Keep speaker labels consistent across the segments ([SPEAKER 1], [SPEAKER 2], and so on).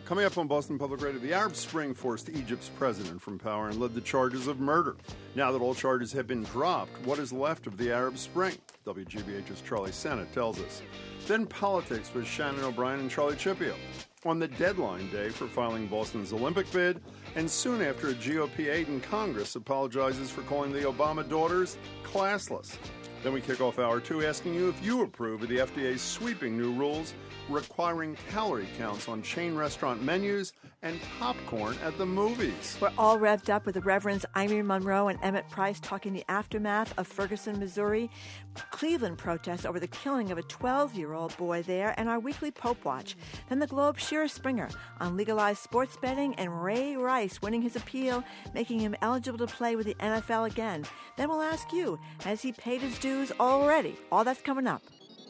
[SPEAKER 1] Coming up on Boston Public Radio, the Arab Spring forced Egypt's president from power and led to charges of murder. Now that all charges have been dropped, what is left of the Arab Spring? WGBH's Charlie Sennett tells us. Then politics with Shannon O'Brien and Charlie Chippio. On the deadline day for filing Boston's Olympic bid, and soon after a GOP aide in Congress apologizes for calling the Obama daughters classless. Then we kick off Hour 2 asking you if you approve of the FDA's sweeping new rules requiring calorie counts on chain restaurant menus and popcorn at the movies.
[SPEAKER 2] We're all revved up with the Reverends Irene Monroe and Emmett Price talking the aftermath of Ferguson, Missouri, Cleveland protests over the killing of a 12-year-old boy there, and our weekly Pope Watch. Then the Globe Shearer Springer on legalized sports betting and Ray Rice winning his appeal, making him eligible to play with the NFL again. Then we'll ask you, has he paid his dues already? All that's coming up.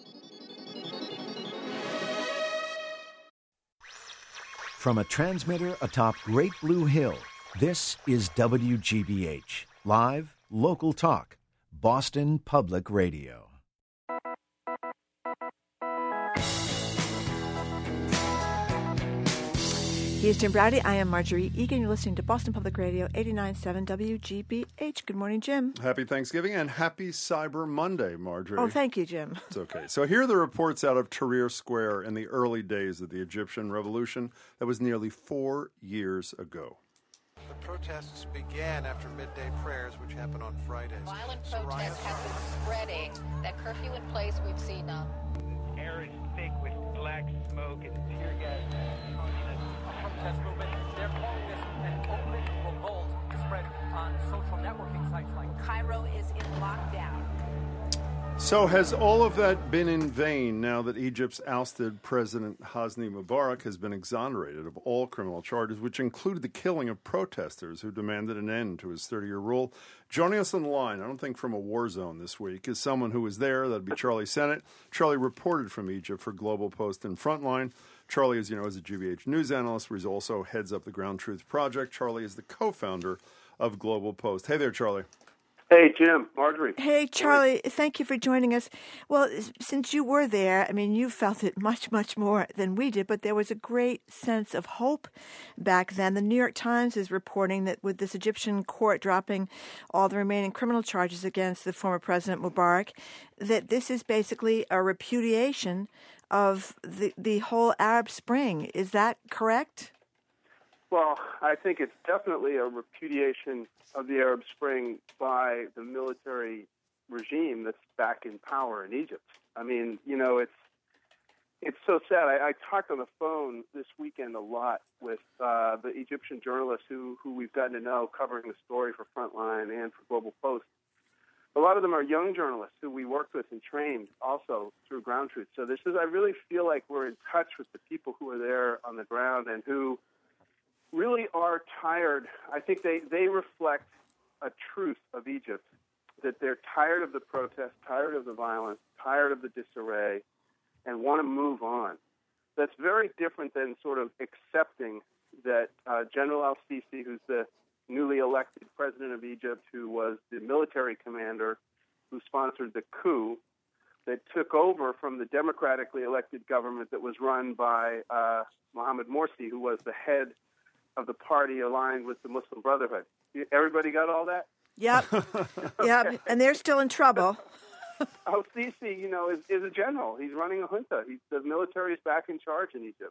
[SPEAKER 3] From a transmitter atop Great Blue Hill, this is WGBH, live, local talk, Boston Public Radio.
[SPEAKER 2] He's Jim Browdy. I am Marjorie Egan. You're listening to Boston Public Radio, 89.7 WGBH. Good morning, Jim.
[SPEAKER 1] Happy Thanksgiving and happy Cyber Monday, Marjorie.
[SPEAKER 2] Oh, thank you, Jim.
[SPEAKER 1] It's okay. So here are the reports out of Tahrir Square in the early days of the Egyptian Revolution. That was nearly 4 years ago.
[SPEAKER 4] The protests began after midday prayers, which happened on Fridays.
[SPEAKER 5] Violent protests have been spreading. That curfew in place, we've seen
[SPEAKER 6] air is thick with black smoke and tear gas.
[SPEAKER 7] Protest movement. They're calling this an open revolt to spread on social networking sites like
[SPEAKER 5] Cairo is in lockdown.
[SPEAKER 1] So has all of that been in vain now that Egypt's ousted President Hosni Mubarak has been exonerated of all criminal charges, which included the killing of protesters who demanded an end to his 30-year rule? Joining us on the line, I don't think from a war zone this week, is someone who was there. That'd be Charlie Sennett. Charlie reported from Egypt for Global Post and Frontline. Charlie, as you know, is a GBH news analyst, where he also heads up the Ground Truth Project. Charlie is the co-founder of Global Post. Hey there, Charlie.
[SPEAKER 8] Hey, Jim, Marjorie.
[SPEAKER 2] Hey, Charlie, thank you for joining us. Well, since you were there, I mean, you felt it much, much more than we did, but there was a great sense of hope back then. The New York Times is reporting that with this Egyptian court dropping all the remaining criminal charges against the former President Mubarak, that this is basically a repudiation of the whole Arab Spring. Is that correct?
[SPEAKER 8] Well, I think it's definitely a repudiation of the Arab Spring by the military regime that's back in power in Egypt. I mean, you know, it's so sad. I talked on the phone this weekend a lot with the Egyptian journalists who we've gotten to know covering the story for Frontline and for Global Post. A lot of them are young journalists who we worked with and trained also through Ground Truth. So I really feel like we're in touch with the people who are there on the ground and who really are tired. I think they reflect a truth of Egypt, that they're tired of the protests, tired of the violence, tired of the disarray, and want to move on. That's very different than sort of accepting that General al-Sisi, who's the newly elected president of Egypt, who was the military commander who sponsored the coup that took over from the democratically elected government that was run by Mohamed Morsi, who was the head of the party aligned with the Muslim Brotherhood. Everybody got all that?
[SPEAKER 2] Yep. Yep. And they're still in trouble.
[SPEAKER 8] Al-Sisi, you know, is a general. He's running a junta. The military is back in charge in Egypt.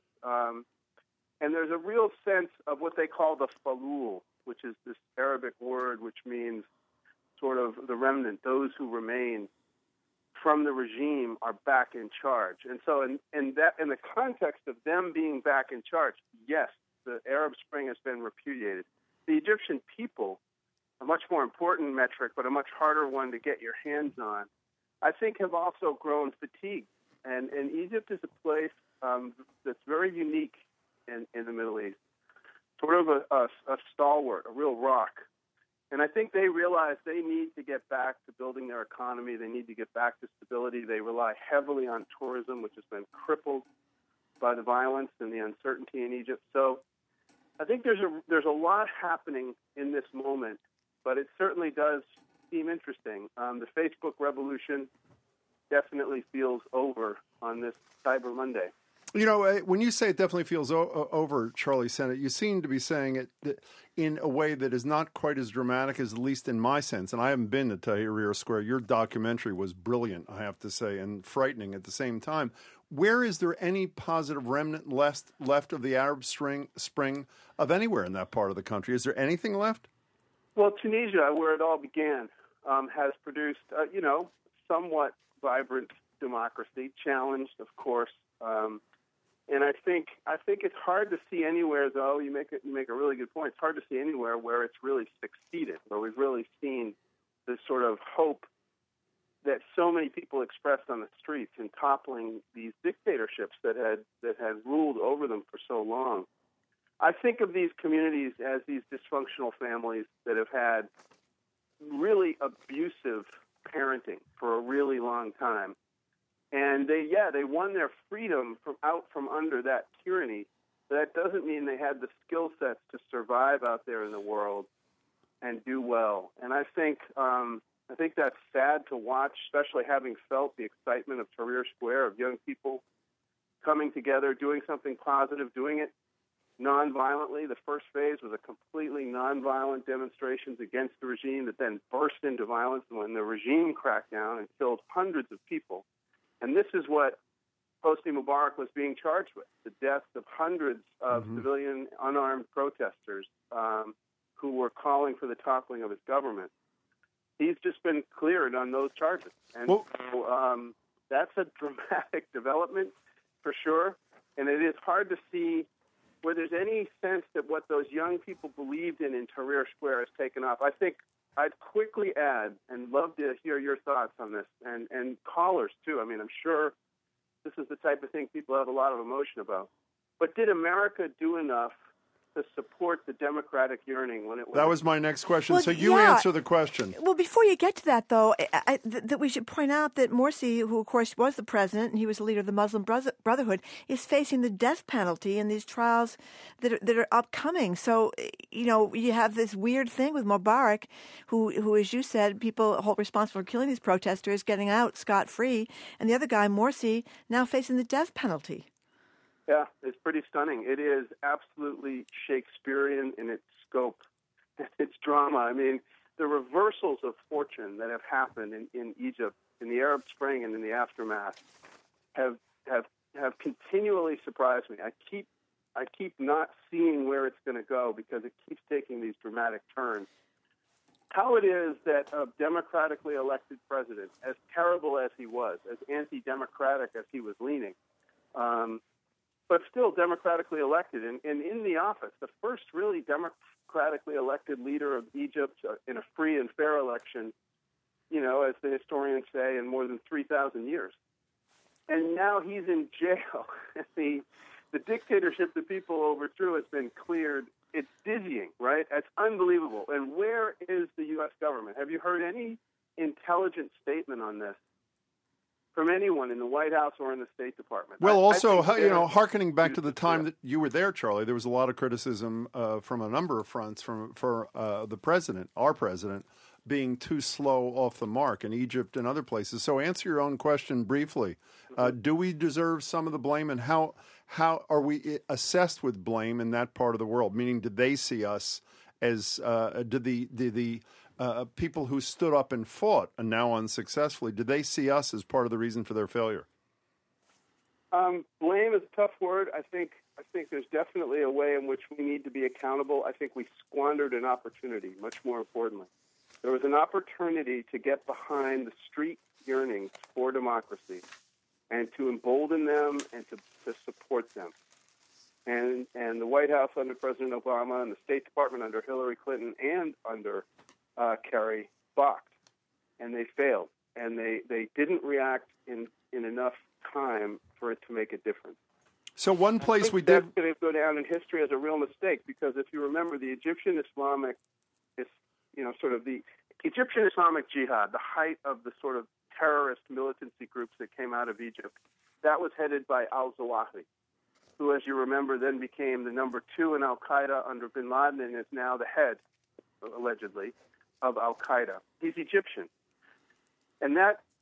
[SPEAKER 8] And there's a real sense of what they call the falul, which is this Arabic word which means sort of the remnant, those who remain from the regime are back in charge. And so in the context of them being back in charge, yes, the Arab Spring has been repudiated. The Egyptian people, a much more important metric, but a much harder one to get your hands on, I think have also grown fatigued. And Egypt is a place that's very unique in the Middle East, sort of a stalwart, a real rock. And I think they realize they need to get back to building their economy. They need to get back to stability. They rely heavily on tourism, which has been crippled by the violence and the uncertainty in Egypt. So I think there's a lot happening in this moment, but it certainly does seem interesting. The Facebook revolution definitely feels over on this Cyber Monday.
[SPEAKER 1] You know, when you say it definitely feels over, Charlie Sennott, you seem to be saying it in a way that is not quite as dramatic as, at least in my sense. And I haven't been to Tahrir Square. Your documentary was brilliant, I have to say, and frightening at the same time. Where is there any positive remnant left of the Arab Spring of anywhere in that part of the country? Is there anything left?
[SPEAKER 8] Well, Tunisia, where it all began, has produced, somewhat vibrant democracy, challenged, of course. And I think it's hard to see anywhere, though. You make a really good point. It's hard to see anywhere where it's really succeeded, where we've really seen this sort of hope that so many people expressed on the streets in toppling these dictatorships that had ruled over them for so long. I think of these communities as these dysfunctional families that have had really abusive parenting for a really long time. And they won their freedom from under that tyranny. But that doesn't mean they had the skill sets to survive out there in the world and do well. And I think that's sad to watch, especially having felt the excitement of Tahrir Square, of young people coming together, doing something positive, doing it nonviolently. The first phase was a completely nonviolent demonstrations against the regime that then burst into violence when the regime cracked down and killed hundreds of people. And this is what Hosni Mubarak was being charged with, the deaths of hundreds of civilian unarmed protesters who were calling for the toppling of his government. He's just been cleared on those charges. And so that's a dramatic development for sure. And it is hard to see where there's any sense that what those young people believed in Tahrir Square has taken off. I think I'd quickly add, and love to hear your thoughts on this, and callers too. I mean, I'm sure this is the type of thing people have a lot of emotion about. But did America do enough to support the democratic yearning when it was...
[SPEAKER 1] That was my next question.
[SPEAKER 2] Well,
[SPEAKER 1] so you answer the question.
[SPEAKER 2] Well, before you get to that, though, that we should point out that Morsi, who, of course, was the president, and he was the leader of the Muslim Brotherhood, is facing the death penalty in these trials that are upcoming. So, you have this weird thing with Mubarak, who, as you said, people hold responsible for killing these protesters, getting out scot-free, and the other guy, Morsi, now facing the death penalty.
[SPEAKER 8] Yeah, it's pretty stunning. It is absolutely Shakespearean in its scope, its drama. I mean, the reversals of fortune that have happened in Egypt, in the Arab Spring and in the aftermath, have continually surprised me. I keep not seeing where it's going to go because it keeps taking these dramatic turns. How it is that a democratically elected president, as terrible as he was, as anti-democratic as he was leaning, but still democratically elected, and in the office, the first really democratically elected leader of Egypt in a free and fair election, as the historians say, in more than 3,000 years. And now he's in jail. The dictatorship that people overthrew has been cleared. It's dizzying, right? It's unbelievable. And where is the U.S. government? Have you heard any intelligent statement on this from anyone in the White House or in the State Department?
[SPEAKER 1] Well, also, hearkening back to the time that you were there, Charlie, there was a lot of criticism from a number of fronts for the president, our president, being too slow off the mark in Egypt and other places. So answer your own question briefly. Do we deserve some of the blame, and how are we assessed with blame in that part of the world? Meaning, did they see us as did the people who stood up and fought, and now unsuccessfully, did they see us as part of the reason for their failure?
[SPEAKER 8] Blame is a tough word. I think there's definitely a way in which we need to be accountable. I think we squandered an opportunity, much more importantly. There was an opportunity to get behind the street yearnings for democracy and to embolden them and to support them. And the White House under President Obama and the State Department under Hillary Clinton and under Kerry balked, and they failed, and they didn't react in enough time for it to make a difference.
[SPEAKER 1] So one place we
[SPEAKER 8] that's
[SPEAKER 1] did...
[SPEAKER 8] going to go down in history as a real mistake, because if you remember, the Egyptian Islamic the Egyptian Islamic Jihad, the height of the sort of terrorist militancy groups that came out of Egypt, that was headed by al-Zawahiri, who, as you remember, then became the number 2 in al-Qaeda under bin Laden and is now the head, allegedly, of al-Qaeda. He's Egyptian. And that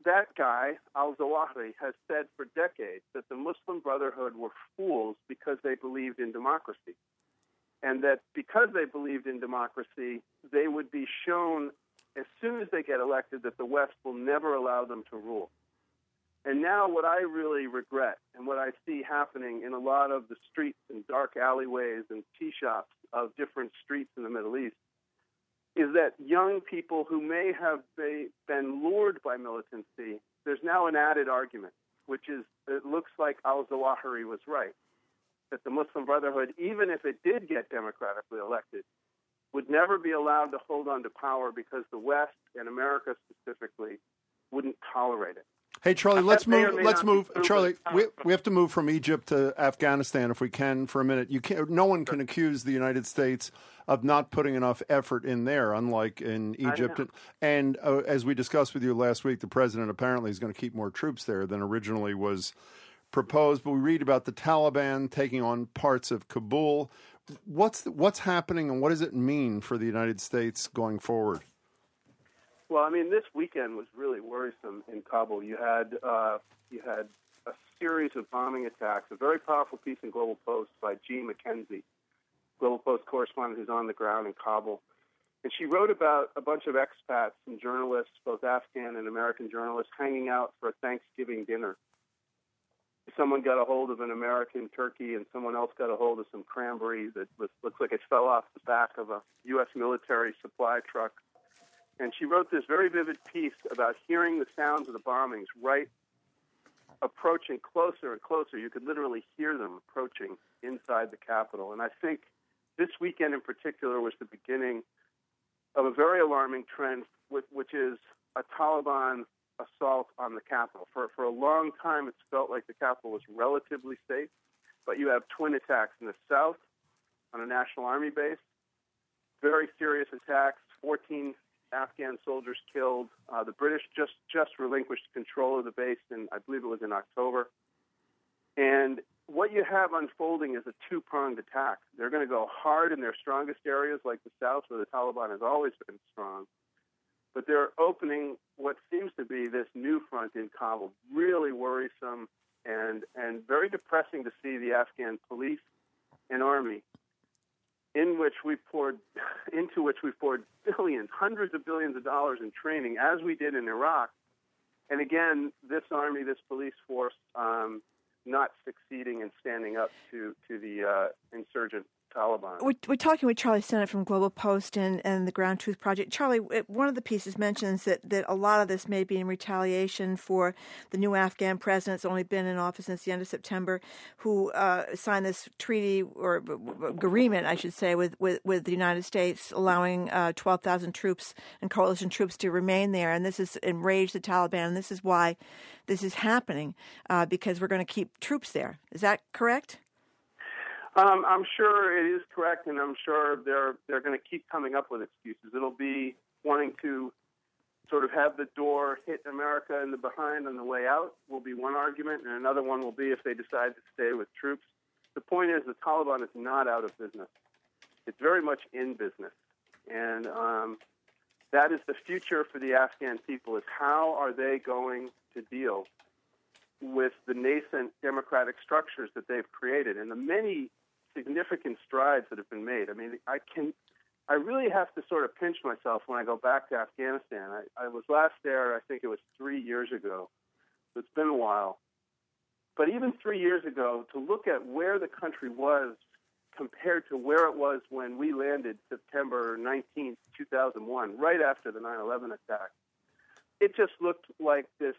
[SPEAKER 8] that guy, al-Zawahiri, has said for decades that the Muslim Brotherhood were fools because they believed in democracy. And that because they believed in democracy, they would be shown as soon as they get elected that the West will never allow them to rule. And now what I really regret and what I see happening in a lot of the streets and dark alleyways and tea shops of different streets in the Middle East is that young people who may have been lured by militancy, there's now an added argument, which is it looks like al-Zawahiri was right, that the Muslim Brotherhood, even if it did get democratically elected, would never be allowed to hold on to power because the West, and America specifically, wouldn't tolerate it.
[SPEAKER 1] Hey, Charlie, let's move. Charlie, we have to move from Egypt to Afghanistan if we can for a minute. No one can accuse the United States of not putting enough effort in there, unlike in Egypt. And as we discussed with you last week, the president apparently is going to keep more troops there than originally was proposed. But we read about the Taliban taking on parts of Kabul. What's happening, and what does it mean for the United States going forward?
[SPEAKER 8] Well, I mean, this weekend was really worrisome in Kabul. You had a series of bombing attacks. A very powerful piece in Global Post by Jean McKenzie, Global Post correspondent who's on the ground in Kabul. And she wrote about a bunch of expats and journalists, both Afghan and American journalists, hanging out for a Thanksgiving dinner. Someone got a hold of an American turkey, and someone else got a hold of some cranberry that looks like it fell off the back of a U.S. military supply truck. And she wrote this very vivid piece about hearing the sounds of the bombings approaching closer and closer. You could literally hear them approaching inside the Capitol. And I think this weekend in particular was the beginning of a very alarming trend, which is a Taliban assault on the Capitol. For a long time, it's felt like the Capitol was relatively safe, but you have twin attacks in the south on a National Army base, very serious attacks, 14 Afghan soldiers killed. The British just relinquished control of the base, I believe it was in October. And what you have unfolding is a two-pronged attack. They're going to go hard in their strongest areas like the south, where the Taliban has always been strong. But they're opening what seems to be this new front in Kabul, really worrisome and very depressing to see the Afghan police and army into which we've poured billions, hundreds of billions of dollars in training, as we did in Iraq. And again, this army, this police force, not succeeding in standing up to the insurgent Taliban.
[SPEAKER 2] We're talking with Charlie Sennett from Global Post and the Ground Truth Project. Charlie, one of the pieces mentions that a lot of this may be in retaliation for the new Afghan president that's only been in office since the end of September, who signed this treaty or agreement, I should say, with the United States, allowing 12,000 troops and coalition troops to remain there. And this has enraged the Taliban, and this is why this is happening, because we're going to keep troops there. Is that correct?
[SPEAKER 8] I'm sure it is correct, and I'm sure they're going to keep coming up with excuses. It'll be wanting to sort of have the door hit America in the behind on the way out will be one argument, and another one will be if they decide to stay with troops. The point is the Taliban is not out of business. It's very much in business, and that is the future for the Afghan people, is how are they going to deal with the nascent democratic structures that they've created and the many significant strides that have been made. I mean, I really have to sort of pinch myself when I go back to Afghanistan. I was last there, I think it was 3 years ago. So it's been a while. But even 3 years ago, to look at where the country was compared to where it was when we landed September 19th, 2001, right after the 9/11 attack, it just looked like this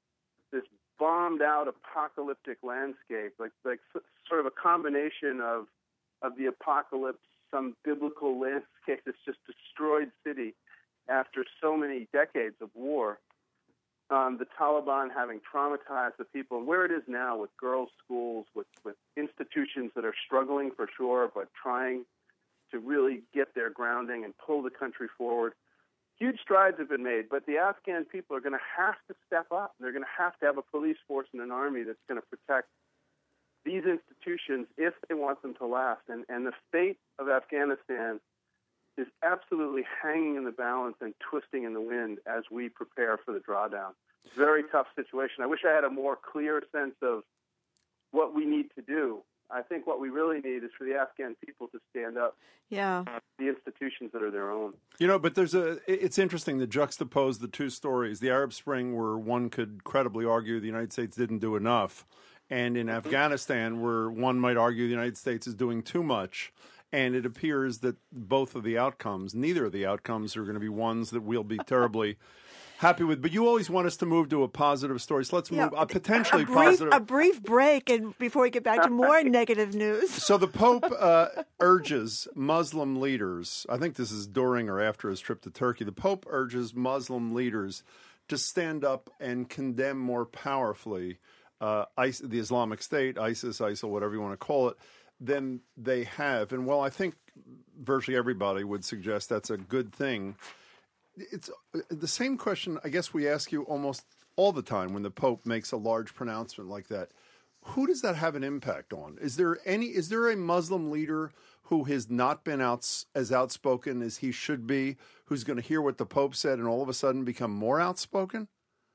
[SPEAKER 8] bombed out apocalyptic landscape, like sort of a combination of the apocalypse, some biblical landscape that's just destroyed city after so many decades of war. The Taliban having traumatized the people, and where it is now with girls' schools, with institutions that are struggling for sure, but trying to really get their grounding and pull the country forward. Huge strides have been made, but the Afghan people are going to have to step up. They're going to have a police force and an army that's going to protect these institutions if they want them to last. And the fate of Afghanistan is absolutely hanging in the balance and twisting in the wind as we prepare for the drawdown. Very tough situation. I wish I had a more clear sense of what we need to do. I think what we really need is for the Afghan people to stand up.
[SPEAKER 2] Yeah.
[SPEAKER 8] The institutions that are their own.
[SPEAKER 1] But it's interesting to juxtapose the two stories. The Arab Spring, where one could credibly argue the United States didn't do enough, and in Afghanistan, where one might argue the United States is doing too much. And it appears that neither of the outcomes are going to be ones that we'll be terribly happy with. But you always want us to move to a positive story. So let's move potentially positive.
[SPEAKER 2] A brief break and before we get back to more negative news.
[SPEAKER 1] So the Pope urges Muslim leaders, I think this is during or after his trip to Turkey, the Pope urges Muslim leaders to stand up and condemn more powerfully the Islamic State, ISIS, ISIL, whatever you want to call it, than they have. And while I think virtually everybody would suggest that's a good thing, it's the same question I guess we ask you almost all the time when the Pope makes a large pronouncement like that. Who does that have an impact on? Is there a Muslim leader who has not been as outspoken as he should be, who's going to hear what the Pope said and all of a sudden become more outspoken?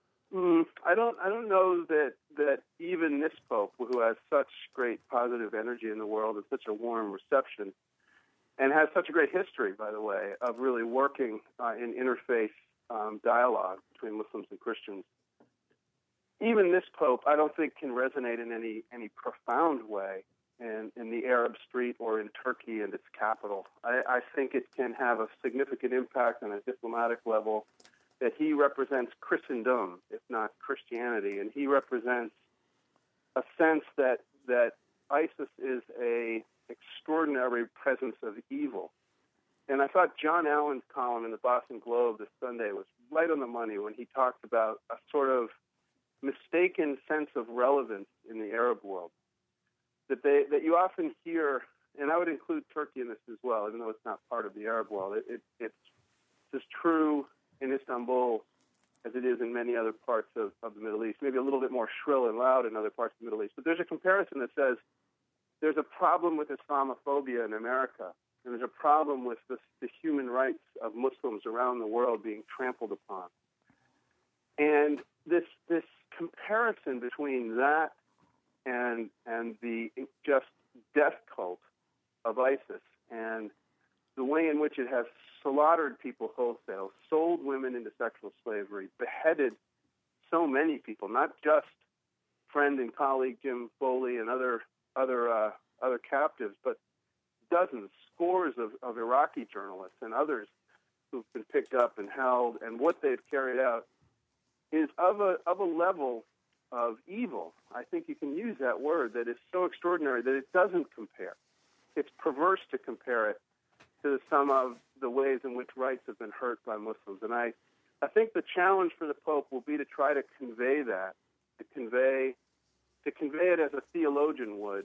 [SPEAKER 8] I don't know that even this Pope, who has such great positive energy in the world and such a warm reception, and has such a great history, by the way, of really working in interfaith dialogue between Muslims and Christians. Even this Pope, I don't think can resonate in any profound way in the Arab Street or in Turkey and its capital. I think it can have a significant impact on a diplomatic level, that he represents Christendom, if not Christianity, and he represents a sense that ISIS is a extraordinary presence of evil. And I thought John Allen's column in the Boston Globe this Sunday was right on the money when he talked about a sort of mistaken sense of relevance in the Arab world that you often hear, and I would include Turkey in this as well, even though it's not part of the Arab world. It's as true in Istanbul as it is in many other parts of the Middle East, maybe a little bit more shrill and loud in other parts of the Middle East. But there's a comparison that says there's a problem with Islamophobia in America, and there's a problem with the human rights of Muslims around the world being trampled upon. And this comparison between that and the just death cult of ISIS and the way in which it has slaughtered people wholesale, sold women into sexual slavery, beheaded so many people, not just friend and colleague Jim Foley and other captives, but dozens, scores of Iraqi journalists and others who've been picked up and held, and what they've carried out is of a level of evil. I think you can use that word, that is so extraordinary that it doesn't compare. It's perverse to compare it to some of the ways in which rights have been hurt by Muslims. And I think the challenge for the Pope will be to try to convey that, to convey it as a theologian would,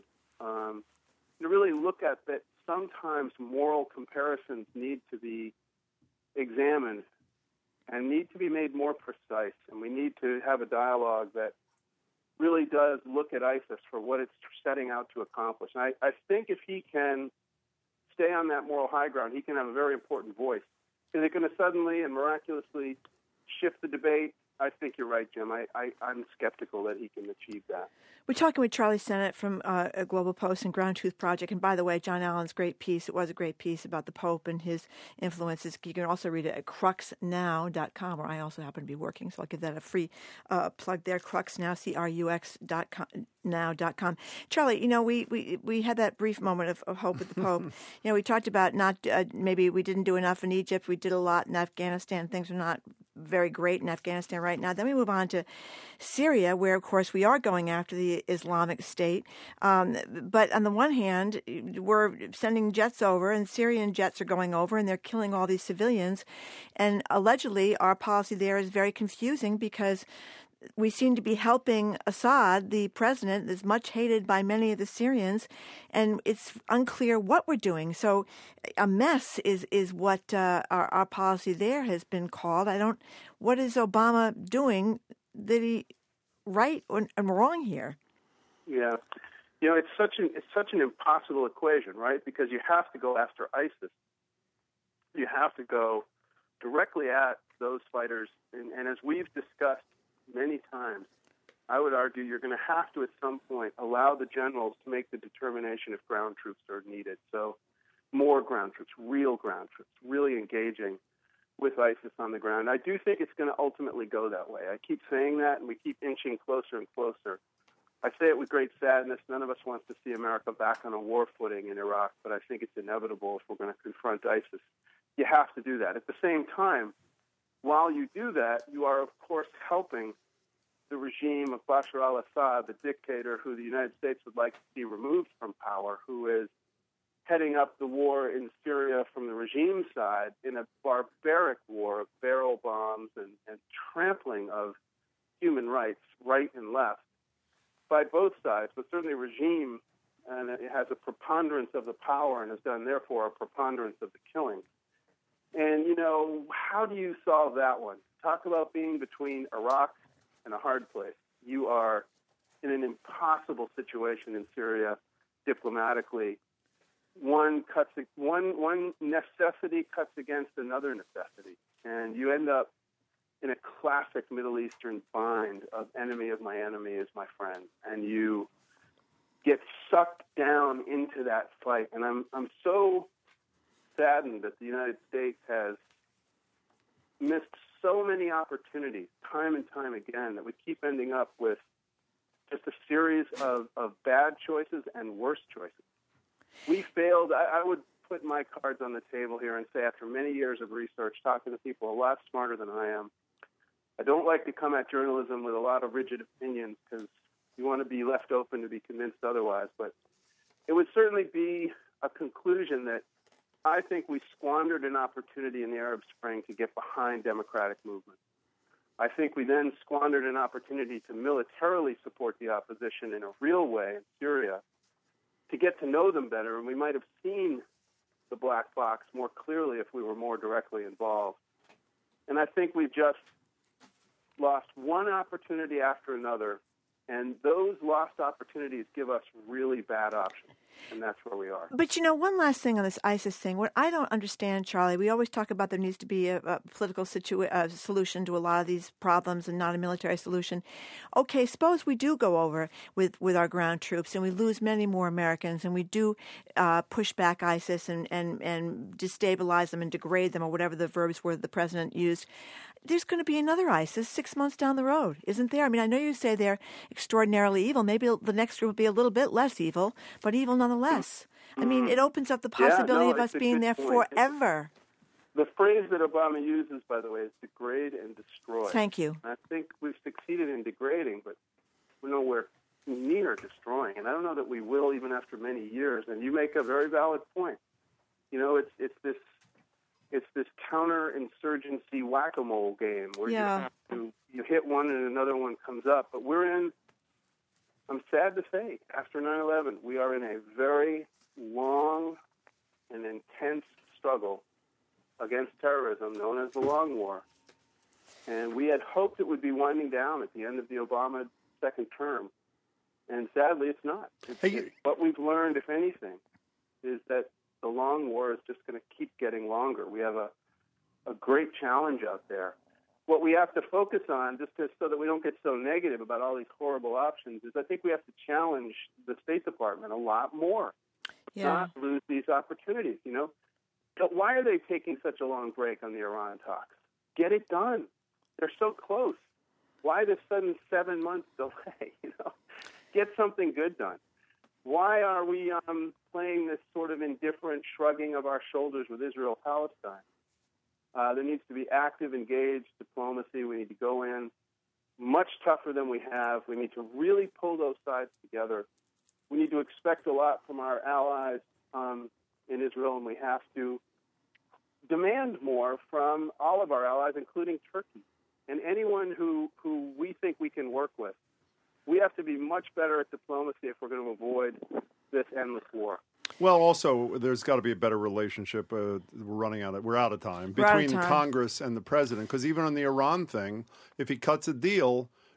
[SPEAKER 8] to really look at that sometimes moral comparisons need to be examined and need to be made more precise. And we need to have a dialogue that really does look at ISIS for what it's setting out to accomplish. And I think if he can stay on that moral high ground, he can have a very important voice. Is it going to suddenly and miraculously shift the debate? I think you're right, Jim. I'm skeptical that he can achieve that.
[SPEAKER 2] We're talking with Charlie Sennott from Global Post and Ground Truth Project. And by the way, John Allen's great piece, it was a great piece about the Pope and his influences. You can also read it at cruxnow.com, where I also happen to be working, so I'll give that a free plug there, cruxnow, CRUX.now.com. Charlie, we had that brief moment of hope with the Pope. We talked about maybe we didn't do enough in Egypt. We did a lot in Afghanistan. Things are not very great in Afghanistan right now. Then we move on to Syria, where, of course, we are going after the Islamic State. But on the one hand, we're sending jets over, and Syrian jets are going over, and they're killing all these civilians. And allegedly, our policy there is very confusing because we seem to be helping Assad, the president, that's much hated by many of the Syrians, and it's unclear what we're doing. So a mess is what our policy there has been called. What is Obama doing that he right and wrong here?
[SPEAKER 8] Yeah. It's such an impossible equation, right? Because you have to go after ISIS. You have to go directly at those fighters. And as we've discussed many times, I would argue you're going to have to at some point allow the generals to make the determination if ground troops are needed. So more ground troops, real ground troops, really engaging with ISIS on the ground. I do think it's going to ultimately go that way. I keep saying that, and we keep inching closer and closer. I say it with great sadness. None of us wants to see America back on a war footing in Iraq, but I think it's inevitable if we're going to confront ISIS. You have to do that. At the same time, while you do that, you are, of course, helping the regime of Bashar al-Assad, the dictator who the United States would like to see removed from power, who is heading up the war in Syria from the regime side in a barbaric war of barrel bombs and trampling of human rights, right and left, by both sides, but certainly regime, and it has a preponderance of the power and has done, therefore, a preponderance of the killing. And, how do you solve that one? Talk about being between Iraq and a hard place. You are in an impossible situation in Syria diplomatically. One necessity cuts against another necessity, and you end up in a classic Middle Eastern bind of enemy of my enemy is my friend, and you get sucked down into that fight. And I'm so saddened that the United States has missed so many opportunities time and time again that we keep ending up with just a series of bad choices and worse choices. We failed. I would put my cards on the table here and say, after many years of research, talking to people a lot smarter than I am, I don't like to come at journalism with a lot of rigid opinions because you want to be left open to be convinced otherwise. But it would certainly be a conclusion that I think we squandered an opportunity in the Arab Spring to get behind democratic movements. I think we then squandered an opportunity to militarily support the opposition in a real way in Syria, to get to know them better, and we might have seen the black box more clearly if we were more directly involved. And I think we've just lost one opportunity after another, and those lost opportunities give us really bad options. And that's where we are.
[SPEAKER 2] But, one last thing on this ISIS thing. What I don't understand, Charlie, we always talk about there needs to be a political solution to a lot of these problems and not a military solution. Okay, suppose we do go over with our ground troops and we lose many more Americans and we do push back ISIS and destabilize them and degrade them, or whatever the verbs were the president used. There's going to be another ISIS 6 months down the road, isn't there? I mean, I know you say they're extraordinarily evil. Maybe the next group will be a little bit less evil, but evil nonetheless. I mean, it opens up the possibility of us being there forever.
[SPEAKER 8] The phrase that Obama uses, by the way, is degrade and destroy.
[SPEAKER 2] Thank you.
[SPEAKER 8] I think we've succeeded in degrading, but we're nowhere near destroying. And I don't know that we will even after many years. And you make a very valid point. It's this counterinsurgency whack-a-mole game where you hit one and another one comes up. But I'm sad to say, after 9/11, we are in a very long and intense struggle against terrorism known as the Long War. And we had hoped it would be winding down at the end of the Obama second term. And sadly, it's not. What we've learned, if anything, is that the Long War is just going to keep getting longer. We have a great challenge out there. What we have to focus on, so that we don't get so negative about all these horrible options, is I think we have to challenge the State Department a lot more. Not lose these opportunities, But why are they taking such a long break on the Iran talks? Get it done. They're so close. Why this sudden 7 months delay? Get something good done. Why are we playing this sort of indifferent shrugging of our shoulders with Israel-Palestine? There needs to be active, engaged diplomacy. We need to go in much tougher than we have. We need to really pull those sides together. We need to expect a lot from our allies in Israel, and we have to demand more from all of our allies, including Turkey, and anyone who we think we can work with. We have to be much better at diplomacy if we're going to avoid this endless war.
[SPEAKER 1] Well, also, there's got to be a better relationship. We're out of time between Congress and the president. Because even on the Iran thing, if he cuts a deal,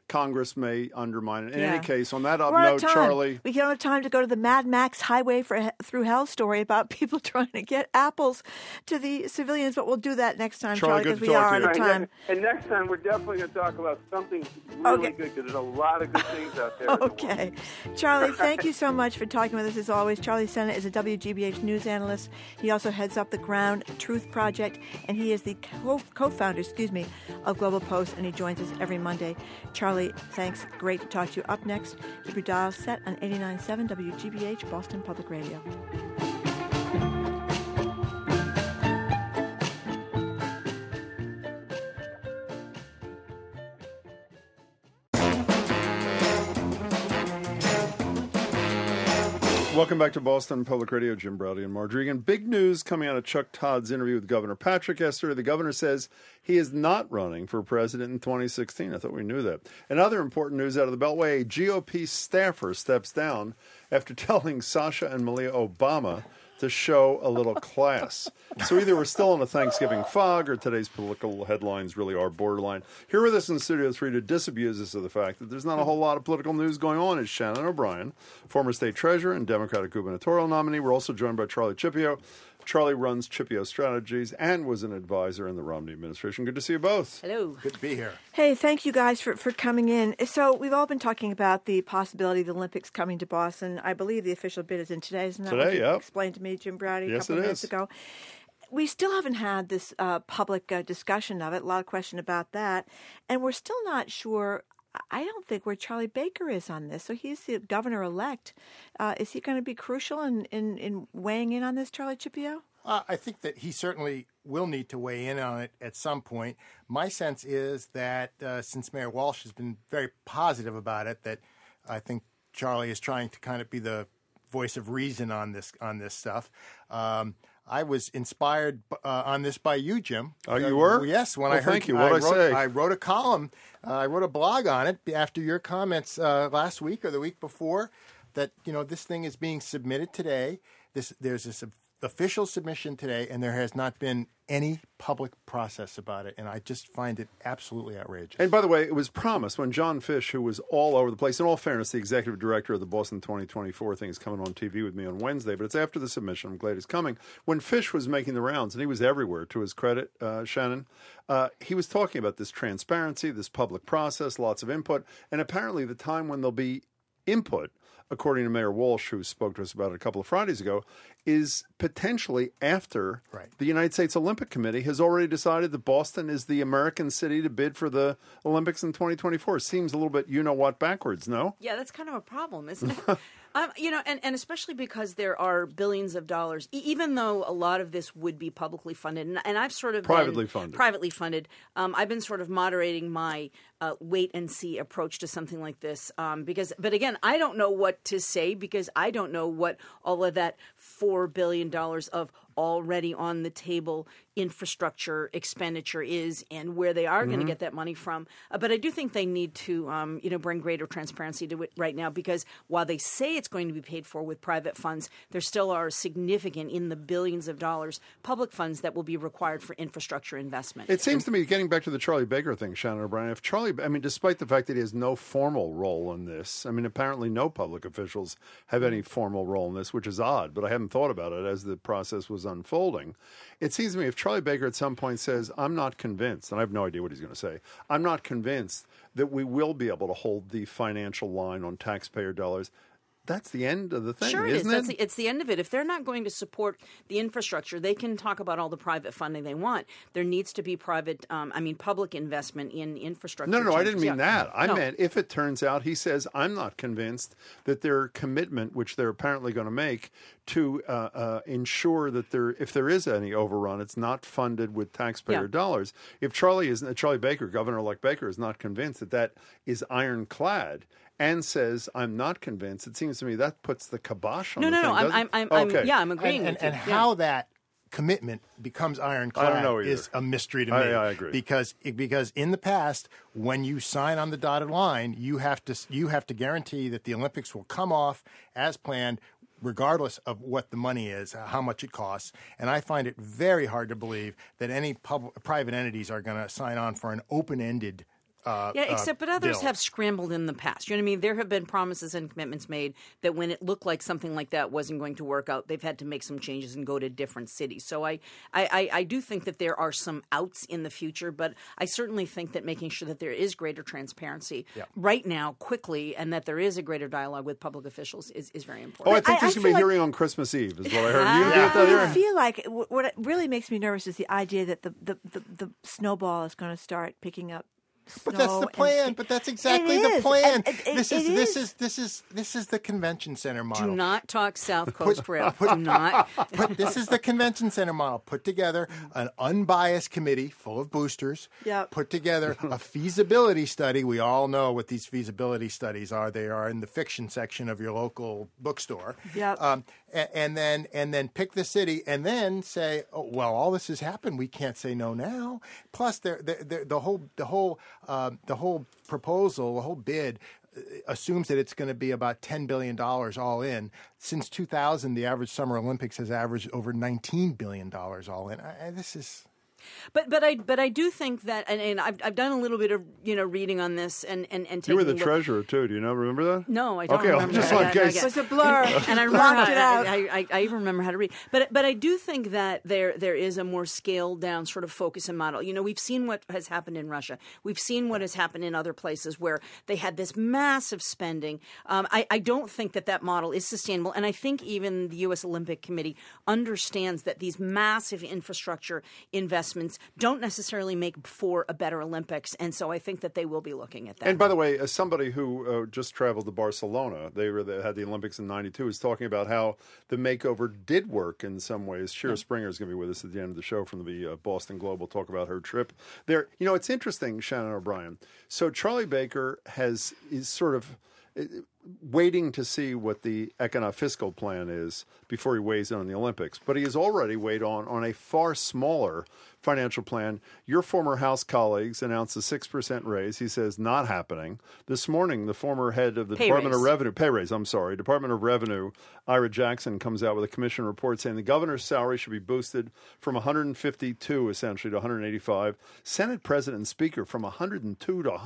[SPEAKER 1] Congress may undermine it. In
[SPEAKER 2] Yeah.
[SPEAKER 1] any case, on that up
[SPEAKER 2] We're out of
[SPEAKER 1] note,
[SPEAKER 2] time.
[SPEAKER 1] Charlie.
[SPEAKER 2] We don't have time to go to the Mad Max Highway through Hell story about people trying to get apples to the civilians, but we'll do that next time,
[SPEAKER 1] Charlie,
[SPEAKER 2] Charlie,
[SPEAKER 1] good
[SPEAKER 2] because
[SPEAKER 1] to
[SPEAKER 2] we
[SPEAKER 1] talk
[SPEAKER 2] are
[SPEAKER 1] to
[SPEAKER 2] out
[SPEAKER 1] you.
[SPEAKER 2] of time.
[SPEAKER 8] And next time, we're definitely going to talk about something really
[SPEAKER 2] Okay.
[SPEAKER 8] good, because there's a lot of good things out there. in the world.
[SPEAKER 2] Okay. Charlie, thank you so much for talking with us as always. Charlie Sennett is a WGBH news analyst. He also heads up the Ground Truth Project, and he is the co-founder, of Global Post, and he joins us every Monday. Charlie, thanks. Great to talk to you. Up next, keep your dial set on 89.7 WGBH, Boston Public Radio.
[SPEAKER 1] Welcome back to Boston Public Radio. Jim Braude and Marge Regan. Big news coming out of Chuck Todd's interview with Governor Patrick yesterday. The governor says he is not running for president in 2016. I thought we knew that. And other important news out of the Beltway, a GOP staffer steps down after telling Sasha and Malia Obama to show a little class. So either we're still in a Thanksgiving fog or today's political headlines really are borderline. Here with us in Studio 3 to disabuse us of the fact that there's not a whole lot of political news going on is Shannon O'Brien, former state treasurer and Democratic gubernatorial nominee. We're also joined by Charlie Cipio. Charlie runs Cipio Strategies and was an advisor in the Romney administration. Good to see you both.
[SPEAKER 9] Hello.
[SPEAKER 4] Good to be here.
[SPEAKER 2] Hey, thank you guys for coming in. So we've all been talking about the possibility of the Olympics coming to Boston. I believe the official bid is in today. Isn't that what you explained to me, Jim Braude, a couple of minutes ago? We still haven't had this public discussion of it. A lot of question about that. And we're still not sure, I don't think, where Charlie Baker is on this. So he's the governor-elect. Is he going to be crucial in weighing in on this, Charlie Cipio?
[SPEAKER 10] I think that he certainly will need to weigh in on it at some point. My sense is that since Mayor Walsh has been very positive about it, that I think Charlie is trying to kind of be the voice of reason on this stuff. I was inspired on this by you, Jim.
[SPEAKER 1] Oh, you were?
[SPEAKER 10] Yes. When I heard,
[SPEAKER 1] thank you. What did I say?
[SPEAKER 10] I wrote a column. I wrote a blog on it after your comments last week or the week before that, this thing is being submitted today. There's this official submission today, and there has not been any public process about it, and I just find it absolutely outrageous.
[SPEAKER 1] And by the way, it was promised when John Fish, who was all over the place, in all fairness, the executive director of the Boston 2024 thing is coming on TV with me on Wednesday, but it's after the submission. I'm glad he's coming. When Fish was making the rounds, and he was everywhere, to his credit, Shannon, he was talking about this transparency, this public process, lots of input, and apparently the time when there'll be input, according to Mayor Walsh, who spoke to us about it a couple of Fridays ago, is potentially after the United States Olympic Committee has already decided that Boston is the American city to bid for the Olympics in 2024. Seems a little bit you-know-what backwards, no?
[SPEAKER 9] Yeah, that's kind of a problem, isn't it? And especially because there are billions of dollars, even though a lot of this would be publicly funded, and I've sort of
[SPEAKER 1] privately
[SPEAKER 9] funded. I've been sort of moderating my wait and see approach to something like this but again, I don't know what to say because I don't know what all of that $4 billion of already on the table infrastructure expenditure is and where they are going to get that money from. But I do think they need to, bring greater transparency to it right now because while they say it's going to be paid for with private funds, there still are significant in the billions of dollars public funds that will be required for infrastructure investment.
[SPEAKER 1] It seems to me, getting back to the Charlie Baker thing, Shannon O'Brien, if Charlie, despite the fact that he has no formal role in this, apparently no public officials have any formal role in this, which is odd, but I haven't thought about it as the process was unfolding. It seems to me if Charlie Baker at some point says, I'm not convinced, and I have no idea what he's going to say, I'm not convinced that we will be able to hold the financial line on taxpayer dollars, that's the end of the thing,
[SPEAKER 9] sure
[SPEAKER 1] isn't it?
[SPEAKER 9] It's the end of it. If they're not going to support the infrastructure, they can talk about all the private funding they want. There needs to be public investment in infrastructure.
[SPEAKER 1] No, I didn't mean that. I
[SPEAKER 9] No.
[SPEAKER 1] meant if it turns out, he says, I'm not convinced that their commitment, which they're apparently going to make, to ensure that if there is any overrun, it's not funded with taxpayer dollars. If Charlie Baker, Governor-elect Baker, is not convinced that is ironclad, and says, I'm not convinced, it seems to me that puts the kibosh on the thing.
[SPEAKER 9] I'm agreeing with you.
[SPEAKER 10] And how that commitment becomes ironclad is a mystery to me.
[SPEAKER 1] I agree.
[SPEAKER 10] Because in the past, when you sign on the dotted line, you have to guarantee that the Olympics will come off as planned, regardless of what the money is, how much it costs. And I find it very hard to believe that any private entities are going to sign on for an open-ended
[SPEAKER 9] but others
[SPEAKER 10] bill.
[SPEAKER 9] have scrambled in the past. You know what I mean? There have been promises and commitments made that when it looked like something like that wasn't going to work out, they've had to make some changes and go to different cities. So I do think that there are some outs in the future, but I certainly think that making sure that there is greater transparency right now, quickly, and that there is a greater dialogue with public officials is very important.
[SPEAKER 1] Oh, I think there's going to be a
[SPEAKER 2] feel
[SPEAKER 1] hearing on Christmas Eve, is what I heard.
[SPEAKER 2] I feel like what it really makes me nervous is the idea that the snowball is going to start picking up.
[SPEAKER 10] But that's the plan. But that's exactly the plan. This is the convention center model.
[SPEAKER 9] Do not talk South Coast Rail. Do not.
[SPEAKER 10] This is the convention center model. Put together an unbiased committee full of boosters.
[SPEAKER 2] Yep.
[SPEAKER 10] Put together a feasibility study. We all know what these feasibility studies are. They are in the fiction section of your local bookstore.
[SPEAKER 2] Yep.
[SPEAKER 10] And then pick the city, and then say, oh, well, all this has happened. We can't say no now. Plus, the whole proposal, the whole bid, assumes that it's going to be about $10 billion all in. Since 2000, the average Summer Olympics has averaged over $19 billion all in. This is.
[SPEAKER 9] But I do think that, and I've done a little bit of reading on this and taking
[SPEAKER 1] you were the
[SPEAKER 9] a look.
[SPEAKER 1] treasurer too. Do you remember that?
[SPEAKER 9] No, I don't
[SPEAKER 1] okay,
[SPEAKER 9] remember.
[SPEAKER 1] just
[SPEAKER 9] that.
[SPEAKER 1] in case.
[SPEAKER 2] It was a blur.
[SPEAKER 9] And I remember it out. I even remember how to read. But I do think that there is a more scaled down sort of focus and model. We've seen what has happened in Russia. We've seen what has happened in other places where they had this massive spending. I don't think that model is sustainable, and I think even the U.S. Olympic Committee understands that these massive infrastructure investments don't necessarily make for a better Olympics, and so I think that they will be looking at that.
[SPEAKER 1] And by the way, as somebody who just traveled to Barcelona, they had the Olympics in '92, is talking about how the makeover did work in some ways. Shira Springer is going to be with us at the end of the show from the Boston Globe. We'll talk about her trip there. It's interesting, Shannon O'Brien. So Charlie Baker is sort of waiting to see what the fiscal plan is before he weighs in on the Olympics. But he has already weighed on a far smaller financial plan. Your former House colleagues announced a 6% raise. He says not happening. This morning, the former head of the Department of Revenue, Ira Jackson, comes out with a commission report saying the governor's salary should be boosted from 152 essentially to 185. Senate President and Speaker from 102 to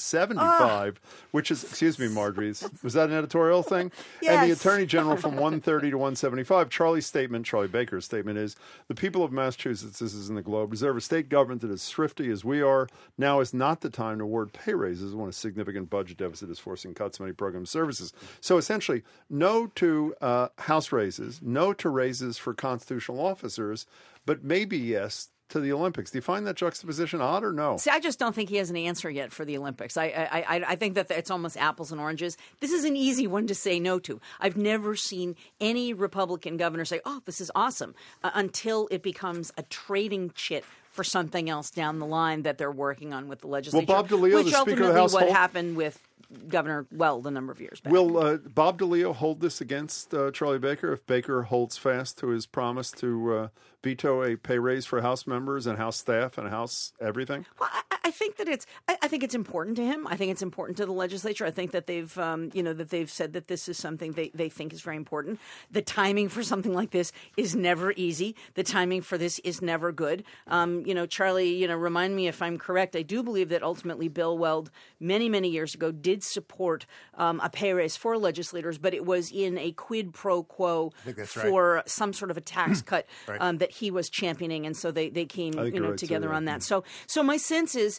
[SPEAKER 1] 175, which is, excuse me, Marjorie, was that an editorial thing?
[SPEAKER 2] Yes.
[SPEAKER 1] And the Attorney General from 130 to 175. Charlie Baker's statement is, the people of Massachusetts, this is in the Globe, deserve a state government that is thrifty as we are. Now is not the time to award pay raises when a significant budget deficit is forcing cuts in many program services. So essentially, no to House raises, no to raises for constitutional officers, but maybe yes to the Olympics. Do you find that juxtaposition odd or no?
[SPEAKER 9] See, I just don't think he has an answer yet for the Olympics. I think that it's almost apples and oranges. This is an easy one to say no to. I've never seen any Republican governor say, oh, this is awesome, until it becomes a trading chit for something else down the line that they're working on with the legislature.
[SPEAKER 1] Well, Bob DeLeo,
[SPEAKER 9] which
[SPEAKER 1] the Speaker of the
[SPEAKER 9] ultimately
[SPEAKER 1] House,
[SPEAKER 9] what happened with Governor Weld a number of years back.
[SPEAKER 1] Will Bob DeLeo hold this against Charlie Baker if Baker holds fast to his promise to veto a pay raise for House members and House staff and House everything?
[SPEAKER 9] Well, I think that I think it's important to him. I think it's important to the legislature. I think that they've said that this is something they think is very important. The timing for something like this is never easy. The timing for this is never good. Charlie, remind me if I'm correct. I do believe that ultimately Bill Weld many, many years ago did support a pay raise for legislators, but it was in a quid pro quo for some sort of a tax cut that he was championing, and so they came together on that. So my sense is,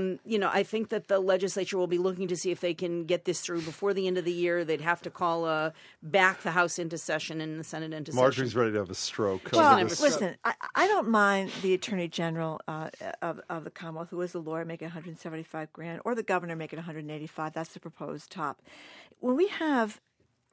[SPEAKER 9] I think that the legislature will be looking to see if they can get this through before the end of the year. They'd have to call back the House into session and the Senate into session.
[SPEAKER 1] Marjorie's ready to have a stroke.
[SPEAKER 2] Well, listen, I don't mind the Attorney General of the Commonwealth, who is a lawyer, making $175,000, or the governor making $185,000. That's the proposed top. When we have,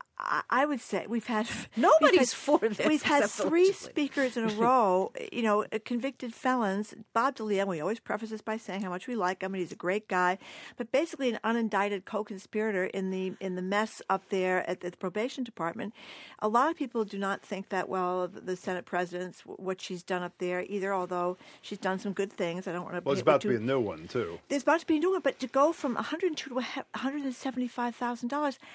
[SPEAKER 2] I would say we've had
[SPEAKER 9] nobody's for this.
[SPEAKER 2] We've had three speakers in a row, convicted felons. Bob DeLeo, we always preface this by saying how much we like him, and he's a great guy, but basically an unindicted co-conspirator in the mess up there at the probation department. A lot of people do not think that the Senate President's what she's done up there either, although she's done some good things. I don't want to.
[SPEAKER 1] Well, there's about to be a new one too.
[SPEAKER 2] There's about to be a new one, but to go from $102,000 to $175,000.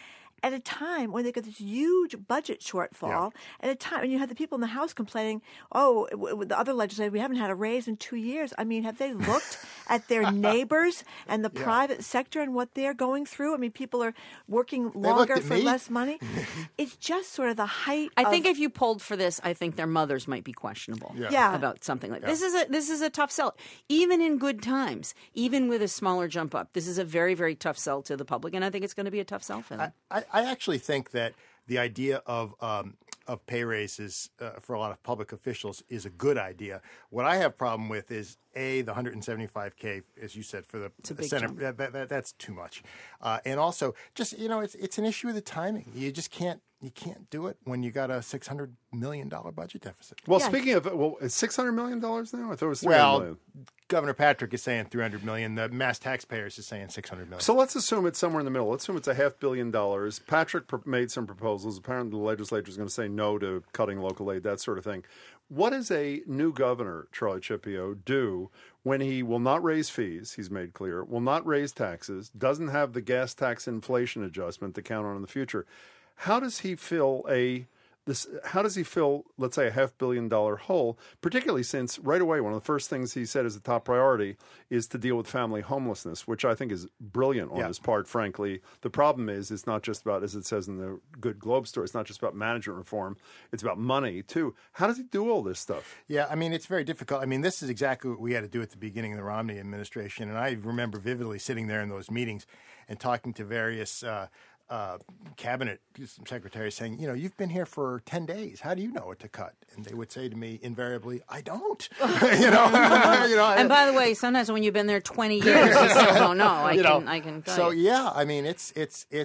[SPEAKER 2] at a time when they got this huge budget shortfall, at a time when you had the people in the House complaining, with the other legislators, we haven't had a raise in 2 years. I mean, have they looked at their neighbors and the private sector and what they're going through? I mean, people are working longer for less money. It's just sort of the height
[SPEAKER 9] I think if you polled for this, I think their mothers might be questionable about something like this. This is a tough sell. Even in good times, even with a smaller jump up, this is a very, very tough sell to the public, and I think it's going to be a tough sell for them.
[SPEAKER 10] I actually think that the idea of pay raises for a lot of public officials is a good idea. What I have a problem with is the $175K, as you said, for the Senate. That's too much, and also just it's an issue of the timing. You just can't do it when you got a $600 million budget deficit.
[SPEAKER 1] Well, speaking of, it's $600 million now? I thought it was $300 million.
[SPEAKER 10] Governor Patrick is saying $300 million. The mass taxpayers is saying $600 million.
[SPEAKER 1] So let's assume it's somewhere in the middle. Let's assume it's $500 million. Patrick made some proposals. Apparently the legislature is going to say no to cutting local aid, that sort of thing. What does a new governor, Charlie Cipio, do when he will not raise fees, he's made clear, will not raise taxes, doesn't have the gas tax inflation adjustment to count on in the future? How does he fill let's say, a $500 million hole, particularly since right away one of the first things he said as a top priority is to deal with family homelessness, which I think is brilliant on his part, frankly. The problem is it's not just about, as it says in the Good Globe story, it's not just about management reform. It's about money, too. How does he do all this stuff?
[SPEAKER 10] Yeah, I mean, it's very difficult. I mean, this is exactly what we had to do at the beginning of the Romney administration, and I remember vividly sitting there in those meetings and talking to various cabinet secretaries saying, you've been here for 10 days. How do you know what to cut? And they would say to me invariably, I don't.
[SPEAKER 9] And by the way, sometimes when you've been there 20 years, you still don't know. I can tell you.
[SPEAKER 10] So I mean, it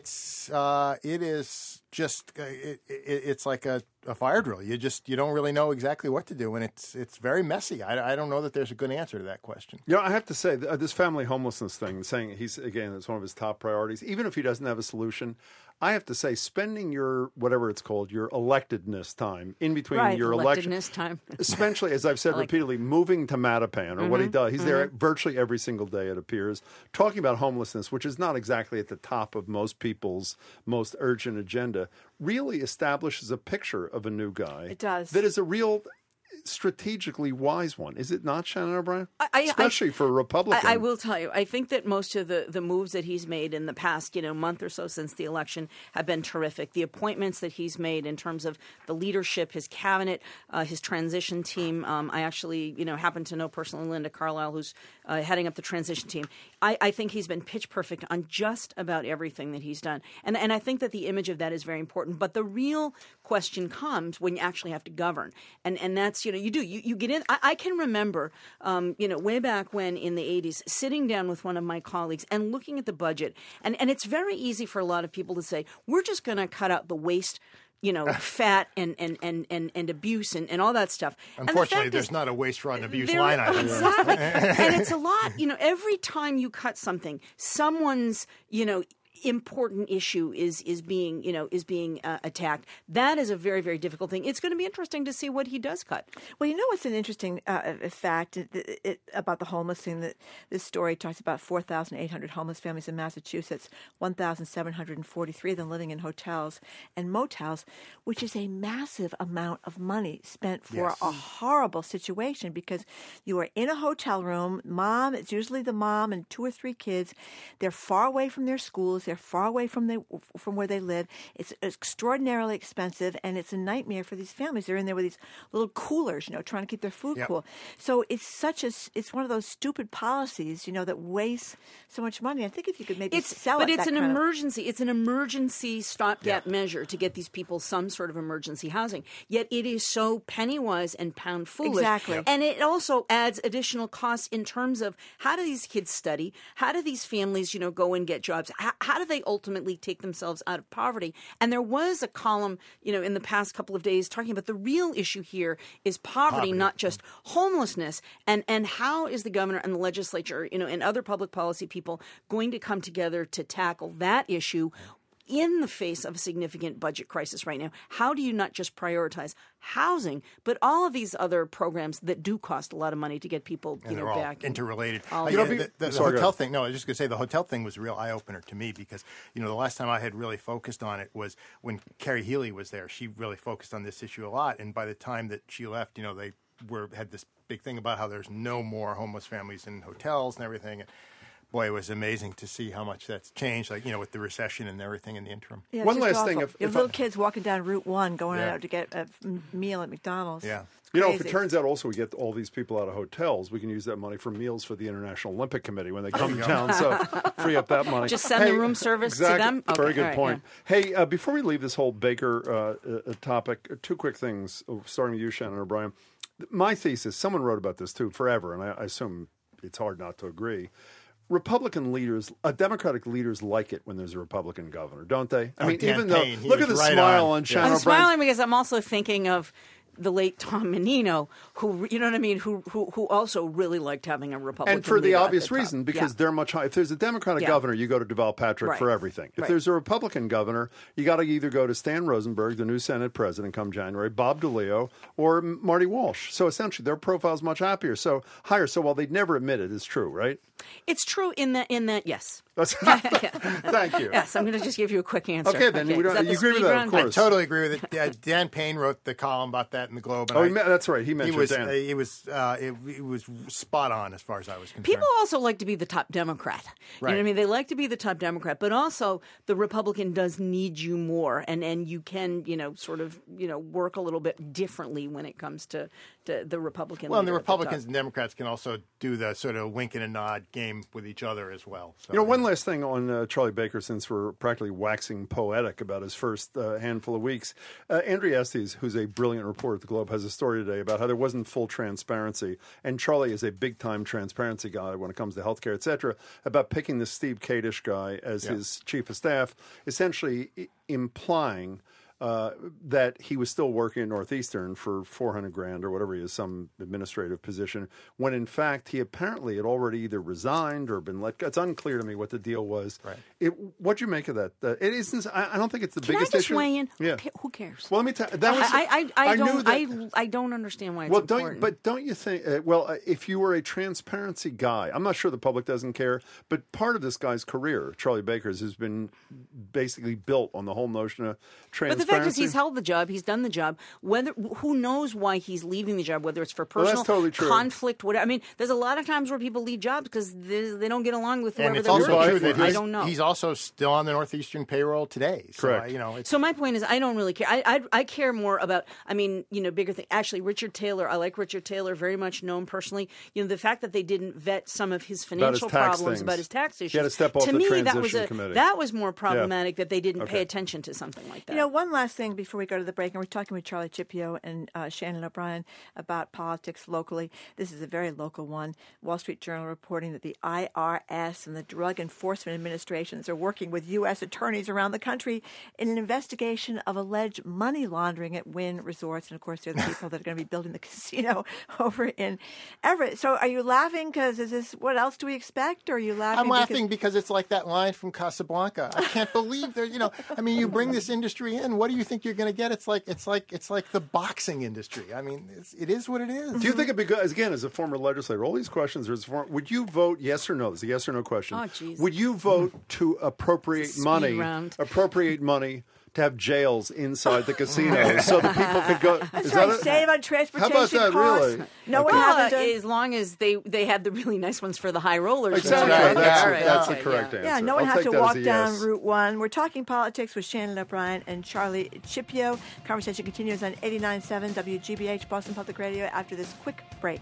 [SPEAKER 10] is just it's like a fire drill. You don't really know exactly what to do, and it's very messy. I don't know that there's a good answer to that question.
[SPEAKER 1] I have to say this family homelessness thing, saying it's one of his top priorities. Even if he doesn't have a solution, I have to say, spending your whatever it's called, your electedness time in between your election,
[SPEAKER 9] time,
[SPEAKER 1] especially as I've said repeatedly, moving to Mattapan or what he does. He's there virtually every single day. It appears talking about homelessness, which is not exactly at the top of most people's most urgent agenda, really establishes a picture of a new guy.
[SPEAKER 2] It does.
[SPEAKER 1] That is a real strategically wise one, is it not, Shannon O'Brien? Especially for a Republican.
[SPEAKER 9] I will tell you, I think that most of the moves that he's made in the past, month or so since the election have been terrific. The appointments that he's made in terms of the leadership, his cabinet, his transition team. I actually, happen to know personally Linda Carlisle, who's heading up the transition team. I think he's been pitch perfect on just about everything that he's done. And I think that the image of that is very important. But the real question comes when you actually have to govern. And that's, you get in. I can remember, way back when in the 80s, sitting down with one of my colleagues and looking at the budget. And it's very easy for a lot of people to say, we're just going to cut out the waste, fat and abuse and all that stuff.
[SPEAKER 10] Unfortunately, there's not a waste, fraud, and abuse line item.
[SPEAKER 9] Exactly. And it's a lot, every time you cut something, someone's, important issue is being attacked. That is a very, very difficult thing. It's going to be interesting to see what he does cut.
[SPEAKER 2] Well, what's an interesting fact about the homeless thing? That this story talks about 4,800 homeless families in Massachusetts, 1,743 of them living in hotels and motels, which is a massive amount of money spent for a horrible situation because you are in a hotel room. It's usually the mom and 2 or 3 kids. They're far away from their schools. They're far away from where they live. It's extraordinarily expensive, and it's a nightmare for these families. They're in there with these little coolers, trying to keep their food cool. So it's one of those stupid policies, that wastes so much money. I think if you could maybe sell it,
[SPEAKER 9] it's an emergency. It's an emergency stopgap measure to get these people some sort of emergency housing. Yet it is so penny wise and pound foolish.
[SPEAKER 2] Exactly.
[SPEAKER 9] And it also adds additional costs in terms of how do these kids study? How do these families, go and get jobs? How do they ultimately take themselves out of poverty? And there was a column, in the past couple of days talking about the real issue here is poverty. Not just homelessness. And how is the governor and the legislature, and other public policy people going to come together to tackle that issue in the face of a significant budget crisis right now, how do you not just prioritize housing, but all of these other programs that do cost a lot of money to get people
[SPEAKER 10] and they're
[SPEAKER 9] back?
[SPEAKER 10] all interrelated.
[SPEAKER 9] All
[SPEAKER 10] The hotel thing, no, I was just going to say the hotel thing was a real eye-opener to me because, the last time I had really focused on it was when Carrie Healy was there. She really focused on this issue a lot, and by the time that she left, they had this big thing about how there's no more homeless families in hotels and everything. And boy, it was amazing to see how much that's changed, with the recession and everything in the interim.
[SPEAKER 2] Yeah,
[SPEAKER 1] one last
[SPEAKER 2] awful.
[SPEAKER 1] thing.
[SPEAKER 2] You have little kids walking down Route 1 going out to get a meal at McDonald's.
[SPEAKER 10] Yeah.
[SPEAKER 1] If it turns out also we get all these people out of hotels, we can use that money for meals for the International Olympic Committee when they come to town. So free up that money.
[SPEAKER 9] Just send the room service to them? Okay,
[SPEAKER 1] Very good
[SPEAKER 9] right,
[SPEAKER 1] point. Yeah. Hey, before we leave this whole Baker topic, two quick things, starting with you, Shannon O'Brien. My thesis, someone wrote about this too forever, and I assume it's hard not to agree. Republican leaders, Democratic leaders like it when there's a Republican governor, don't they? I mean, even though, look at the smile on Shannon O'Brien.
[SPEAKER 9] I'm smiling because I'm also thinking of the late Tom Menino, who, you know what I mean, who also really liked having a Republican
[SPEAKER 1] and for the
[SPEAKER 9] leader
[SPEAKER 1] obvious reason, because they're much higher. If there's a Democratic governor, you go to Deval Patrick for everything. If there's a Republican governor, you got to either go to Stan Rosenberg, the new Senate president come January, Bob DeLeo, or Marty Walsh. So essentially, their profile's much higher. So while they'd never admit it, it's true, right?
[SPEAKER 9] It's true in that yes.
[SPEAKER 1] Thank you.
[SPEAKER 9] Yes, I'm going to just give you a quick answer.
[SPEAKER 1] Okay, then you agree with that, of course.
[SPEAKER 10] I totally agree with it. Dan Payne wrote the column about that in the Globe. And
[SPEAKER 1] that's right. He mentioned Dan.
[SPEAKER 10] It was spot on as far as I was concerned.
[SPEAKER 9] People also like to be the top Democrat. You know what I mean? They like to be the top Democrat, but also the Republican does need you more, and you can, work a little bit differently when it comes to the Republican.
[SPEAKER 10] Well, and the Republicans and Democrats can also do the sort of wink and a nod game with each other as well. So,
[SPEAKER 1] one last thing on Charlie Baker, since we're practically waxing poetic about his first handful of weeks. Andrea Estes, who's a brilliant reporter at the Globe, has a story today about how there wasn't full transparency. And Charlie is a big-time transparency guy when it comes to healthcare, et cetera, about picking this Steve Kadish guy as his chief of staff, essentially implying that he was still working at Northeastern for $400,000 or whatever he is, some administrative position, when in fact he apparently had already either resigned or been let go. It's unclear to me what the deal was.
[SPEAKER 10] Right.
[SPEAKER 1] What'd you make of that? It isn't. I don't think it's the biggest
[SPEAKER 9] issue.
[SPEAKER 1] issue.
[SPEAKER 9] Weigh in?
[SPEAKER 1] Yeah.
[SPEAKER 9] Who cares?
[SPEAKER 1] Well, let me tell you. That was.
[SPEAKER 9] I don't understand why it's important.
[SPEAKER 1] Don't you think? If you were a transparency guy, I'm not sure the public doesn't care, but part of this guy's career, Charlie Baker's, has been basically built on the whole notion of transparency.
[SPEAKER 9] The fact is, he's held the job, he's done the job. Who knows why he's leaving the job? Whether it's for personal conflict, whatever. I mean, there's a lot of times where people leave jobs because they don't get along with whoever they're working
[SPEAKER 10] true that
[SPEAKER 9] I don't know.
[SPEAKER 10] He's also still on the Northeastern payroll today. So,
[SPEAKER 1] correct.
[SPEAKER 9] So my point is, I don't really care. I care more about. I mean, bigger thing. Actually, Richard Taylor. I like Richard Taylor very much. Know him personally. The fact that they didn't vet some of his financial problems about his tax issues.
[SPEAKER 1] He had to step off
[SPEAKER 9] to
[SPEAKER 1] the
[SPEAKER 9] me,
[SPEAKER 1] transition committee.
[SPEAKER 9] that was more problematic that they didn't pay attention to something like that.
[SPEAKER 2] One last thing before we go to the break, and we're talking with Charlie Cipio and Shannon O'Brien about politics locally. This is a very local one. Wall Street Journal reporting that the IRS and the Drug Enforcement Administrations are working with U.S. attorneys around the country in an investigation of alleged money laundering at Wynn Resorts. And, of course, they're the people that are going to be building the casino over in Everett. So are you laughing because what else do we expect? Or are you laughing?
[SPEAKER 10] I'm laughing because it's like that line from Casablanca. I can't believe they're, you bring this industry in. What do you think you're going to get? It's like the boxing industry. I mean, it is what it is.
[SPEAKER 1] Do you think it'd be good, again, as a former legislator, all these questions would you vote yes or no? It's a yes or no question.
[SPEAKER 9] Oh, geez.
[SPEAKER 1] Would you vote to appropriate money to have jails inside the casinos so that people could go?
[SPEAKER 2] That's right. Save on transportation
[SPEAKER 1] costs. How about that,
[SPEAKER 2] costs.
[SPEAKER 1] really?
[SPEAKER 2] No one having to.
[SPEAKER 9] As long as they had the really nice ones for the high rollers.
[SPEAKER 1] Exactly. That's the correct answer.
[SPEAKER 2] Yeah, no one has to walk down Route 1. We're talking politics with Shannon O'Brien and Charlie Cipio. Conversation continues on 89.7 WGBH, Boston Public Radio, after this quick break.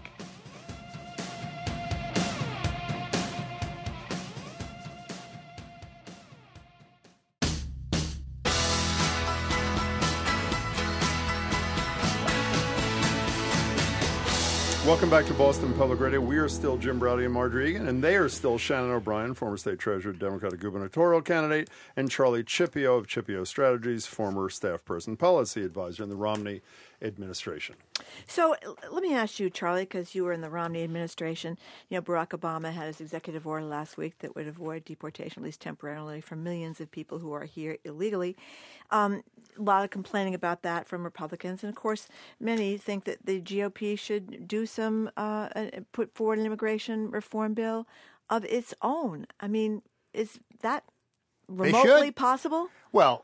[SPEAKER 1] Welcome back to Boston Public Radio. We are still Jim Braude and Marjorie Egan, and they are still Shannon O'Brien, former state treasurer, Democratic gubernatorial candidate, and Charlie Cipio of Cipio Strategies, former staff person, policy advisor in the Romney administration.
[SPEAKER 2] So let me ask you, Charlie, because you were in the Romney administration. Barack Obama had his executive order last week that would avoid deportation, at least temporarily, for millions of people who are here illegally. A lot of complaining about that from Republicans. And, of course, many think that the GOP should do some, put forward an immigration reform bill of its own. I mean, is that remotely possible?
[SPEAKER 10] Well,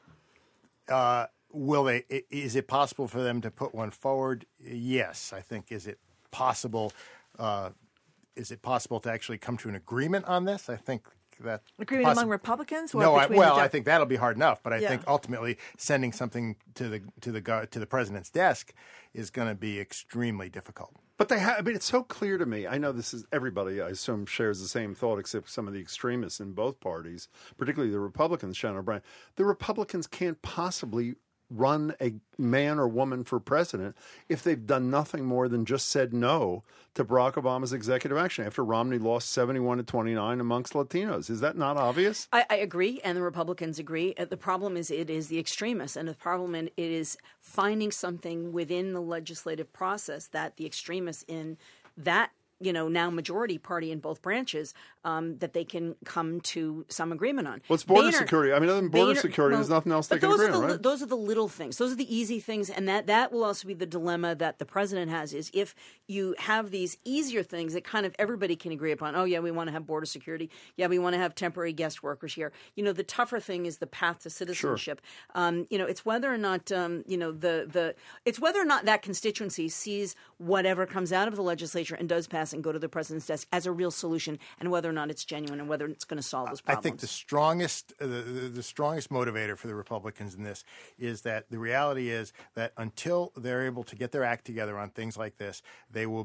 [SPEAKER 10] will they? Is it possible for them to put one forward? Yes, I think. Is it possible? Is it possible to actually come to an agreement on this? I think that
[SPEAKER 2] agreement among Republicans. Or
[SPEAKER 10] I think that'll be hard enough. But I think ultimately sending something to the president's desk is going to be extremely difficult.
[SPEAKER 1] But it's so clear to me. I know this is everybody, I assume, shares the same thought, except some of the extremists in both parties, particularly the Republicans, Shannon O'Brien. The Republicans can't possibly run a man or woman for president if they've done nothing more than just said no to Barack Obama's executive action after Romney lost 71-29 amongst Latinos. Is that not obvious?
[SPEAKER 9] I agree, and the Republicans agree. The problem is it is the extremists, and the problem it is finding something within the legislative process that the extremists in that now majority party in both branches, that they can come to some agreement on.
[SPEAKER 1] What's border security? I mean, other than border security, there's nothing else they can agree on, right?
[SPEAKER 9] Those are the little things. Those are the easy things, and that will also be the dilemma that the president has, is if you have these easier things that kind of everybody can agree upon. Oh, yeah, we want to have border security. Yeah, we want to have temporary guest workers here. The tougher thing is the path to citizenship. Sure. It's whether or not, it's whether or not that constituency sees whatever comes out of the legislature and does pass and go to the president's desk as a real solution, and whether or not it's genuine and whether it's going to solve those problems.
[SPEAKER 10] I think the strongest motivator for the Republicans in this is that the reality is that until they're able to get their act together on things like this, they will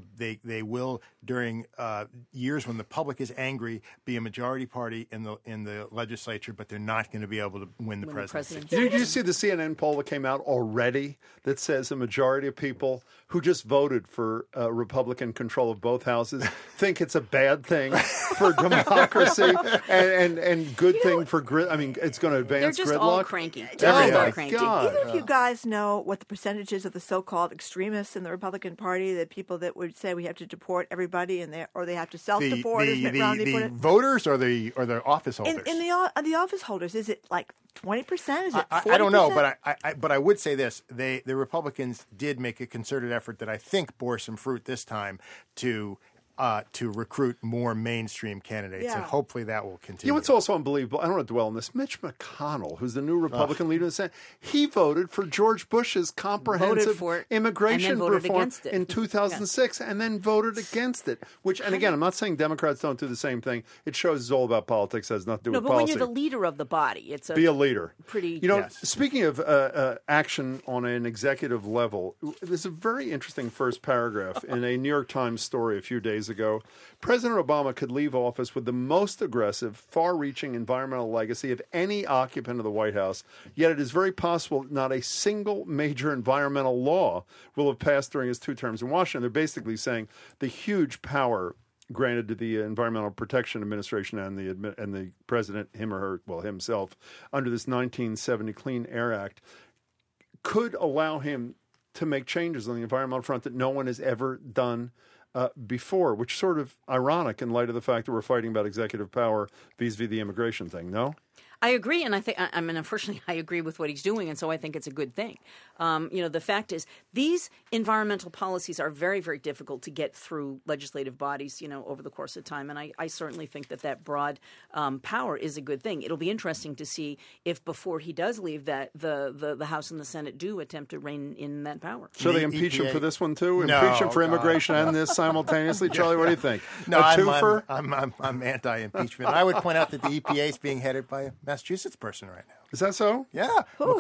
[SPEAKER 10] during years when the public is angry, be a majority party in the legislature, but they're not going to be able to win the presidency.
[SPEAKER 1] Did you see the CNN poll that came out already that says a majority of people who just voted for Republican control of both houses think it's a bad thing for democracy and good thing for grid? I mean, it's going to advance gridlock.
[SPEAKER 9] They're just all cranky.
[SPEAKER 1] God.
[SPEAKER 2] Even if you guys know what the percentages of the so-called extremists in the Republican Party, the people that would say we have to deport everybody or they have to self-deport, as Mitt Romney put it.
[SPEAKER 10] The voters or the office holders?
[SPEAKER 2] In the office holders, is it like 20%? Is it 40%?
[SPEAKER 10] I don't know, but I would say this: the Republicans did make a concerted effort that I think bore some fruit this time to recruit more mainstream candidates, and hopefully that will continue.
[SPEAKER 1] What's also unbelievable, I don't want to dwell on this, Mitch McConnell, who's the new Republican leader in the Senate, he voted for George Bush's comprehensive immigration reform in 2006 and then voted against it. And again, I'm not saying Democrats don't do the same thing. It shows it's all about politics, it has nothing to do with policy.
[SPEAKER 9] No, but when you're the leader of the body,
[SPEAKER 1] be a leader.
[SPEAKER 9] Pretty.
[SPEAKER 1] Speaking of action on an executive level, there's a very interesting first paragraph in a New York Times story a few days ago. President Obama could leave office with the most aggressive, far-reaching environmental legacy of any occupant of the White House, yet it is very possible not a single major environmental law will have passed during his 2 terms in Washington. They're basically saying the huge power granted to the Environmental Protection Administration and the president, him or her, well, himself, under this 1970 Clean Air Act, could allow him to make changes on the environmental front that no one has ever done before, which is sort of ironic in light of the fact that we're fighting about executive power vis-a-vis the immigration thing, no?
[SPEAKER 9] I agree, and unfortunately, I agree with what he's doing, and so I think it's a good thing. The fact is, these environmental policies are very, very difficult to get through legislative bodies, over the course of time, and I certainly think that broad power is a good thing. It'll be interesting to see if before he does leave, that the House and the Senate do attempt to rein in that power.
[SPEAKER 1] So they impeach him for this one too? Impeach him for immigration and this simultaneously? Charlie, what do you think?
[SPEAKER 10] No, I'm anti-impeachment. I would point out that the EPA is being headed by Massachusetts person right now.
[SPEAKER 1] Is that so?
[SPEAKER 10] Yeah.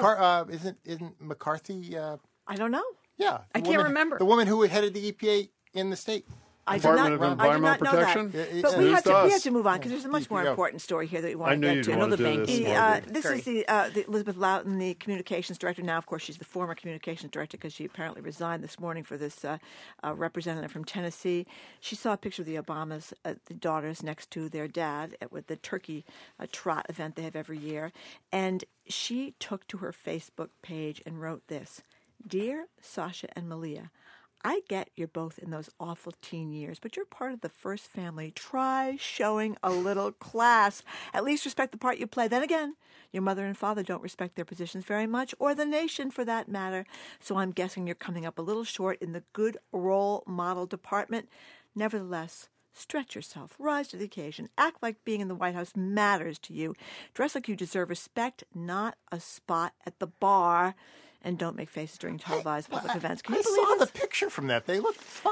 [SPEAKER 10] Isn't McCarthy?
[SPEAKER 2] I don't know.
[SPEAKER 10] Yeah.
[SPEAKER 9] I can't remember.
[SPEAKER 10] The woman who headed the EPA in the state.
[SPEAKER 1] Department of Environmental Protection?
[SPEAKER 2] But we have to move on because there's a much more important story here that we want to get to.
[SPEAKER 1] I know the banking.
[SPEAKER 2] This is the Elizabeth Loughton, the communications director. Now, of course, she's the former communications director because she apparently resigned this morning for this representative from Tennessee. She saw a picture of the Obamas, the daughters next to their dad with the turkey trot event they have every year. And she took to her Facebook page and wrote this: Dear Sasha and Malia, I get you're both in those awful teen years, but you're part of the first family. Try showing a little class. At least respect the part you play. Then again, your mother and father don't respect their positions very much, or the nation for that matter. So I'm guessing you're coming up a little short in the good role model department. Nevertheless, stretch yourself, rise to the occasion, act like being in the White House matters to you, dress like you deserve respect, not a spot at the bar. And don't make faces during televised public events. Can you believe
[SPEAKER 10] saw
[SPEAKER 2] this?
[SPEAKER 10] the picture from that. They looked fine.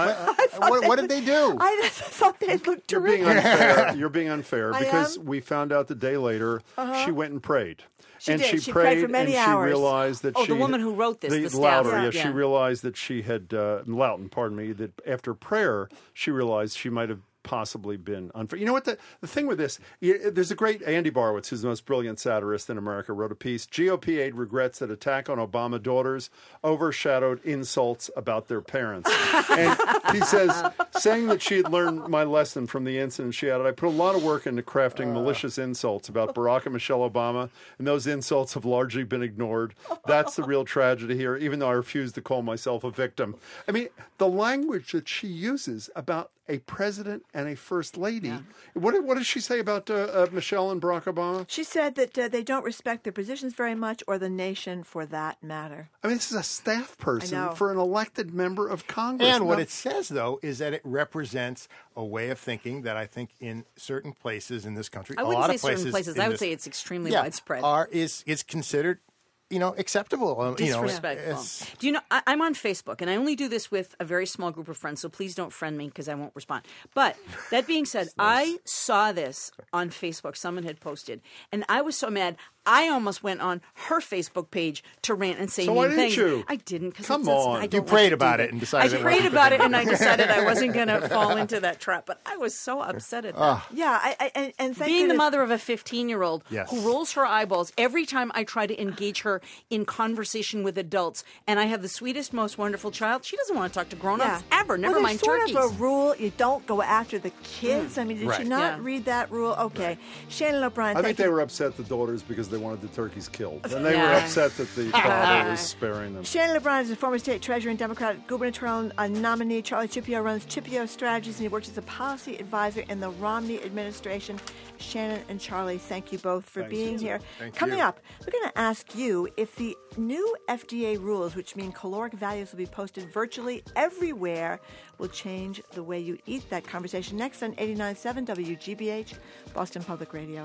[SPEAKER 10] What did they do?
[SPEAKER 2] I thought they looked
[SPEAKER 1] You're
[SPEAKER 2] terrific.
[SPEAKER 1] being unfair. You're being unfair
[SPEAKER 2] I
[SPEAKER 1] because
[SPEAKER 2] am?
[SPEAKER 1] we found out the day later she went and prayed.
[SPEAKER 2] She
[SPEAKER 1] and
[SPEAKER 2] did.
[SPEAKER 1] she
[SPEAKER 2] prayed for many
[SPEAKER 1] and
[SPEAKER 2] hours.
[SPEAKER 1] she realized that
[SPEAKER 9] Oh,
[SPEAKER 1] she
[SPEAKER 9] the woman who wrote this, the staff.
[SPEAKER 1] Louder,
[SPEAKER 9] Yeah.
[SPEAKER 1] she realized that she had Loughton, pardon me, that after prayer she realized she might have possibly been unfair. You know what? The thing with this, there's a great Andy Borowitz, who's the most brilliant satirist in America, wrote a piece. GOP aide regrets that attack on Obama daughters overshadowed insults about their parents. And he says, saying that she had learned my lesson from the incident she had, I put a lot of work into crafting malicious insults about Barack and Michelle Obama, and those insults have largely been ignored. That's the real tragedy here, even though I refuse to call myself a victim. I mean, the language that she uses about a president and a first lady. Yeah. What does she say about Michelle and Barack Obama?
[SPEAKER 2] She said that they don't respect their positions very much, or the nation for that matter.
[SPEAKER 1] I mean, this is a staff person for an elected member of Congress.
[SPEAKER 10] And what it says, though, is that it represents a way of thinking that I think in certain places in this country,
[SPEAKER 9] I wouldn't say certain places. I would say it's extremely widespread.
[SPEAKER 10] Is considered acceptable.
[SPEAKER 9] Disrespectful. Do you know, I'm on Facebook, and I only do this with a very small group of friends, so please don't friend me because I won't respond. But that being said, I saw this on Facebook. Someone had posted, and I was so mad. I almost went on her Facebook page to rant and say mean things.
[SPEAKER 1] You?
[SPEAKER 9] I didn't. Cause
[SPEAKER 1] Come on.
[SPEAKER 10] You prayed about it and decided.
[SPEAKER 9] I prayed about it, and I decided I wasn't going to fall into that trap. But I was so upset at that.
[SPEAKER 2] Yeah, and
[SPEAKER 9] being the mother of a 15-year-old who rolls her eyeballs every time I try to engage her in conversation with adults, and I have the sweetest, most wonderful child. She doesn't want to talk to grown-ups ever. Never mind turkeys.
[SPEAKER 2] Sort of a rule: you don't go after the kids. I mean, did you not read that rule? Okay, Shannon O'Brien.
[SPEAKER 1] I think they were upset, the daughters, because they wanted the turkeys killed, and they were upset that the father was sparing them.
[SPEAKER 2] Shannon O'Brien is a former state treasurer and Democratic gubernatorial nominee. Charlie Cipio runs Cipio Strategies, and he works as a policy advisor in the Romney administration. Shannon and Charlie, thank you both for being here. Coming up, we're going to ask you if the new FDA rules, which mean caloric values will be posted virtually everywhere, will change the way you eat. That conversation next on 89.7 WGBH, Boston Public Radio.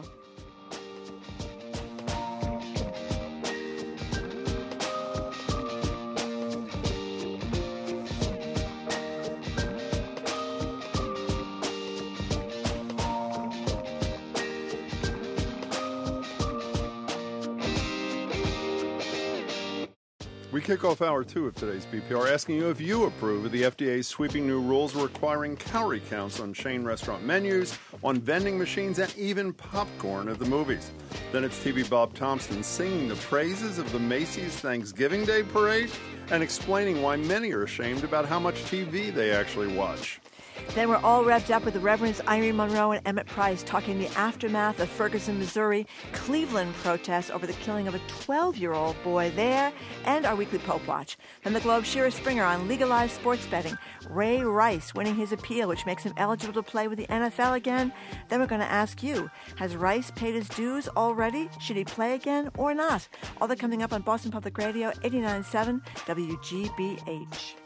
[SPEAKER 1] We kick off hour 2 of today's BPR asking you if you approve of the FDA's sweeping new rules requiring calorie counts on chain restaurant menus, on vending machines, and even popcorn at the movies. Then it's TV Bob Thompson singing the praises of the Macy's Thanksgiving Day Parade and explaining why many are ashamed about how much TV they actually watch.
[SPEAKER 2] Then we're all revved up with the Reverends Irene Monroe and Emmett Price talking the aftermath of Ferguson, Missouri, Cleveland protests over the killing of a 12-year-old boy there, and our weekly Pope Watch. Then the Globe Shearer Springer on legalized sports betting. Ray Rice winning his appeal, which makes him eligible to play with the NFL again. Then we're going to ask you, has Rice paid his dues already? Should he play again or not? All that coming up on Boston Public Radio, 89.7 WGBH.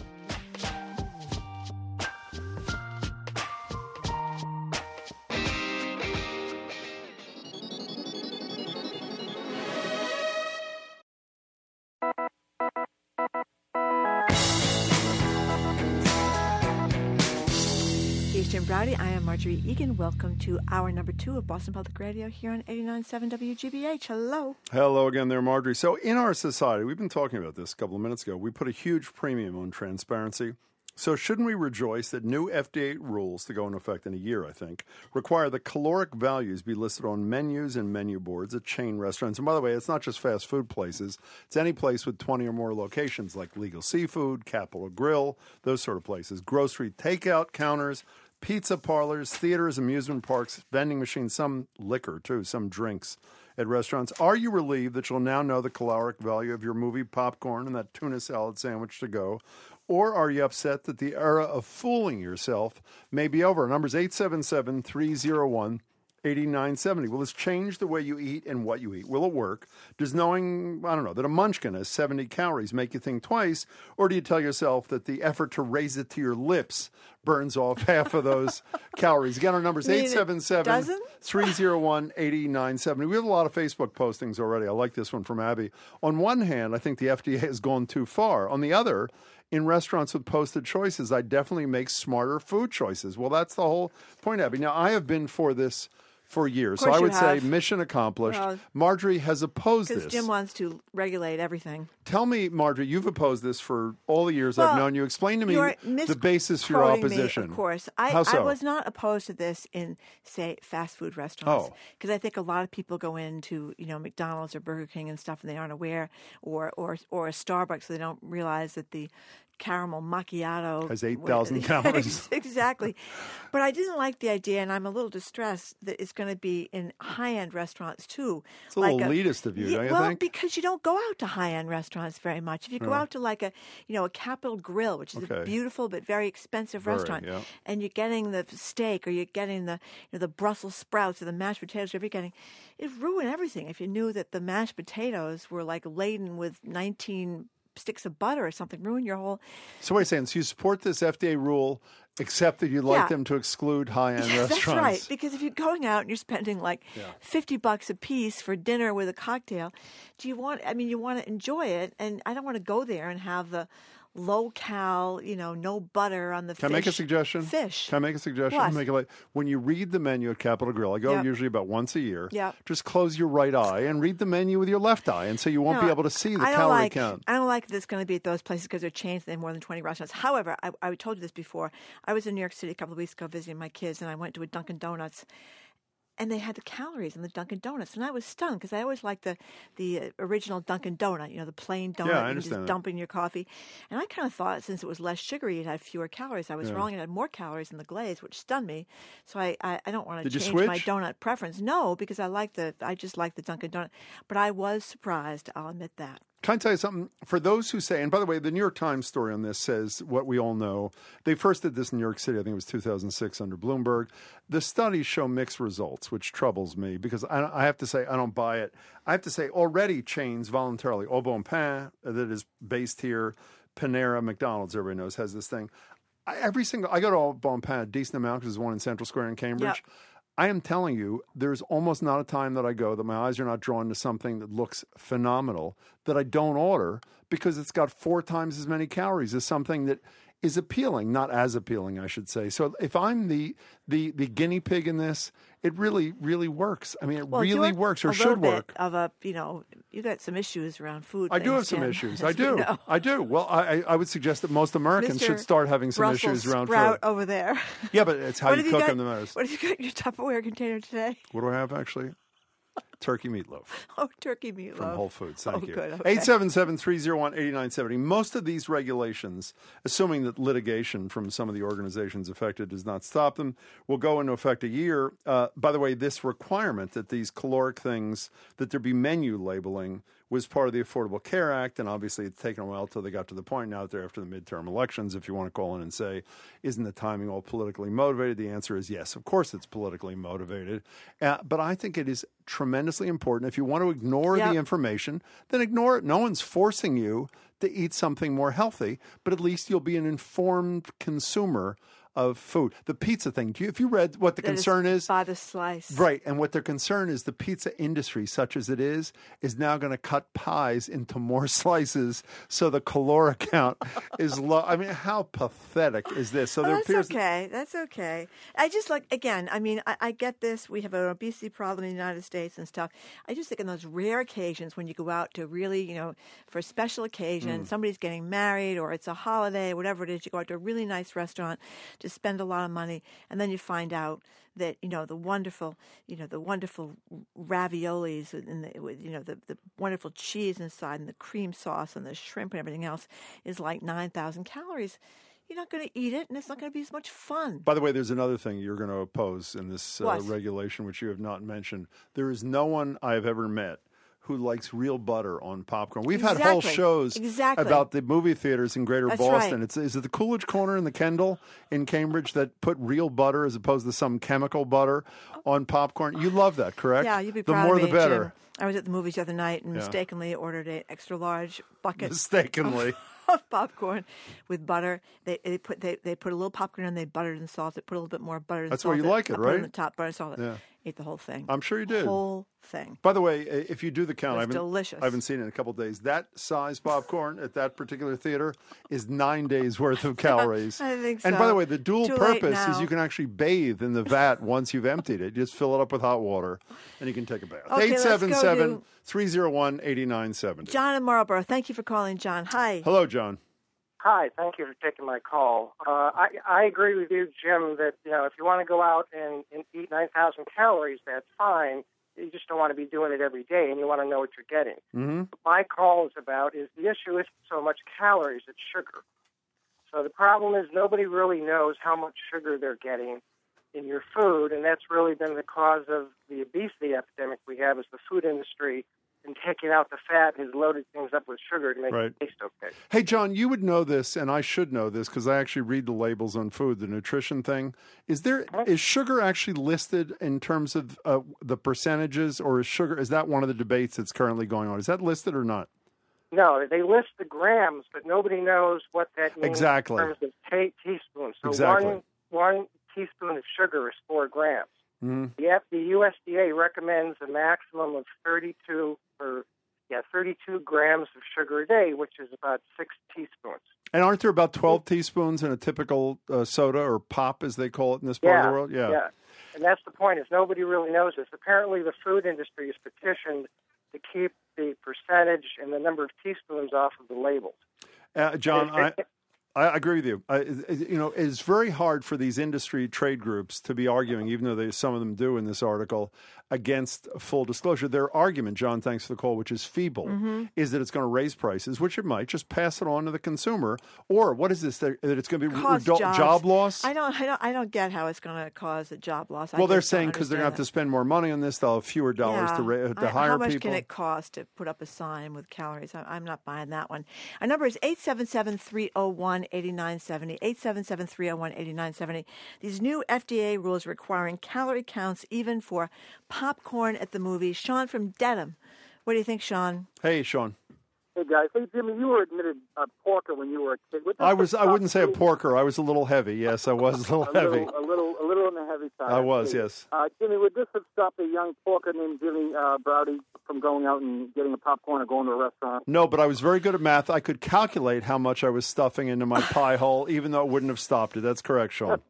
[SPEAKER 2] Jim Browdy. I am Marjorie Egan. Welcome to hour number 2 of Boston Public Radio here on 89.7 WGBH. Hello.
[SPEAKER 1] Hello again there, Marjorie. So in our society, we've been talking about this a couple of minutes ago, we put a huge premium on transparency. So shouldn't we rejoice that new FDA rules, to go into effect in a year, I think, require that caloric values be listed on menus and menu boards at chain restaurants? And by the way, it's not just fast food places. It's any place with 20 or more locations like Legal Seafood, Capitol Grill, those sort of places. Grocery takeout counters, pizza parlors, theaters, amusement parks, vending machines, some liquor too, some drinks at restaurants. Are you relieved that you'll now know the caloric value of your movie popcorn and that tuna salad sandwich to go? Or are you upset that the era of fooling yourself may be over? Number's 877-301-8970. Will this change the way you eat and what you eat? Will it work? Does knowing, I don't know, that a munchkin has 70 calories make you think twice? Or do you tell yourself that the effort to raise it to your lips burns off half of those calories? Again, our number is 877-301-8970. We have a lot of Facebook postings already. I like this one from Abby. On one hand, I think the FDA has gone too far. On the other, in restaurants with posted choices, I definitely make smarter food choices. Well, that's the whole point, Abby. Now, I have been for this for years. So I would say mission accomplished. Well, Marjorie has opposed this.
[SPEAKER 2] Because Jim wants to regulate everything.
[SPEAKER 1] Tell me, Marjorie, you've opposed this for all the years I've known you. Explain to me the basis for your opposition.
[SPEAKER 2] Me, of course. I was not opposed to this in, say, fast food restaurants. Because I think a lot of people go into, McDonald's or Burger King and stuff and they aren't aware, or a Starbucks, so they don't realize that the caramel macchiato
[SPEAKER 1] has 8,000 calories.
[SPEAKER 2] Exactly. But I didn't like the idea, and I'm a little distressed that it's going to be in high-end restaurants too.
[SPEAKER 1] It's a little elitist of you, don't you think?
[SPEAKER 2] Well, because you don't go out to high-end restaurants very much. If you go out to like a Capitol Grill, which is a beautiful but very expensive restaurant, and you're getting the steak or you're getting the the Brussels sprouts or the mashed potatoes, whatever you're getting, it'd ruin everything if you knew that the mashed potatoes were like laden with 19 sticks of butter or something, ruin your whole...
[SPEAKER 1] So what are you saying? So you support this FDA rule, except that you'd like them to exclude high-end restaurants?
[SPEAKER 2] That's right, because if you're going out and you're spending like $50 a piece for dinner with a cocktail, you want to enjoy it, and I don't want to go there and have the low-cal, no butter on the fish.
[SPEAKER 1] Can I make a suggestion?
[SPEAKER 2] Fish.
[SPEAKER 1] Can I make a suggestion?
[SPEAKER 2] What?
[SPEAKER 1] When you read the menu at Capitol Grill, I go usually about once a year. Just close your right eye and read the menu with your left eye, and so you won't be able to see the calorie count.
[SPEAKER 2] I don't like that it's going to be at those places because they're changed. They have more than 20 restaurants. However, I told you this before. I was in New York City a couple of weeks ago visiting my kids, and I went to a Dunkin' Donuts. And they had the calories in the Dunkin' Donuts. And I was stunned because I always liked the original Dunkin' Donut, the plain donut.
[SPEAKER 1] Yeah, I
[SPEAKER 2] you
[SPEAKER 1] understand
[SPEAKER 2] just dump in your coffee. And I kind of thought since it was less sugary, it had fewer calories. I was wrong. It had more calories in the glaze, which stunned me. So I don't want to change my donut preference. No, because I just like the Dunkin' Donut. But I was surprised. I'll admit that.
[SPEAKER 1] Can I tell you something? For those who say, and by the way, the New York Times story on this says what we all know. They first did this in New York City, I think it was 2006 under Bloomberg. The studies show mixed results, which troubles me because I have to say I don't buy it. I have to say already chains voluntarily, Au Bon Pain, that is based here, Panera, McDonald's, everybody knows, has this thing. I go to Au Bon Pain a decent amount because there's one in Central Square in Cambridge. Yep. I am telling you, there's almost not a time that I go that my eyes are not drawn to something that looks phenomenal that I don't order because it's got 4 times as many calories as something that is appealing, not as appealing, I should say. So if I'm the guinea pig in this, it really, really works. I mean, it really works or should work.
[SPEAKER 2] You got some issues around food.
[SPEAKER 1] I do have some issues. I do. I do. Well, I would suggest that most Americans should start having some issues around
[SPEAKER 2] food.
[SPEAKER 1] Food.
[SPEAKER 2] Over there.
[SPEAKER 1] Yeah, but it's how you cook them the most.
[SPEAKER 2] What have you got in your Tupperware container today?
[SPEAKER 1] What do I have, actually? Turkey meatloaf.
[SPEAKER 2] Oh, turkey meatloaf.
[SPEAKER 1] From Whole Foods. Thank you.
[SPEAKER 2] Good, okay.
[SPEAKER 1] 877-301-8970. Most of these regulations, assuming that litigation from some of the organizations affected does not stop them, will go into effect a year. By the way, this requirement that these caloric things, that there be menu labeling, was part of the Affordable Care Act, and obviously it's taken a while till they got to the point now that they're after the midterm elections. If you want to call in and say, isn't the timing all politically motivated? The answer is yes. Of course it's politically motivated. But I think it is tremendously important. If you want to ignore the information, then ignore it. No one's forcing you to eat something more healthy, but at least you'll be an informed consumer of food. The pizza thing. If you read what the concern is
[SPEAKER 2] by the slice,
[SPEAKER 1] right? And what their concern is, the pizza industry, such as it is now going to cut pies into more slices, so the caloric count is low. I mean, how pathetic is this? So
[SPEAKER 2] that's okay. That's okay. I just I get this. We have an obesity problem in the United States and stuff. I just think on those rare occasions when you go out to really, for a special occasion, somebody's getting married or it's a holiday, whatever it is, you go out to a really nice restaurant to spend a lot of money, and then you find out that the wonderful raviolis and the wonderful cheese inside and the cream sauce and the shrimp and everything else is like 9,000 calories. you're not going to eat it, and it's not going to be as much fun.
[SPEAKER 1] By the way, there's another thing you're going to oppose in this regulation, which you have not mentioned. There is no one I have ever met who likes real butter on popcorn. We've had whole shows about the movie theaters in Greater Boston.
[SPEAKER 2] Right.
[SPEAKER 1] Is it the Coolidge Corner and the Kendall in Cambridge that put real butter as opposed to some chemical butter on popcorn? You love that, correct?
[SPEAKER 2] Yeah, you'd be
[SPEAKER 1] the
[SPEAKER 2] proud
[SPEAKER 1] more
[SPEAKER 2] of me,
[SPEAKER 1] the better.
[SPEAKER 2] Jim. I was at the movies the other night and mistakenly ordered an extra large bucket.
[SPEAKER 1] Mistakenly.
[SPEAKER 2] Of popcorn with butter. They put a little popcorn in, they buttered and salted, put a little bit more butter and
[SPEAKER 1] That's
[SPEAKER 2] salted.
[SPEAKER 1] why you like it,
[SPEAKER 2] put
[SPEAKER 1] right?
[SPEAKER 2] It on the top, butter and salted.
[SPEAKER 1] Yeah.
[SPEAKER 2] Ate the whole thing.
[SPEAKER 1] I'm sure you did.
[SPEAKER 2] Whole thing.
[SPEAKER 1] By the way, if you do the count,
[SPEAKER 2] delicious.
[SPEAKER 1] I haven't seen it in a couple of days. That size popcorn at that particular theater is 9 days worth of calories.
[SPEAKER 2] I think so.
[SPEAKER 1] And by the way, the dual
[SPEAKER 2] Too
[SPEAKER 1] purpose
[SPEAKER 2] late
[SPEAKER 1] is
[SPEAKER 2] now.
[SPEAKER 1] you can actually bathe in the vat once you've emptied it. You just fill it up with hot water and you can take a bath.
[SPEAKER 2] Okay,
[SPEAKER 1] 877-301-8970.
[SPEAKER 2] John in Marlborough. Thank you for calling, John. Hi.
[SPEAKER 1] Hello, John.
[SPEAKER 11] Hi, thank you for taking my call. I agree with you, Jim, that if you want to go out and eat 9,000 calories, that's fine. You just don't want to be doing it every day, and you want to know what you're getting.
[SPEAKER 1] Mm-hmm.
[SPEAKER 11] What my call is about is the issue isn't so much calories, it's sugar. So the problem is nobody really knows how much sugar they're getting in your food, and that's really been the cause of the obesity epidemic we have, is the food industry, and taking out the fat has loaded things up with sugar to make it taste okay.
[SPEAKER 1] Hey, John, you would know this, and I should know this because I actually read the labels on food, the nutrition thing. Is sugar actually listed in terms of the percentages, or is that one of the debates that's currently going on? Is that listed or not?
[SPEAKER 11] No, they list the grams, but nobody knows what that means
[SPEAKER 1] exactly.
[SPEAKER 11] in terms of teaspoons. So
[SPEAKER 1] exactly.
[SPEAKER 11] one teaspoon of sugar is 4 grams.
[SPEAKER 1] Mm-hmm.
[SPEAKER 11] The USDA recommends a maximum of 32 grams of sugar a day, which is about 6 teaspoons.
[SPEAKER 1] And aren't there about 12 teaspoons in a typical soda or pop, as they call it in this part of the world?
[SPEAKER 11] Yeah. And that's the point, is nobody really knows this. Apparently the food industry is petitioned to keep the percentage and the number of teaspoons off of the labels.
[SPEAKER 1] John, I agree with you. It's very hard for these industry trade groups to be arguing, even though some of them do in this article, against full disclosure. Their argument, John, thanks for the call, which is feeble, is that it's going to raise prices, which it might. Just pass it on to the consumer. Or what is this? That it's going to be job loss?
[SPEAKER 2] I don't get how it's going to cause a job loss.
[SPEAKER 1] Well, they're saying because they're going to have to spend more money on this, they'll have fewer dollars to hire people.
[SPEAKER 2] How much can it cost to put up a sign with calories? I'm not buying that one. Our number is 877-301-8970, 877-301-8970. These new FDA rules requiring calorie counts even for popcorn at the movies. Sean from Dedham. What do you think, Sean?
[SPEAKER 1] Hey, Sean.
[SPEAKER 12] Hey, guys. Hey, Jimmy, you were admitted a porker when you were a kid.
[SPEAKER 1] I wouldn't say a porker. I was a little heavy. Yes, I was a little heavy.
[SPEAKER 12] A little on the heavy side.
[SPEAKER 1] I was, yes.
[SPEAKER 12] Jimmy, would this have stopped a young porker named Jimmy Browdy from going out and getting a popcorn or going to a restaurant?
[SPEAKER 1] No, but I was very good at math. I could calculate how much I was stuffing into my pie hole, even though it wouldn't have stopped it. That's correct, Sean.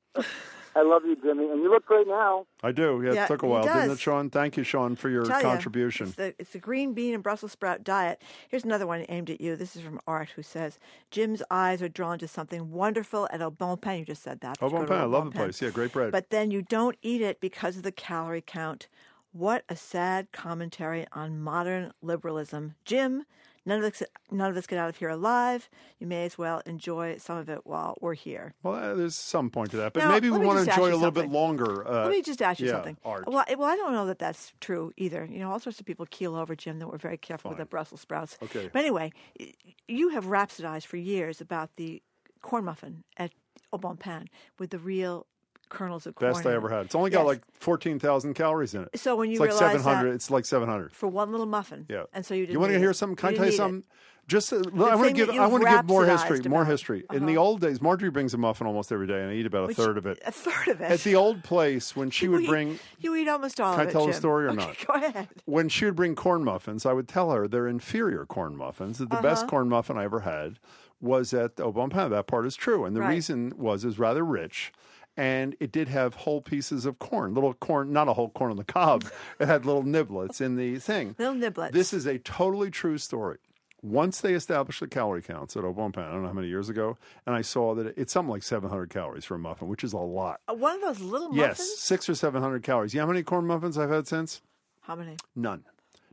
[SPEAKER 12] I love you, Jimmy, and you look great now.
[SPEAKER 1] I do. Yeah, it took a while, didn't it, Sean? Thank you, Sean, for your contribution.
[SPEAKER 2] It's the green bean and Brussels sprout diet. Here's another one aimed at you. This is from Art, who says, Jim's eyes are drawn to something wonderful at Au Bon Pain. You just said that.
[SPEAKER 1] Au Bon Pain, I love the place. Yeah, great bread.
[SPEAKER 2] But then you don't eat it because of the calorie count. What a sad commentary on modern liberalism. Jim, none of us get out of here alive. You may as well enjoy some of it while we're here.
[SPEAKER 1] Well, there's some point to that, but
[SPEAKER 2] now,
[SPEAKER 1] maybe we want to enjoy it a little bit longer.
[SPEAKER 2] Let me just ask you something.
[SPEAKER 1] Art.
[SPEAKER 2] Well, I don't know that that's true either. All sorts of people keel over, Jim, that we're very careful with the Brussels sprouts.
[SPEAKER 1] Okay.
[SPEAKER 2] But anyway, you have rhapsodized for years about the corn muffin at Au Bon Pain with the real kernels of corn.
[SPEAKER 1] Best I ever had. It's only got like 14,000 calories in it.
[SPEAKER 2] So when you
[SPEAKER 1] it's like
[SPEAKER 2] realize
[SPEAKER 1] 700, it's like 700
[SPEAKER 2] for one little muffin.
[SPEAKER 1] Yeah.
[SPEAKER 2] And so you didn't.
[SPEAKER 1] You want to hear something? Can I tell you something? Just I want to give more history. More history. In the old days, Marjorie brings a muffin almost every day, and I eat about a third of it.
[SPEAKER 2] A third of it.
[SPEAKER 1] At the old place, when she would bring,
[SPEAKER 2] you eat almost all of it.
[SPEAKER 1] Can I tell
[SPEAKER 2] Jim.
[SPEAKER 1] the story or
[SPEAKER 2] okay,
[SPEAKER 1] not?
[SPEAKER 2] Go ahead.
[SPEAKER 1] When she would bring corn muffins, I would tell her they're inferior corn muffins. That the best corn muffin I ever had was at Au Bon Pain. That part is true, and the reason was it was rather rich. And it did have whole pieces of corn, little corn, not a whole corn on the cob. It had little niblets in the thing.
[SPEAKER 2] Little niblets.
[SPEAKER 1] This is a totally true story. Once they established the calorie counts at Au Bon Pain, I don't know how many years ago, and I saw that it's something like 700 calories for a muffin, which is a lot.
[SPEAKER 2] One of those little muffins?
[SPEAKER 1] Yes, 600 or 700 calories. You know how many corn muffins I've had since?
[SPEAKER 2] How many?
[SPEAKER 1] None.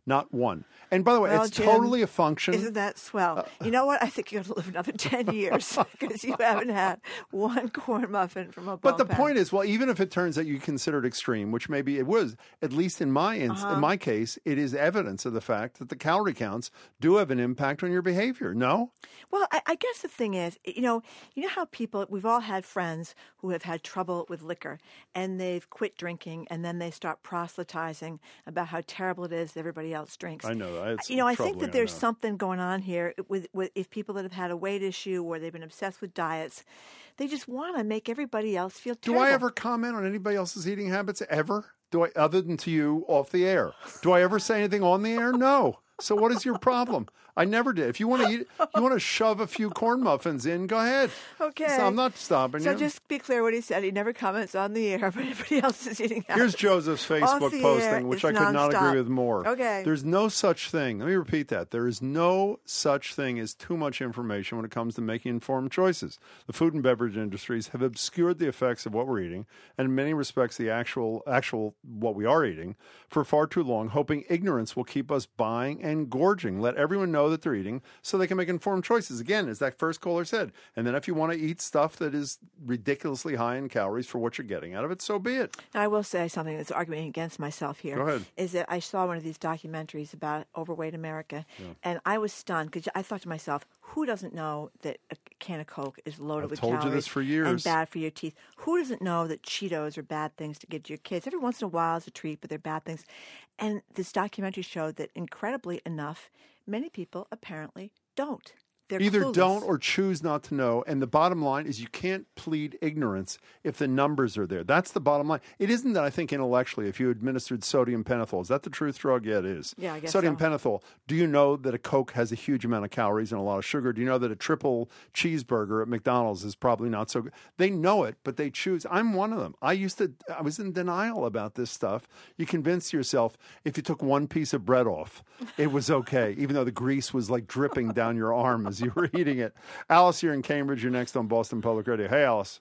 [SPEAKER 1] Not one. And by the way,
[SPEAKER 2] Well,
[SPEAKER 1] it's
[SPEAKER 2] Jim,
[SPEAKER 1] totally a function.
[SPEAKER 2] Isn't that swell? You know what? I think you're going to live another 10 years because you haven't had one corn muffin from a
[SPEAKER 1] But the
[SPEAKER 2] Bon-Pain.
[SPEAKER 1] point is, well, even if it turns out you consider it extreme, which maybe it was, at least in my in my case, it is evidence of the fact that the calorie counts do have an impact on your behavior. No?
[SPEAKER 2] Well, I guess the thing is, you know how people, we've all had friends who have had trouble with liquor and they've quit drinking and then they start proselytizing about how terrible it is that everybody else drinks.
[SPEAKER 1] I know.
[SPEAKER 2] I think that there's something going on here with if people that have had a weight issue or they've been obsessed with diets, they just want to make everybody else feel terrible.
[SPEAKER 1] Do I ever comment on anybody else's eating habits ever? Do I, other than to you off the air? Do I ever say anything on the air? No. So what is your problem? I never did. If you want to eat, you want to shove a few corn muffins in, go ahead.
[SPEAKER 2] Okay.
[SPEAKER 1] So I'm not stopping you.
[SPEAKER 2] So just be clear what he said. He never comments on the air, but everybody else is eating habits.
[SPEAKER 1] Here's Joseph's Facebook posting, which I could not agree with more.
[SPEAKER 2] Okay.
[SPEAKER 1] There's no such thing. Let me repeat that. There is no such thing as too much information when it comes to making informed choices. The food and beverage industries have obscured the effects of what we're eating, and in many respects, the actual what we are eating, for far too long, hoping ignorance will keep us buying and gorging. Let everyone know that they're eating so they can make informed choices. Again, as that first caller said. And then if you want to eat stuff that is ridiculously high in calories for what you're getting out of it, so be it.
[SPEAKER 2] Now, I will say something that's arguing against myself here.
[SPEAKER 1] Go ahead.
[SPEAKER 2] Is that I saw one of these documentaries about overweight America, and I was stunned because I thought to myself, who doesn't know that a can of Coke is loaded with calories?
[SPEAKER 1] I've told you this for years.
[SPEAKER 2] And bad for your teeth? Who doesn't know that Cheetos are bad things to give to your kids? Every once in a while it's a treat, but they're bad things. And this documentary showed that, incredibly enough, many people apparently don't. They're
[SPEAKER 1] either
[SPEAKER 2] clueless.
[SPEAKER 1] don't or choose not to know. And the bottom line is you can't plead ignorance if the numbers are there. That's the bottom line. It isn't that I think intellectually if you administered sodium pentothal. Is that the truth drug? Yeah, it is.
[SPEAKER 2] Yeah, I guess
[SPEAKER 1] sodium
[SPEAKER 2] so.
[SPEAKER 1] pentothal. Do you know that a Coke has a huge amount of calories and a lot of sugar? Do you know that a triple cheeseburger at McDonald's is probably not so good? They know it, but they choose. I'm one of them. I was in denial about this stuff. You convinced yourself if you took one piece of bread off, it was okay, even though the grease was like dripping down your arm as you were eating it. Alice here in Cambridge. You're next on Boston Public Radio. Hey, Alice.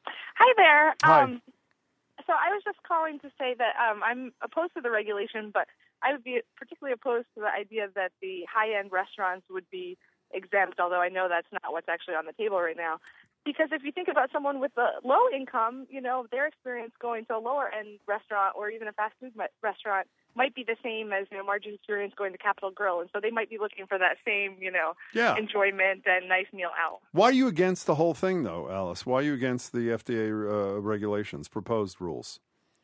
[SPEAKER 13] Hi there.
[SPEAKER 1] Hi.
[SPEAKER 13] So I was just calling to say that I'm opposed to the regulation, but I would be particularly opposed to the idea that the high-end restaurants would be exempt, although I know that's not what's actually on the table right now. Because if you think about someone with a low income, their experience going to a lower-end restaurant or even a fast food restaurant might be the same as Margie's experience going to Capitol Grill, and so they might be looking for that same enjoyment and nice meal out.
[SPEAKER 1] Why are you against the whole thing, though, Alice? Why are you against the FDA regulations, proposed rules?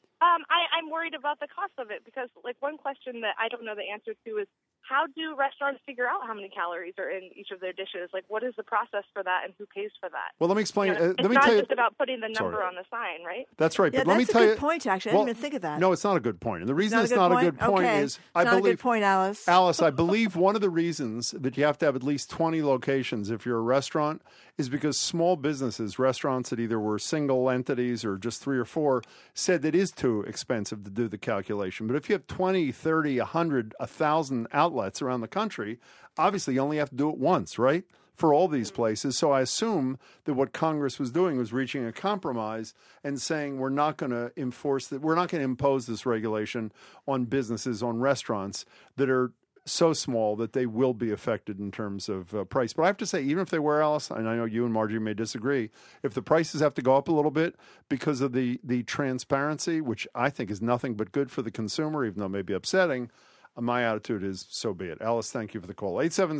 [SPEAKER 13] I'm worried about the cost of it because, one question that I don't know the answer to is how do restaurants figure out how many calories are in each of their dishes? What is the process for that, and who pays for that?
[SPEAKER 1] Well, let me explain.
[SPEAKER 13] It's
[SPEAKER 1] let me
[SPEAKER 13] not
[SPEAKER 1] tell you,
[SPEAKER 13] just about putting the number on the sign, right?
[SPEAKER 1] That's right.
[SPEAKER 2] Yeah,
[SPEAKER 1] but let me
[SPEAKER 2] that's
[SPEAKER 1] tell
[SPEAKER 2] a
[SPEAKER 1] you,
[SPEAKER 2] good point, actually. I didn't even think of that.
[SPEAKER 1] No, it's not a good point. And the reason
[SPEAKER 2] It's not a good point? Okay.
[SPEAKER 1] is,
[SPEAKER 2] It's not a good point, Alice.
[SPEAKER 1] Alice, I believe one of the reasons that you have to have at least 20 locations if you're a restaurant is because small businesses, restaurants that either were single entities or just 3 or 4, said it is too expensive to do the calculation. But if you have 20, 30, 100, 1,000 outlets around the country, obviously you only have to do it once, right? For all these places. So I assume that what Congress was doing was reaching a compromise and saying we're not going to enforce that, we're not going to impose this regulation on businesses, on restaurants that are so small that they will be affected in terms of price. But I have to say, even if they were, Alice, and I know you and Margie may disagree, if the prices have to go up a little bit because of the transparency, which I think is nothing but good for the consumer, even though it may be upsetting, my attitude is so be it. Alice, thank you for the call.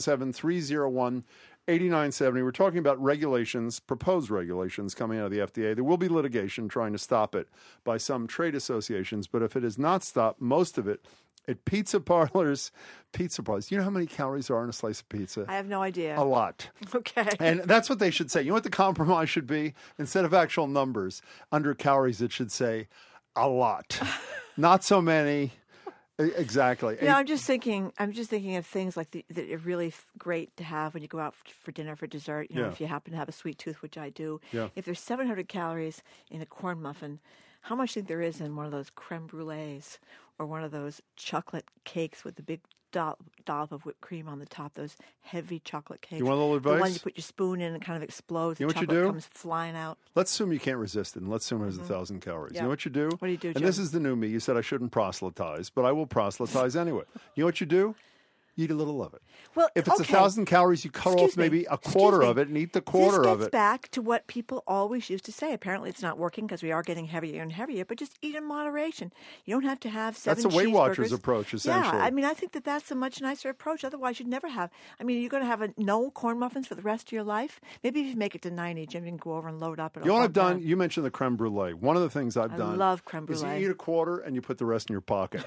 [SPEAKER 1] 877-301-8970. We're talking about regulations, proposed regulations coming out of the FDA. There will be litigation trying to stop it by some trade associations, but if it is not stopped, most of it at pizza parlors. Do you know how many calories are in a slice of pizza?
[SPEAKER 2] I have no idea.
[SPEAKER 1] A lot.
[SPEAKER 2] Okay.
[SPEAKER 1] And that's what they should say. You know what the compromise should be? Instead of actual numbers, under calories, it should say a lot. Not so many. Exactly.
[SPEAKER 2] I'm just thinking of things like that are really great to have when you go out for dinner, for dessert. If you happen to have a sweet tooth, which I do.
[SPEAKER 1] Yeah.
[SPEAKER 2] If there's 700 calories in a corn muffin, how much do you think there is in one of those creme brulees or one of those chocolate cakes with the big dollop of whipped cream on the top. Those heavy chocolate cakes.
[SPEAKER 1] You want a little advice?
[SPEAKER 2] The one you put your spoon in and it kind of explodes.
[SPEAKER 1] You know
[SPEAKER 2] the
[SPEAKER 1] what you
[SPEAKER 2] chocolate
[SPEAKER 1] do?
[SPEAKER 2] comes flying out.
[SPEAKER 1] Let's assume you can't resist it, and let's assume it has 1,000 calories.
[SPEAKER 2] Yeah.
[SPEAKER 1] You know what you do?
[SPEAKER 2] What do you do,
[SPEAKER 1] And
[SPEAKER 2] Jim?
[SPEAKER 1] this is the new me. You said I shouldn't proselytize, but I will proselytize anyway. You know what you do? You eat a little of it.
[SPEAKER 2] Well,
[SPEAKER 1] if it's 1,000 calories, you cut off maybe a quarter of it and eat the quarter of
[SPEAKER 2] This
[SPEAKER 1] it.
[SPEAKER 2] gets back to what people always used to say. Apparently, it's not working because we are getting heavier and heavier. But just eat in moderation. You don't have to have 7
[SPEAKER 1] That's a Weight Watchers
[SPEAKER 2] cheeseburgers.
[SPEAKER 1] approach, essentially.
[SPEAKER 2] Yeah, I mean, I think that's a much nicer approach. Otherwise, you'd never have. I mean, you're going to have no corn muffins for the rest of your life. Maybe if you make it to 90, Jim, you can go over and load up.
[SPEAKER 1] You know what I've done? You mentioned the creme brulee. One of the things I've done.
[SPEAKER 2] I love creme
[SPEAKER 1] is
[SPEAKER 2] brulee.
[SPEAKER 1] you eat a quarter and you put the rest in your pocket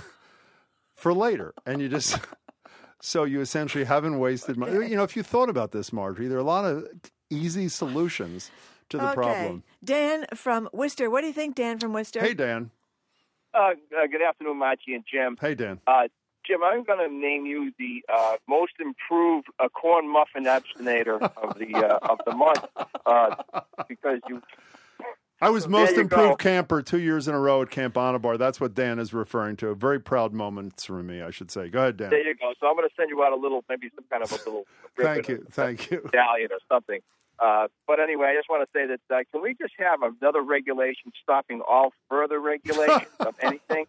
[SPEAKER 1] for later, and you just. So you essentially haven't wasted money. You know, if you thought about this, Marjorie, there are a lot of easy solutions to the problem.
[SPEAKER 2] Dan from Worcester. What do you think, Dan from Worcester?
[SPEAKER 1] Hey, Dan.
[SPEAKER 14] Good afternoon, Margie and Jim.
[SPEAKER 1] Hey, Dan.
[SPEAKER 14] Jim, I'm going to name you the most improved corn muffin abstinator of the month because you.
[SPEAKER 1] I was most improved camper 2 years in a row at Camp Anabar. That's what Dan is referring to. A very proud moment for me, I should say. Go ahead, Dan.
[SPEAKER 14] There you go. So I'm going to send you out maybe some kind of a little
[SPEAKER 1] Thank you.
[SPEAKER 14] medallion or something. But anyway, I just want to say that can we just have another regulation stopping all further regulation of anything?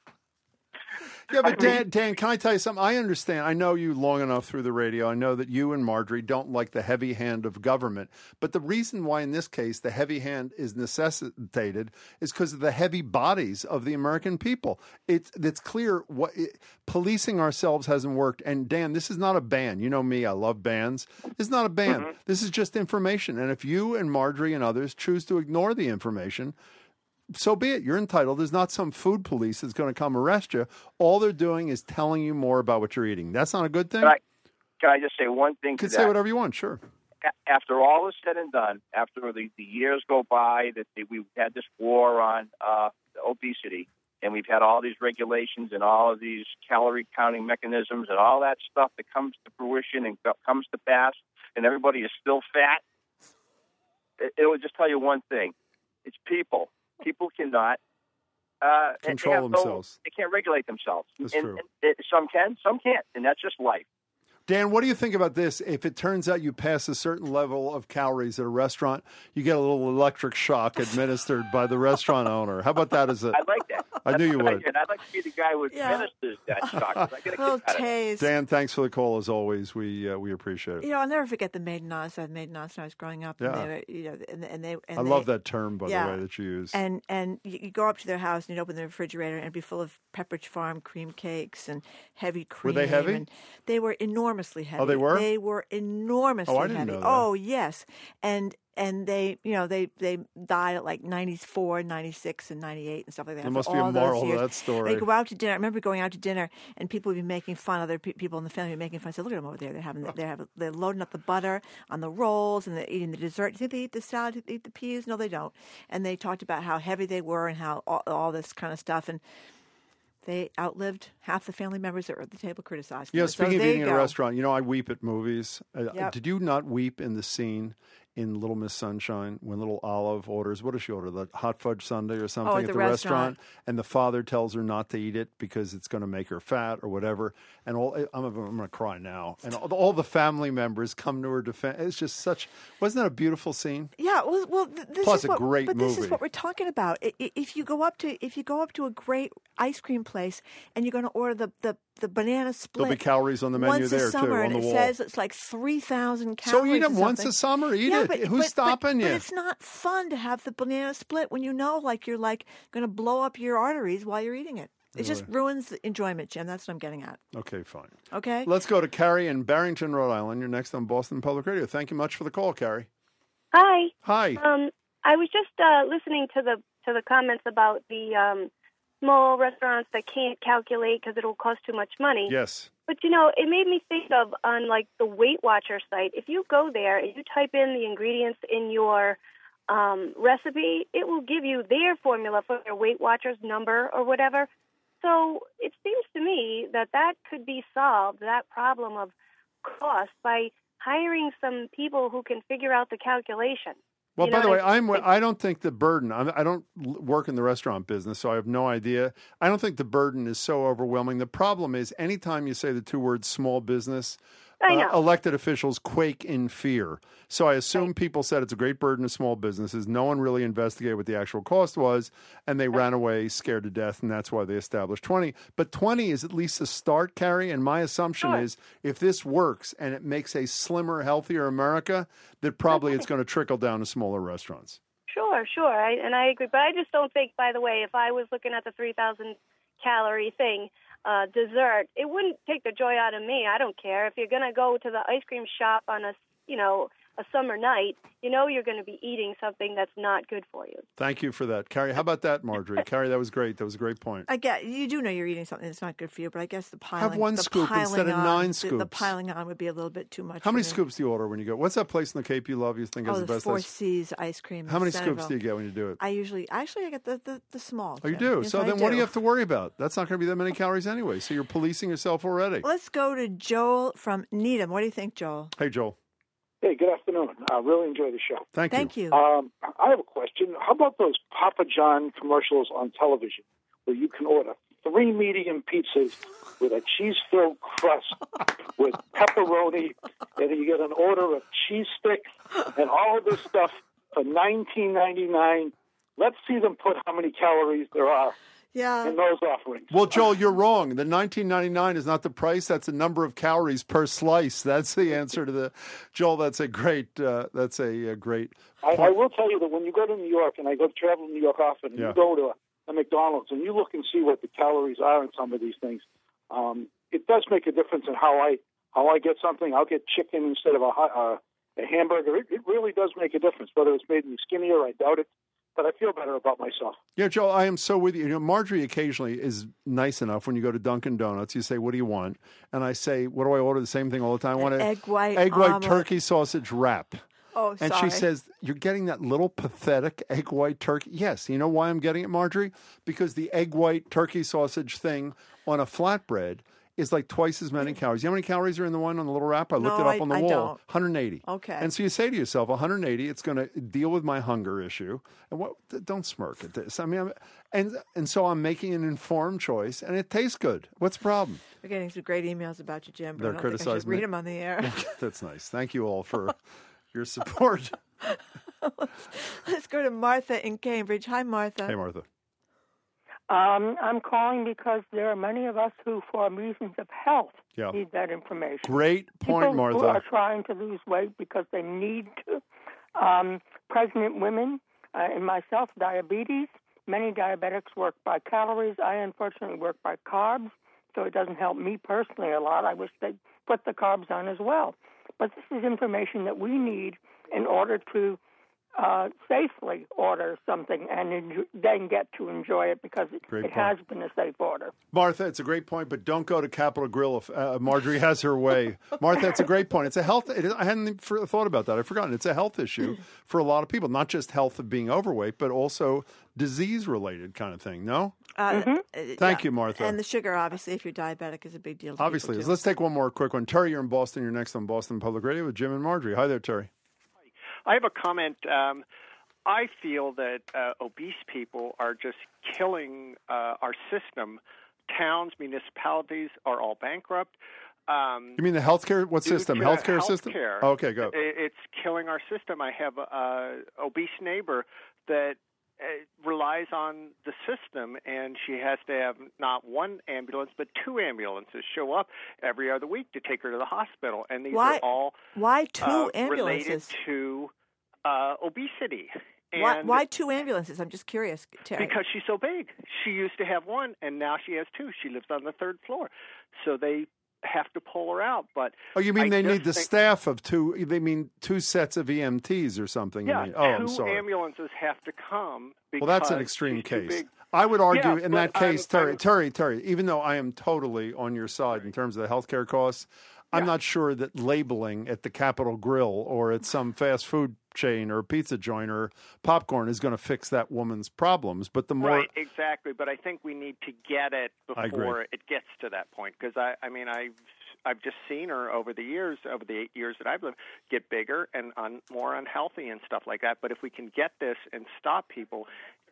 [SPEAKER 1] Yeah, but Dan, can I tell you something? I understand. I know you long enough through the radio. I know that you and Marjorie don't like the heavy hand of government. But the reason why, in this case, the heavy hand is necessitated is because of the heavy bodies of the American people. It's clear policing ourselves hasn't worked. And Dan, this is not a ban. You know me. I love bans. This is not a ban. Mm-hmm. This is just information. And if you and Marjorie and others choose to ignore the information, so be it. You're entitled. There's not some food police that's going to come arrest you. All they're doing is telling you more about what you're eating. That's not a good thing?
[SPEAKER 14] Can I just say one thing to that?
[SPEAKER 1] You can say whatever you want, sure.
[SPEAKER 14] After all is said and done, after the years go by that we've had this war on obesity, and we've had all these regulations and all of these calorie counting mechanisms and all that stuff that comes to fruition and comes to pass, and everybody is still fat, it will just tell you one thing. It's people. People cannot
[SPEAKER 1] control themselves.
[SPEAKER 14] They can't regulate themselves.
[SPEAKER 1] That's true.
[SPEAKER 14] Some can, some can't, and that's just life.
[SPEAKER 1] Dan, what do you think about this? If it turns out you pass a certain level of calories at a restaurant, you get a little electric shock administered by the restaurant owner. How about that as a...
[SPEAKER 14] I like that.
[SPEAKER 1] I knew you would.
[SPEAKER 14] I'd like to be the guy who administers that shock. I get a kick out of it.
[SPEAKER 1] Dan, thanks for the call as always. We appreciate it.
[SPEAKER 2] You know, I'll never forget the maiden-aunts. I had maiden-aunts when I was growing up.
[SPEAKER 1] Yeah.
[SPEAKER 2] And they were, and they
[SPEAKER 1] I love that term, by the way, that you use.
[SPEAKER 2] And you go up to their house and you'd open the refrigerator and it'd be full of Pepperidge Farm cream cakes and heavy cream.
[SPEAKER 1] Were they heavy?
[SPEAKER 2] And they were enormously heavy.
[SPEAKER 1] Oh, they were?
[SPEAKER 2] They were enormously heavy.
[SPEAKER 1] I didn't know that.
[SPEAKER 2] Oh, yes. And they, you know, they died at like 94, 96, and 98 and stuff like that.
[SPEAKER 1] There must be a moral to that story.
[SPEAKER 2] They go out to dinner. I remember going out to dinner and people would be making fun. Other people in the family would be making fun. I said, "Look at them over there. They're loading up the butter on the rolls and they're eating the dessert. Do you think they eat the salad? Do they eat the peas? No, they don't." And they talked about how heavy they were and how all this kind of stuff. And they outlived half the family members that were at the table criticizing them.
[SPEAKER 1] Speaking of eating in a restaurant, you know, I weep at movies.
[SPEAKER 2] Yep.
[SPEAKER 1] Did you not weep in the scene in Little Miss Sunshine when little Olive orders, what does she order, the hot fudge sundae or something
[SPEAKER 2] at the restaurant,
[SPEAKER 1] and the father tells her not to eat it because it's going to make her fat or whatever, and I'm going to cry now, and all the family members come to her defense. It's just wasn't that a beautiful scene?
[SPEAKER 2] Yeah, well this
[SPEAKER 1] Plus
[SPEAKER 2] is what,
[SPEAKER 1] a great
[SPEAKER 2] but
[SPEAKER 1] movie.
[SPEAKER 2] This is what we're talking about. If you go up to a great ice cream place and you're going to order the banana split,
[SPEAKER 1] there'll be calories on the menu
[SPEAKER 2] once
[SPEAKER 1] there
[SPEAKER 2] a summer,
[SPEAKER 1] too, on the
[SPEAKER 2] and
[SPEAKER 1] wall.
[SPEAKER 2] It says it's like 3,000 calories.
[SPEAKER 1] So eat them
[SPEAKER 2] or
[SPEAKER 1] once
[SPEAKER 2] something.
[SPEAKER 1] a summer. Eat
[SPEAKER 2] Yeah,
[SPEAKER 1] it.
[SPEAKER 2] but,
[SPEAKER 1] Who's stopping you?
[SPEAKER 2] But it's not fun to have the banana split when you know, like you're like going to blow up your arteries while you're eating it. It just ruins the enjoyment, Jim. That's what I'm getting at.
[SPEAKER 1] Okay, fine.
[SPEAKER 2] Okay.
[SPEAKER 1] Let's go to Carrie in Barrington, Rhode Island. You're next on Boston Public Radio. Thank you much for the call, Carrie.
[SPEAKER 15] Hi.
[SPEAKER 1] Hi.
[SPEAKER 15] I was just listening to the comments about the small restaurants that can't calculate because it'll cost too much money.
[SPEAKER 1] Yes.
[SPEAKER 15] But, you know, it made me think of on, like, the Weight Watcher site. If you go there and you type in the ingredients in your recipe, it will give you their formula for their Weight Watchers number or whatever. So it seems to me that could be solved, that problem of cost, by hiring some people who can figure out the calculation.
[SPEAKER 1] Well,
[SPEAKER 15] You
[SPEAKER 1] by
[SPEAKER 15] know
[SPEAKER 1] the way,
[SPEAKER 15] what
[SPEAKER 1] I don't think the burden. I don't work in the restaurant business, so I have no idea. I don't think the burden is so overwhelming. The problem is, anytime you say the two words "small business,"
[SPEAKER 15] I know.
[SPEAKER 1] elected officials quake in fear. So I assume people said it's a great burden to small businesses. No one really investigated what the actual cost was, and they ran away scared to death, and that's why they established 20. But 20 is at least a start, Carrie, and my assumption is if this works and it makes a slimmer, healthier America, that probably it's going to trickle down to smaller restaurants.
[SPEAKER 15] Sure. And I agree. But I just don't think, by the way, if I was looking at the 3,000 calorie thing, dessert, it wouldn't take the joy out of me. I don't care. If you're going to go to the ice cream shop on a summer night, you're going to be eating something that's not good for you.
[SPEAKER 1] Thank you for that. Carrie, how about that, Marjorie? Carrie, that was great. That was a great point.
[SPEAKER 2] I get you do know you're eating something that's not good for you, but I guess the piling
[SPEAKER 1] Have one scoop instead of 9 scoops.
[SPEAKER 2] The piling on would be a little bit too much.
[SPEAKER 1] How many
[SPEAKER 2] for me.
[SPEAKER 1] scoops do you order when you go? What's that place in the Cape you love? You think is the best?
[SPEAKER 2] Four
[SPEAKER 1] place?
[SPEAKER 2] Seas ice cream.
[SPEAKER 1] How many
[SPEAKER 2] in Centerville.
[SPEAKER 1] scoops do you get when you do it?
[SPEAKER 2] I get the small.
[SPEAKER 1] Oh, you
[SPEAKER 2] Jim.
[SPEAKER 1] do?
[SPEAKER 2] Yes,
[SPEAKER 1] So
[SPEAKER 2] I
[SPEAKER 1] then what do you have to worry about? That's not going to be that many calories anyway. So you're policing yourself already.
[SPEAKER 2] Let's go to Joel from Needham. What do you think, Joel?
[SPEAKER 1] Hey, Joel.
[SPEAKER 16] Hey, good afternoon. I really enjoy the show.
[SPEAKER 1] Thank you.
[SPEAKER 16] I have a question. How about those Papa John commercials on television where you can order 3 medium pizzas with a cheese-filled crust with pepperoni, and then you get an order of cheese sticks and all of this stuff for $19.99? Let's see them put how many calories there are in those offerings.
[SPEAKER 1] Well, Joel, you're wrong. The $19.99 is not the price. That's the number of calories per slice. That's the answer to the Joel. That's a great. Great.
[SPEAKER 16] I will tell you that when you go to New York, and I go travel to New York often, and you go to a McDonald's and you look and see what the calories are in some of these things, it does make a difference in how I get something. I'll get chicken instead of a hamburger. It really does make a difference. Whether it's made me skinnier, I doubt it. But I feel better about myself.
[SPEAKER 1] Yeah, Joel, I am so with you. Marjorie occasionally is nice enough when you go to Dunkin' Donuts. You say, "What do you want?" And I say, "What do I order?" The same thing all the time. I want an egg white turkey sausage wrap.
[SPEAKER 2] Oh,
[SPEAKER 1] and
[SPEAKER 2] sorry.
[SPEAKER 1] she says, "You're getting that little pathetic egg white turkey." Yes, you know why I'm getting it, Marjorie? Because the egg white turkey sausage thing on a flatbread is like twice as many calories. You know how many calories are in the one on the little wrap? I looked it up on the wall.
[SPEAKER 2] Don't.
[SPEAKER 1] 180.
[SPEAKER 2] Okay.
[SPEAKER 1] And so you say to yourself, 180, it's going to deal with my hunger issue. And don't smirk at this. I mean, and so I'm making an informed choice, and it tastes good. What's the problem?
[SPEAKER 2] We're getting some great emails about you, Jim. But
[SPEAKER 1] They're
[SPEAKER 2] I don't think I should
[SPEAKER 1] criticizing me.
[SPEAKER 2] read them on the air.
[SPEAKER 1] That's nice. Thank you all for your support.
[SPEAKER 2] Let's go to Martha in Cambridge. Hi, Martha.
[SPEAKER 1] Hey, Martha.
[SPEAKER 17] I'm calling because there are many of us who, for reasons of health, need that information.
[SPEAKER 1] Great point,
[SPEAKER 17] People
[SPEAKER 1] Martha.
[SPEAKER 17] who are trying to lose weight because they need to. Pregnant women and myself, diabetes. Many diabetics work by calories. I unfortunately work by carbs, so it doesn't help me personally a lot. I wish they'd put the carbs on as well. But this is information that we need in order to safely order something and then get to enjoy it because it has been a safe order.
[SPEAKER 1] Martha, it's a great point, but don't go to Capitol Grill if Marjorie has her way. Martha, it's a great point. It's a health. I hadn't thought about that. I've forgotten. It's a health issue for a lot of people, not just health of being overweight, but also disease-related kind of thing. No? Thank you, Martha.
[SPEAKER 2] And the sugar, obviously, if you're diabetic, is a big deal.
[SPEAKER 1] Obviously. Let's take one more quick one. Terry, you're in Boston. You're next on Boston Public Radio with Jim and Marjorie. Hi there, Terry.
[SPEAKER 18] I have a comment. I feel that obese people are just killing our system. Towns, municipalities are all bankrupt.
[SPEAKER 1] You mean the healthcare? What system? Healthcare system? Oh, okay, go.
[SPEAKER 18] It's killing our system. I have an obese neighbor that relies on the system, and she has to have not one ambulance but 2 ambulances show up every other week to take her to the hospital. And these are all
[SPEAKER 2] why 2
[SPEAKER 18] related
[SPEAKER 2] ambulances?
[SPEAKER 18] to obesity.
[SPEAKER 2] Why 2 ambulances? I'm just curious, Terry.
[SPEAKER 18] Because she's so big. She used to have 1, and now she has 2. She lives on the 3rd floor. So they have to pull her out. But
[SPEAKER 1] you mean they need the staff of 2? They mean 2 sets of EMTs or something?
[SPEAKER 18] Yeah,
[SPEAKER 1] you mean? I'm
[SPEAKER 18] 2
[SPEAKER 1] sorry.
[SPEAKER 18] ambulances have to come.
[SPEAKER 1] Well, that's an extreme case. I would argue in that case, Terry, even though I am totally on your side in terms of the healthcare costs, I'm not sure that labeling at the Capitol Grill or at some fast food chain or pizza joint or popcorn is going to fix that woman's problems. But the more
[SPEAKER 18] right, exactly. But I think we need to get it before it gets to that point. Because I've just seen her over the 8 years that I've lived, get bigger and more unhealthy and stuff like that. But if we can get this and stop people,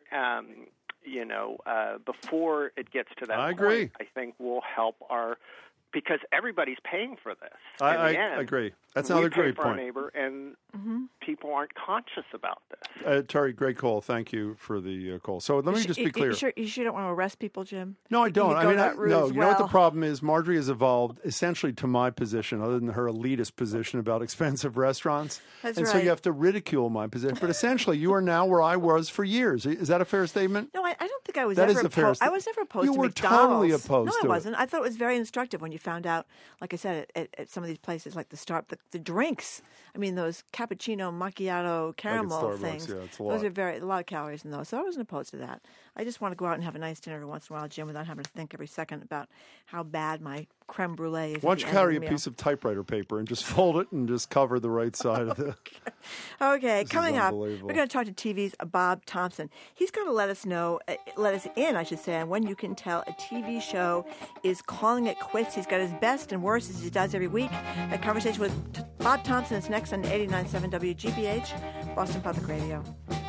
[SPEAKER 18] before it gets to that
[SPEAKER 1] I agree.
[SPEAKER 18] point, I think we'll help because everybody's paying for this.
[SPEAKER 1] I agree. That's another great
[SPEAKER 18] for our
[SPEAKER 1] point.
[SPEAKER 18] neighbor, and people aren't conscious about this.
[SPEAKER 1] Terry, great call. Thank you for the call. So let me just be clear.
[SPEAKER 2] You sure don't want to arrest people, Jim?
[SPEAKER 1] No, I don't.
[SPEAKER 2] You know
[SPEAKER 1] what the problem is? Marjorie has evolved essentially to my position, other than her elitist position about expensive restaurants.
[SPEAKER 2] That's
[SPEAKER 1] and
[SPEAKER 2] right.
[SPEAKER 1] so you have to ridicule my position. But essentially, you are now where I was for years. Is that a fair statement?
[SPEAKER 2] No, I don't think I was
[SPEAKER 1] That
[SPEAKER 2] ever
[SPEAKER 1] is the fairest.
[SPEAKER 2] I was never opposed
[SPEAKER 1] You
[SPEAKER 2] to
[SPEAKER 1] were
[SPEAKER 2] McDonald's.
[SPEAKER 1] totally opposed
[SPEAKER 2] no,
[SPEAKER 1] to
[SPEAKER 2] I wasn't. I thought it was very instructive when you found out, like I said, at some of these places like the drinks. I mean, those cappuccino, macchiato, caramel
[SPEAKER 1] Starbucks,
[SPEAKER 2] things.
[SPEAKER 1] yeah, it's a
[SPEAKER 2] those
[SPEAKER 1] lot.
[SPEAKER 2] are a lot of calories in those. So I wasn't opposed to that. I just want to go out and have a nice dinner every once in a while, Jim, without having to think every second about how bad my creme brulee is.
[SPEAKER 1] Why don't you carry a piece of typewriter paper and just fold it and just cover the right side of it?
[SPEAKER 2] Okay,
[SPEAKER 1] This
[SPEAKER 2] coming
[SPEAKER 1] is
[SPEAKER 2] up, we're
[SPEAKER 1] unbelievable.
[SPEAKER 2] going to talk to TV's Bob Thompson. He's going to let us in, I should say, on when you can tell a TV show is calling it quits. He's got his best and worst, as he does every week. That conversation with Bob Thompson is next on 89.7 WGBH, Boston Public Radio.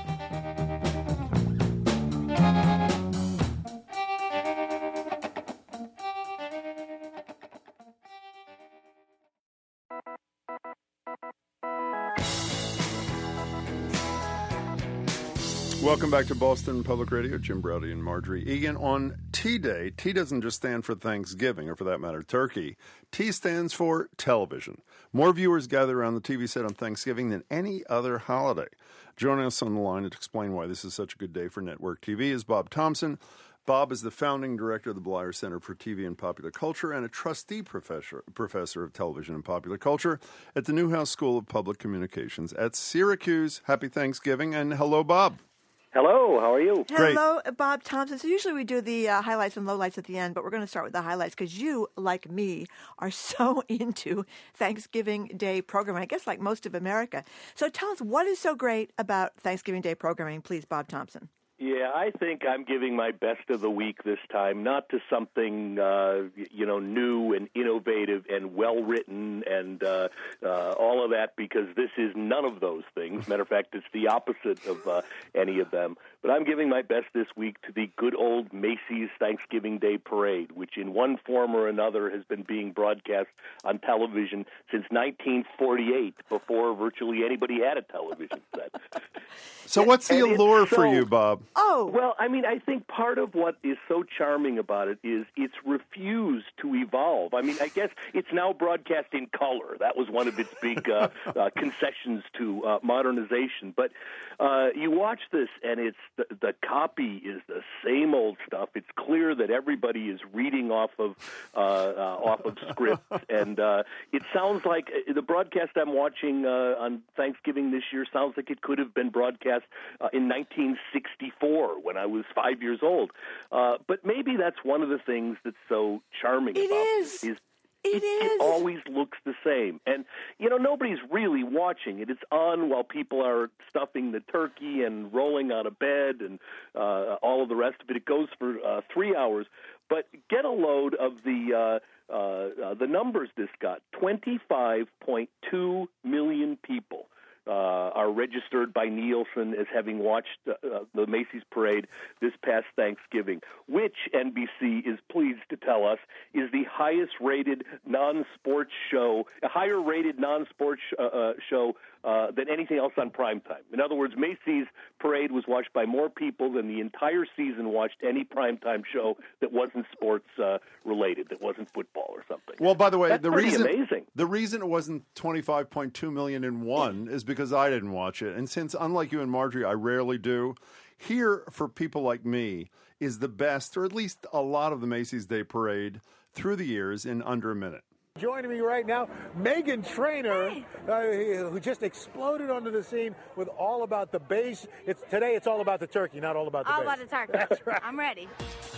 [SPEAKER 1] Welcome back to Boston Public Radio. Jim Browdy and Marjorie Egan. On T-Day, T doesn't just stand for Thanksgiving, or for that matter, turkey. T stands for television. More viewers gather around the TV set on Thanksgiving than any other holiday. Joining us on the line to explain why this is such a good day for network TV is Bob Thompson. Bob is the founding director of the Bleier Center for TV and Popular Culture and a trustee professor of television and popular culture at the Newhouse School of Public Communications at Syracuse. Happy Thanksgiving, and hello, Bob.
[SPEAKER 19] Hello, how are you?
[SPEAKER 2] Hello, Bob Thompson. So usually we do the highlights and lowlights at the end, but we're going to start with the highlights because you, like me, are so into Thanksgiving Day programming, I guess like most of America. So tell us, what is so great about Thanksgiving Day programming, please, Bob Thompson?
[SPEAKER 19] Yeah, I think I'm giving my best of the week this time, not to something, new and innovative and well-written and all of that, because this is none of those things. Matter of fact, it's the opposite of any of them. But I'm giving my best this week to the good old Macy's Thanksgiving Day Parade, which in one form or another has been being broadcast on television since 1948, before virtually anybody had a television set.
[SPEAKER 1] So what's the allure for you, Bob?
[SPEAKER 2] Oh.
[SPEAKER 19] Well, I mean, I think part of what is so charming about it is it's refused to evolve. I mean, I guess it's now broadcast in color. That was one of its big concessions to modernization. But you watch this, and it's the copy is the same old stuff. It's clear that everybody is reading off of scripts, and it sounds like the broadcast I'm watching on Thanksgiving this year sounds like it could have been broadcast in 1964 when I was 5 years old. But maybe that's one of the things that's so charming about this. It always looks the same. And, nobody's really watching it. It's on while people are stuffing the turkey and rolling out of bed and all of the rest of it. It goes for 3 hours. But get a load of the numbers this got. 25.2 million people are registered by Nielsen as having watched the Macy's Parade this past Thanksgiving, which NBC is pleased to tell us is the highest-rated non-sports show, a higher-rated non-sports show than anything else on primetime. In other words, Macy's Parade was watched by more people than the entire season watched any primetime show that wasn't sports-related, that wasn't football or something.
[SPEAKER 1] Well, by the way,
[SPEAKER 19] That's pretty amazing.
[SPEAKER 1] The reason it wasn't 25.2 million in one is because I didn't watch it. And since, unlike you and Marjorie, I rarely do, here, for people like me, is the best, or at least a lot of the Macy's Day Parade through the years in under a minute.
[SPEAKER 20] Joining me right now, Meghan Trainor, who just exploded onto the scene with All About the Bass. Today it's all about the turkey, not all about the bass.
[SPEAKER 21] All about the turkey.
[SPEAKER 20] That's right.
[SPEAKER 21] I'm ready.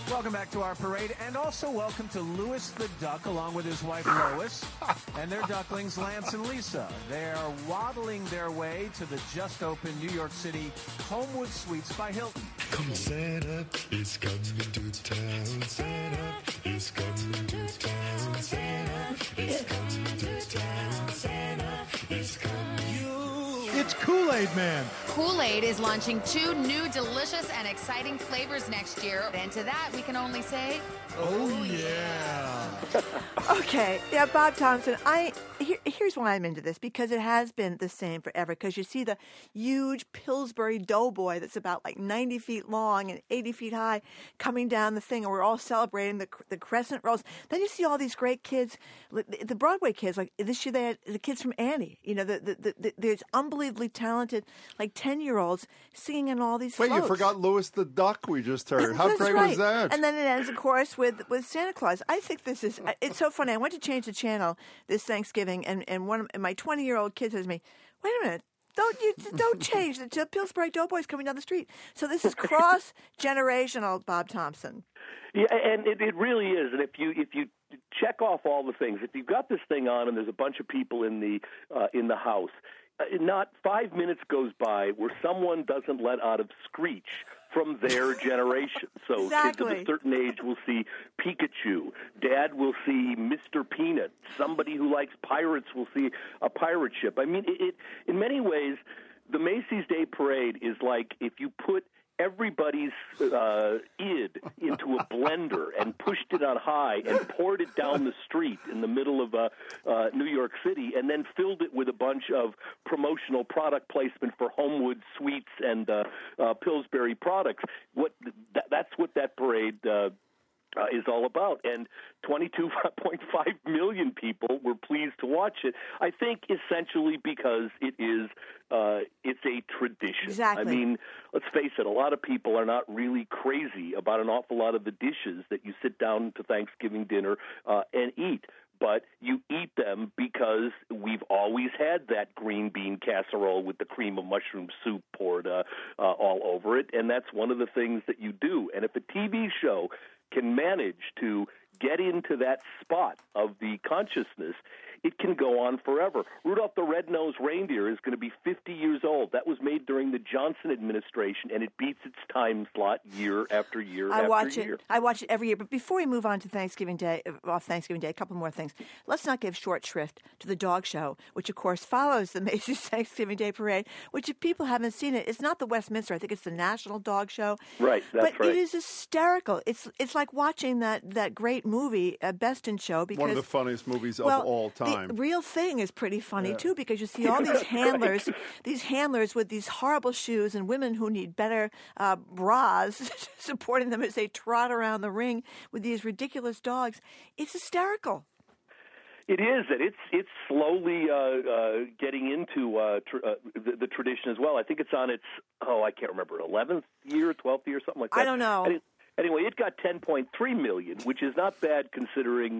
[SPEAKER 21] Welcome back to our parade, and also welcome to Louis the Duck, along with his wife Lois, and their ducklings Lance and Lisa. They are waddling their way to the just-opened New York City Homewood Suites by Hilton.
[SPEAKER 22] Come Santa is coming to town. Santa is coming to town. Santa is coming to town. Santa is coming.
[SPEAKER 20] It's Kool-Aid Man.
[SPEAKER 23] Kool-Aid is launching 2 new delicious and exciting flavors next year. And to that, we can only say,
[SPEAKER 20] oh yeah.
[SPEAKER 2] Okay, yeah, Bob Thompson, here's why I'm into this, because it has been the same forever, because you see the huge Pillsbury Doughboy that's about like 90 feet long and 80 feet high coming down the thing, and we're all celebrating the crescent rolls. Then you see all these great kids, the Broadway kids, like this year they had the kids from Annie, you know, there's unbelievably talented, like 10-year-olds singing in all these
[SPEAKER 1] Wait,
[SPEAKER 2] floats.
[SPEAKER 1] you forgot Louis the Duck we just heard. How
[SPEAKER 2] That's
[SPEAKER 1] great
[SPEAKER 2] right.
[SPEAKER 1] was that?
[SPEAKER 2] And then it ends, of course, with Santa Claus. I think this is, it's so funny. I went to change the channel this Thanksgiving, and my 20-year-old kid says to me, wait a minute, don't change. The Pillsbury Doughboy's coming down the street. So this is cross-generational, Bob Thompson.
[SPEAKER 19] Yeah, and it really is. And if you check off all the things, if you've got this thing on and there's a bunch of people in the house, not 5 minutes goes by where someone doesn't let out a screech from their generation. So
[SPEAKER 2] exactly.
[SPEAKER 19] Kids of a certain age will see Pikachu. Dad will see Mr. Peanut. Somebody who likes pirates will see a pirate ship. I mean, it in many ways, the Macy's Day Parade is like if you put everybody's id into a blender and pushed it on high and poured it down the street in the middle of New York City and then filled it with a bunch of promotional product placement for Homewood Suites and Pillsbury products. That's what that parade is all about. And 22.5 million people were pleased to watch it, I think essentially because it is it's a tradition.
[SPEAKER 2] Exactly.
[SPEAKER 19] I mean, let's face it, a lot of people are not really crazy about an awful lot of the dishes that you sit down to Thanksgiving dinner and eat. But you eat them because we've always had that green bean casserole with the cream of mushroom soup poured all over it, and that's one of the things that you do. And if a TV show can manage to get into that spot of the consciousness, it can go on forever. Rudolph the Red-Nosed Reindeer is going to be 50 years old. That was made during the Johnson administration, and it beats its time slot year after year after year.
[SPEAKER 2] I watch it every year. But before we move on to Thanksgiving Day, a couple more things. Let's not give short shrift to the dog show, which, of course, follows the Macy's Thanksgiving Day Parade, which, if people haven't seen it, it's not the Westminster. I think it's the National Dog Show.
[SPEAKER 19] Right, that's right.
[SPEAKER 2] It is hysterical. It's like watching that great movie, Best in Show. Because,
[SPEAKER 1] one of the funniest movies of all time.
[SPEAKER 2] The real thing is pretty funny, too, because you see all these handlers, these handlers with these horrible shoes and women who need better bras supporting them as they trot around the ring with these ridiculous dogs. It's hysterical.
[SPEAKER 19] It is, and it's slowly getting into the tradition as well. I think it's on its, I can't remember, 11th year, 12th year, something like that.
[SPEAKER 2] I don't know.
[SPEAKER 19] Anyway, it got 10.3 million, which is not bad considering,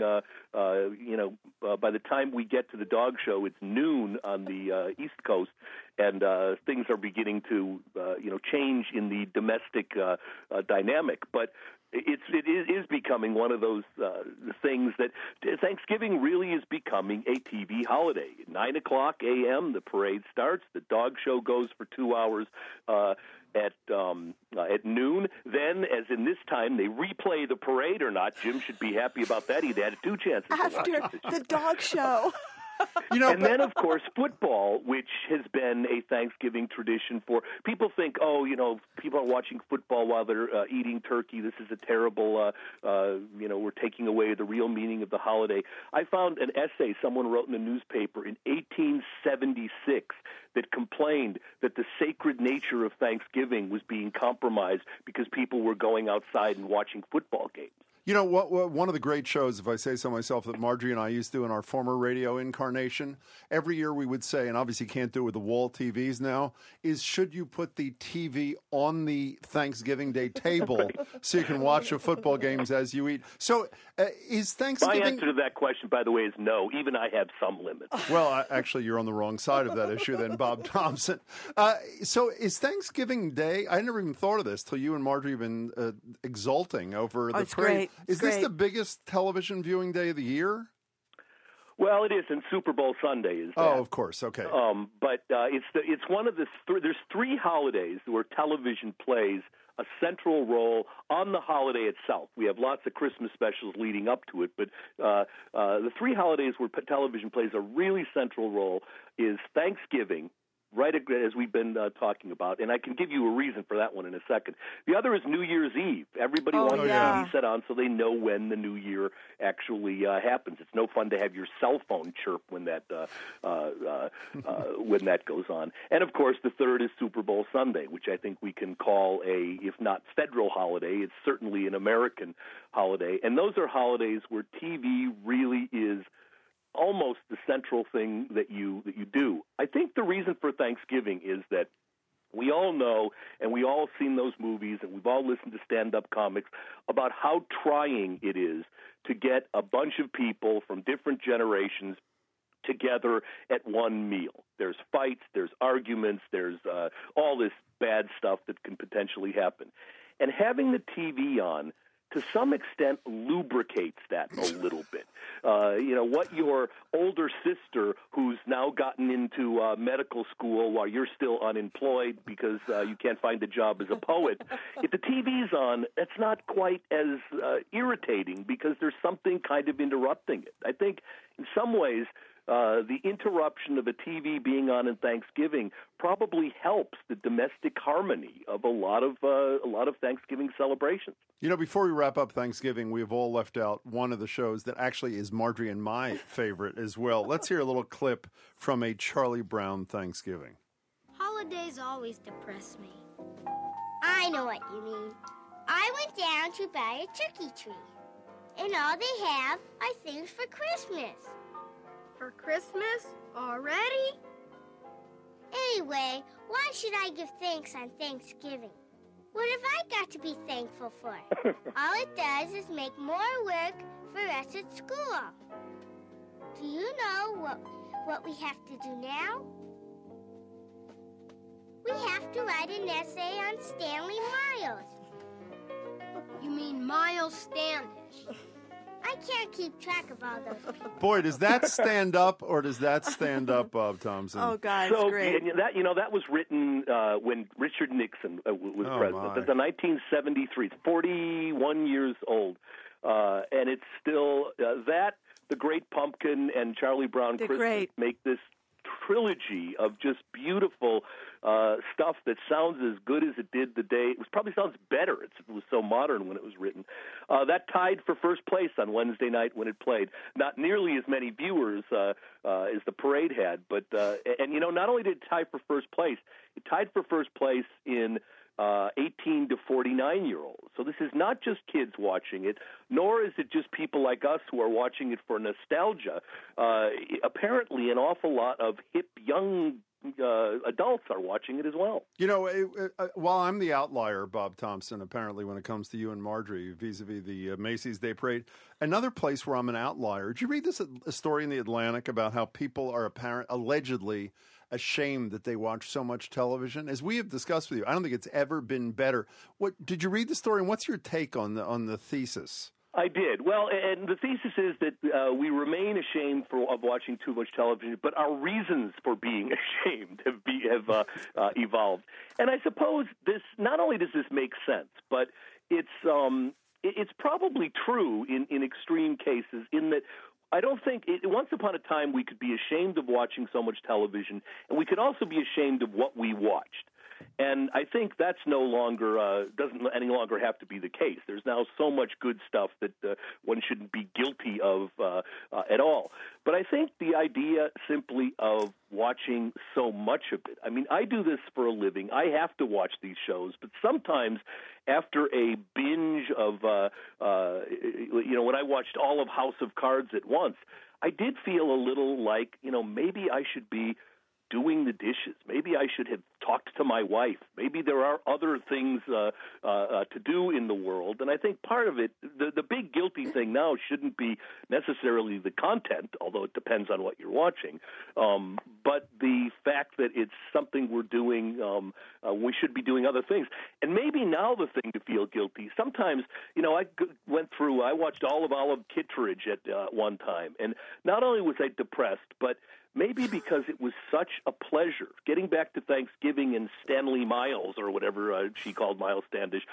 [SPEAKER 19] by the time we get to the dog show, it's noon on the East Coast, and things are beginning to, change in the domestic dynamic. But it is becoming one of those things that Thanksgiving really is becoming a TV holiday. 9 o'clock a.m., the parade starts. The dog show goes for 2 hours at noon. Then, as in this time, they replay the parade or not. Jim should be happy about that. He'd had 2 chances to watch it.
[SPEAKER 2] After the dog show.
[SPEAKER 19] And then, of course, football, which has been a Thanksgiving tradition for people think, people are watching football while they're eating turkey. This is a terrible, we're taking away the real meaning of the holiday. I found an essay someone wrote in a newspaper in 1876 that complained that the sacred nature of Thanksgiving was being compromised because people were going outside and watching football games.
[SPEAKER 1] You know, what one of the great shows, if I say so myself, that Marjorie and I used to do in our former radio incarnation, every year we would say, and obviously can't do it with the wall TVs now, is should you put the TV on the Thanksgiving Day table so you can watch the football games as you eat? So is Thanksgiving...
[SPEAKER 19] My answer to that question, by the way, is no. Even I have some limits.
[SPEAKER 1] Well, actually, you're on the wrong side of that issue then, Bob Thompson. So is Thanksgiving Day... I never even thought of this till you and Marjorie have been exulting over the
[SPEAKER 2] it's
[SPEAKER 1] parade.
[SPEAKER 2] great.
[SPEAKER 1] Is this the biggest television viewing day of the year?
[SPEAKER 19] Well, it is, and Super Bowl Sunday is that.
[SPEAKER 1] Oh, of course. Okay.
[SPEAKER 19] But it's one of the there's three holidays where television plays a central role on the holiday itself. We have lots of Christmas specials leading up to it, but the three holidays where television plays a really central role is Thanksgiving, right as we've been talking about, and I can give you a reason for that one in a second. The other is New Year's Eve. Everybody wants the TV set on so they know when the new year actually happens. It's no fun to have your cell phone chirp when that goes on. And, of course, the third is Super Bowl Sunday, which I think we can call if not federal holiday, it's certainly an American holiday. And those are holidays where TV really is almost the central thing that you do. I think the reason for Thanksgiving is that we all know, and we all seen those movies, and we've all listened to stand-up comics about how trying it is to get a bunch of people from different generations together at one meal. There's fights, there's arguments, there's all this bad stuff that can potentially happen. And having the TV on, to some extent, lubricates that a little bit. What your older sister, who's now gotten into medical school while you're still unemployed because you can't find a job as a poet, if the TV's on, that's not quite as irritating because there's something kind of interrupting it. I think in some ways, the interruption of a TV being on in Thanksgiving probably helps the domestic harmony of a lot of Thanksgiving celebrations.
[SPEAKER 1] You know, before we wrap up Thanksgiving, we have all left out one of the shows that actually is Marjorie and my favorite as well. Let's hear a little clip from a Charlie Brown Thanksgiving.
[SPEAKER 3] Holidays always depress me. I know what you mean. I went down to buy a turkey tree, and all they have are things for Christmas. For Christmas? Already? Anyway, why should I give thanks on Thanksgiving? What have I got to be thankful for? All it does is make more work for us at school. Do you know what we have to do now? We have to write an essay on Stanley Miles. You mean Miles Standish? I can't keep track of all those people.
[SPEAKER 1] Boy, does that stand up or does that stand up, Bob Thompson?
[SPEAKER 2] Oh, God,
[SPEAKER 19] so,
[SPEAKER 2] it's great.
[SPEAKER 19] That was written when Richard Nixon was president. That's in 1973. It's 41 years old. And it's still The Great Pumpkin, and Charlie Brown Christmas make this trilogy of just beautiful stuff that sounds as good as it did the day. It probably sounds better. It was so modern when it was written. That tied for first place on Wednesday night when it played. Not nearly as many viewers as the parade had, but not only did it tie for first place, it tied for first place in 18 to 49-year-olds. So this is not just kids watching it, nor is it just people like us who are watching it for nostalgia. Apparently, an awful lot of hip young adults are watching it as well. You know,
[SPEAKER 1] while I'm the outlier, Bob Thompson, apparently when it comes to you and Marjorie vis-a-vis the Macy's Day Parade, another place where I'm an outlier. Did you read a story in the Atlantic about how people are allegedly ashamed that they watch so much television? As we have discussed with you, I don't think it's ever been better. Did you read the story, and what's your take on the thesis?
[SPEAKER 19] I did. Well, and the thesis is that we remain ashamed of watching too much television, but our reasons for being ashamed have evolved. And I suppose not only does this make sense, but it's probably true in extreme cases, in that I don't think once upon a time we could be ashamed of watching so much television, and we could also be ashamed of what we watched. And I think that's no longer doesn't any longer have to be the case. There's now so much good stuff that one shouldn't be guilty of at all. But I think the idea simply of watching so much of it. I mean, I do this for a living. I have to watch these shows, but sometimes after a binge of, when I watched all of House of Cards at once, I did feel a little like, maybe I should be doing the dishes. Maybe I should have talked to my wife. Maybe there are other things to do in the world. And I think part of it, the big guilty thing now shouldn't be necessarily the content, although it depends on what you're watching, but the fact that it's something we're doing, we should be doing other things. And maybe now the thing to feel guilty, sometimes, I watched all of Olive Kitteridge at one time, and not only was I depressed, but maybe because it was such a pleasure. Getting back to Thanksgiving and Stanley Miles, or whatever she called Miles Standish,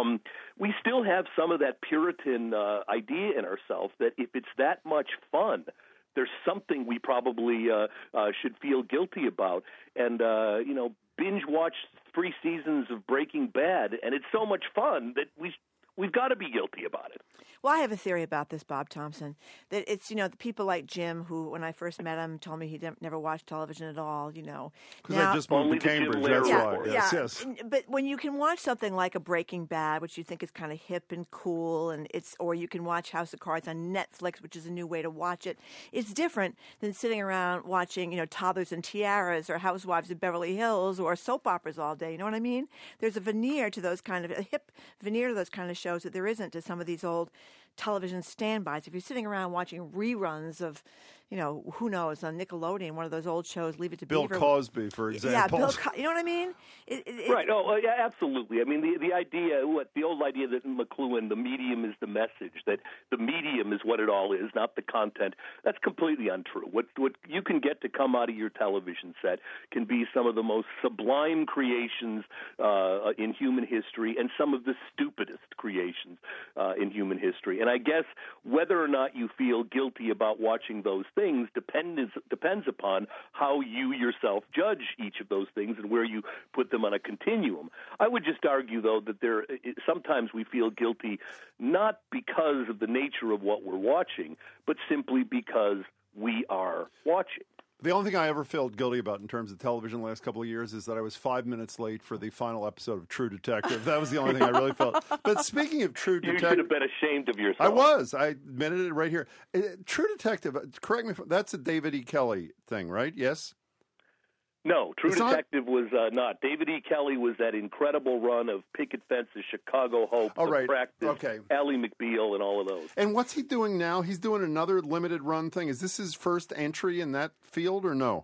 [SPEAKER 19] we still have some of that Puritan idea in ourselves that if it's that much fun, there's something we probably should feel guilty about. And, binge watch 3 seasons of Breaking Bad, and it's so much fun that we've got to be guilty about it.
[SPEAKER 2] Well, I have a theory about this, Bob Thompson, that it's, the people like Jim, who, when I first met him, told me he never watched television at all,
[SPEAKER 1] Because I just moved to Cambridge, that's why. Yes.
[SPEAKER 2] But when you can watch something like a Breaking Bad, which you think is kind of hip and cool, or you can watch House of Cards on Netflix, which is a new way to watch it, it's different than sitting around watching, Toddlers and Tiaras or Housewives of Beverly Hills or soap operas all day. You know what I mean? There's a veneer to those a hip veneer to those kind of shows that there isn't to some of these old television standbys. If you're sitting around watching reruns of, who knows, on Nickelodeon, one of those old shows, Leave It to Beaver.
[SPEAKER 1] Bill Cosby, for example.
[SPEAKER 2] Yeah, you know what I mean?
[SPEAKER 19] Right. Oh, yeah, absolutely. I mean, the idea, the old idea that McLuhan, the medium is the message, that the medium is what it all is, not the content, that's completely untrue. What you can get to come out of your television set can be some of the most sublime creations in human history and some of the stupidest creations in human history. And I guess whether or not you feel guilty about watching those things depends upon how you yourself judge each of those things and where you put them on a continuum. I would just argue, though, that sometimes we feel guilty not because of the nature of what we're watching, but simply because we are watching.
[SPEAKER 1] The only thing I ever felt guilty about in terms of television the last couple of years is that I was 5 minutes late for the final episode of True Detective. That was the only thing I really felt. But speaking of True Detective...
[SPEAKER 19] You should have been ashamed of yourself.
[SPEAKER 1] I was. I admitted it right here. True Detective, correct me, that's a David E. Kelley thing, right? Yes?
[SPEAKER 19] No, True Detective was not. David E. Kelley was that incredible run of Picket Fences, Chicago Hope, The Practice, Ally McBeal, and all of those.
[SPEAKER 1] And what's he doing now? He's doing another limited run thing. Is this his first entry in that field or no?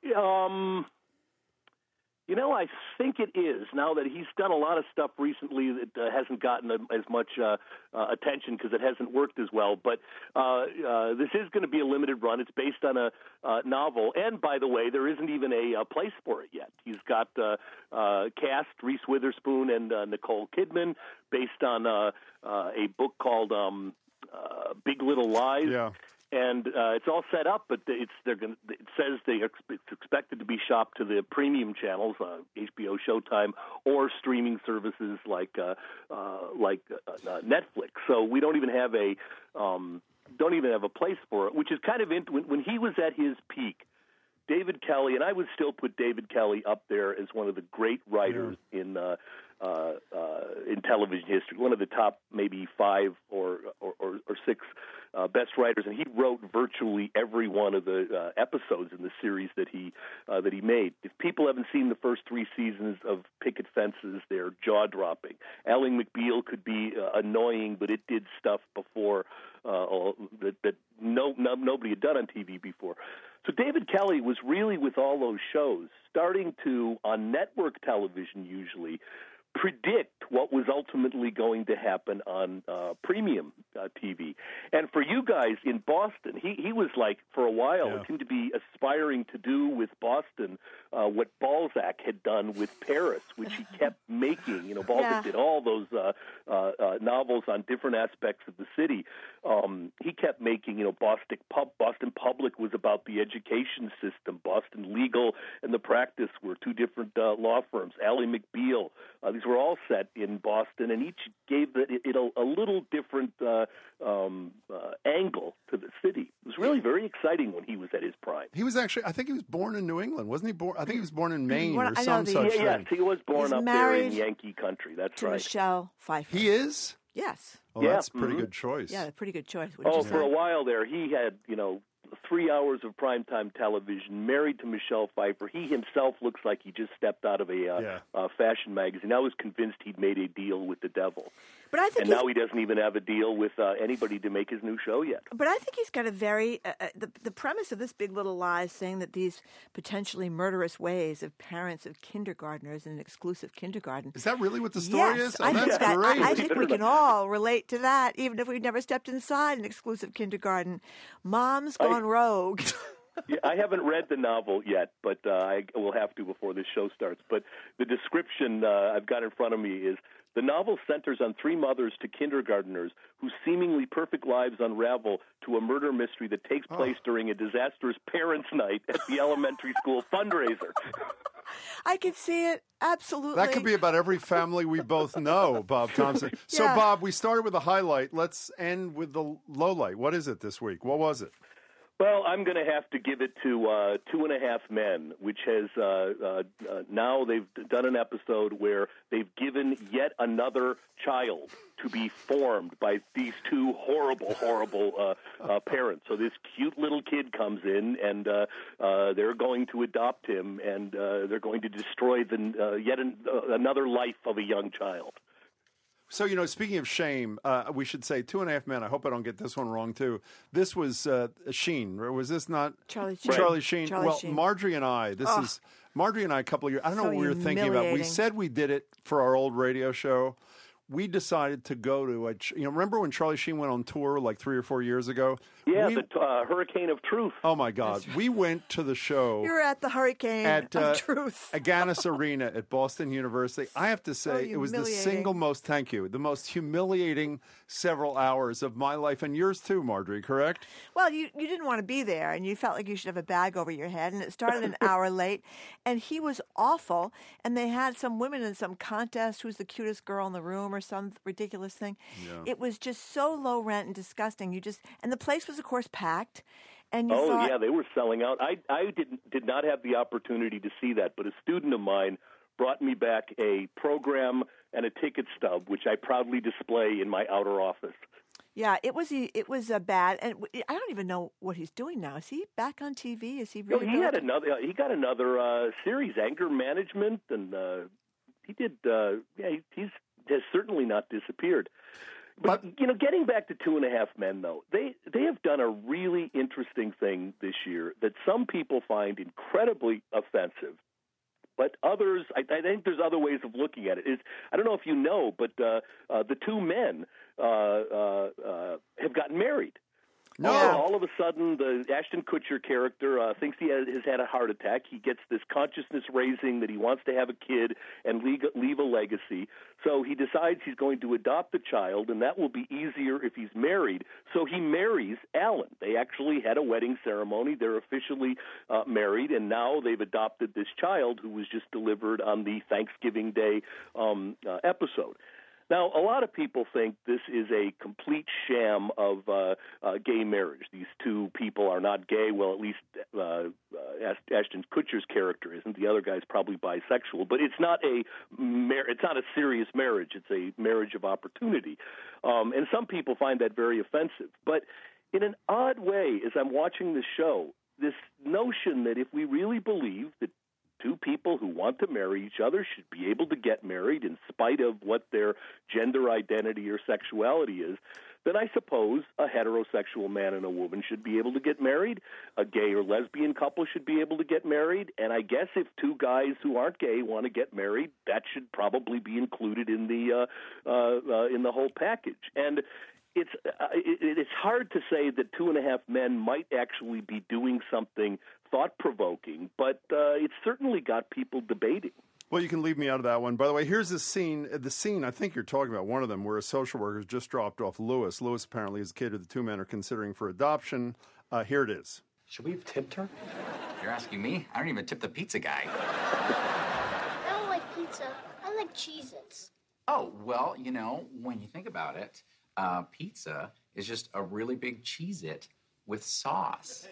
[SPEAKER 19] I think it is, now that he's done a lot of stuff recently that hasn't gotten as much attention because it hasn't worked as well. But this is going to be a limited run. It's based on a novel. And, by the way, there isn't even a place for it yet. He's got cast Reese Witherspoon and Nicole Kidman based on a book called Big Little Lies.
[SPEAKER 1] Yeah.
[SPEAKER 19] And it's all set up, but it says it's expected to be shopped to the premium channels, HBO, Showtime, or streaming services like Netflix. So we don't even have a place for it, which is kind of when he was at his peak. David Kelley, and I would still put David Kelley up there as one of the great writers in television history, one of the top maybe 5 or 6 best writers, and he wrote virtually every one of the episodes in the series that he made. If people haven't seen the first 3 seasons of Picket Fences, they're jaw-dropping. Ally McBeal could be annoying, but it did stuff before that nobody had done on TV before. So David Kelley was really, with all those shows, starting to, on network television usually, predict what was ultimately going to happen on premium TV. And for you guys in Boston, he was like, for a while, it seemed to be aspiring to do with Boston what Balzac had done with Paris, which he kept making. You know, Balzac did all those novels on different aspects of the city. He kept making, you know, Boston Public was about the education system. Boston Legal and The Practice were two different law firms. Ally McBeal, these were all set in Boston, and each gave it a little different angle to the city. It was really very exciting when he was at his prime.
[SPEAKER 1] He was actually, I think he was born in New England, wasn't he? I think he was born in Maine or some such thing.
[SPEAKER 19] Yes, he was born up there in Yankee country. That's right.
[SPEAKER 2] Michelle Pfeiffer.
[SPEAKER 1] He is?
[SPEAKER 2] Yes.
[SPEAKER 1] Oh, that's a pretty good choice.
[SPEAKER 2] Yeah, a pretty good choice.
[SPEAKER 19] For a while there, he had, 3 hours of primetime television, married to Michelle Pfeiffer. He himself looks like he just stepped out of a fashion magazine. I was convinced he'd made a deal with the devil.
[SPEAKER 2] But I think
[SPEAKER 19] now he doesn't even have a deal with anybody to make his new show yet.
[SPEAKER 2] But I think he's got a very the premise of this Big Little Lies, saying that these potentially murderous ways of parents of kindergartners in an exclusive kindergarten.
[SPEAKER 1] Is that really what the story is? Oh,
[SPEAKER 2] that's
[SPEAKER 1] great.
[SPEAKER 2] I think we can all relate to that, even if we've never stepped inside an exclusive kindergarten. Mom's gone rogue.
[SPEAKER 19] Yeah, I haven't read the novel yet, but I will have to before this show starts. But the description I've got in front of me is, the novel centers on three mothers to kindergartners whose seemingly perfect lives unravel to a murder mystery that takes place during a disastrous parents' night at the elementary school fundraiser.
[SPEAKER 2] I can see it, absolutely.
[SPEAKER 1] That could be about every family we both know, Bob Thompson. So, Bob, we started with a highlight. Let's end with the lowlight. What is it this week? What was it?
[SPEAKER 19] Well, I'm going to have to give it to 2.5 Men, which has now they've done an episode where they've given yet another child to be formed by these two horrible parents. So this cute little kid comes in, and they're going to adopt him, and they're going to destroy another life of a young child.
[SPEAKER 1] So, speaking of shame, we should say 2.5 Men. I hope I don't get this one wrong, too. This was Sheen. Was this not?
[SPEAKER 2] Charlie Sheen.
[SPEAKER 1] Charlie Sheen.
[SPEAKER 2] Charlie Sheen.
[SPEAKER 1] Marjorie and I, Marjorie and I a couple of years, I don't know what we were thinking about. We said we did it for our old radio show. We decided to go to remember when Charlie Sheen went on tour like 3 or 4 years ago?
[SPEAKER 19] Yeah, the Hurricane of Truth.
[SPEAKER 1] Oh, my God. We went to the show.
[SPEAKER 2] You were at the Hurricane of Truth.
[SPEAKER 1] Agganis Arena at Boston University. I have to say, it was the most humiliating several hours of my life, and yours too, Marjorie, correct?
[SPEAKER 2] Well, you didn't want to be there, and you felt like you should have a bag over your head, and it started an hour late, and he was awful, and they had some women in some contest who's the cutest girl in the room or some ridiculous thing. Yeah. It was just so low rent and disgusting. And the place was, of course, packed. And
[SPEAKER 19] yeah, they were selling out. I did not have the opportunity to see that, but a student of mine brought me back a program and a ticket stub, which I proudly display in my outer office.
[SPEAKER 2] Yeah, it was bad, and I don't even know what he's doing now. Is he back on TV? Is he really?
[SPEAKER 19] He got another series, Anger Management, and he did. He's has certainly not disappeared. But getting back to 2.5 Men, though, they have done a really interesting thing this year that some people find incredibly offensive. But others, I think there's other ways of looking at it. I don't know if you know, but the two men have gotten married.
[SPEAKER 1] No.
[SPEAKER 19] All of a sudden, the Ashton Kutcher character thinks he has had a heart attack. He gets this consciousness raising that he wants to have a kid and leave a legacy. So he decides he's going to adopt the child, and that will be easier if he's married. So he marries Alan. They actually had a wedding ceremony. They're officially married, and now they've adopted this child who was just delivered on the Thanksgiving Day episode. Now, a lot of people think this is a complete sham of gay marriage. These two people are not gay. Well, at least Ashton Kutcher's character isn't. The other guy's probably bisexual. But it's not a serious marriage. It's a marriage of opportunity. And some people find that very offensive. But in an odd way, as I'm watching the show, this notion that if we really believe that two people who want to marry each other should be able to get married in spite of what their gender identity or sexuality is, then I suppose a heterosexual man and a woman should be able to get married. A gay or lesbian couple should be able to get married. And I guess if two guys who aren't gay want to get married, that should probably be included in the whole package. And it's hard to say that 2.5 men might actually be doing something thought-provoking, but it's certainly got people debating.
[SPEAKER 1] Well, you can leave me out of that one. By the way, here's the scene I think you're talking about, one of them, where a social worker just dropped off Lewis. Lewis apparently is a kid who the two men are considering for adoption. Here it is.
[SPEAKER 5] Should we have tipped her? You're asking me? I don't even tip the pizza guy.
[SPEAKER 3] I don't like pizza. I like Cheez-Its.
[SPEAKER 5] Oh, well, when you think about it, pizza is just a really big Cheez-It with sauce.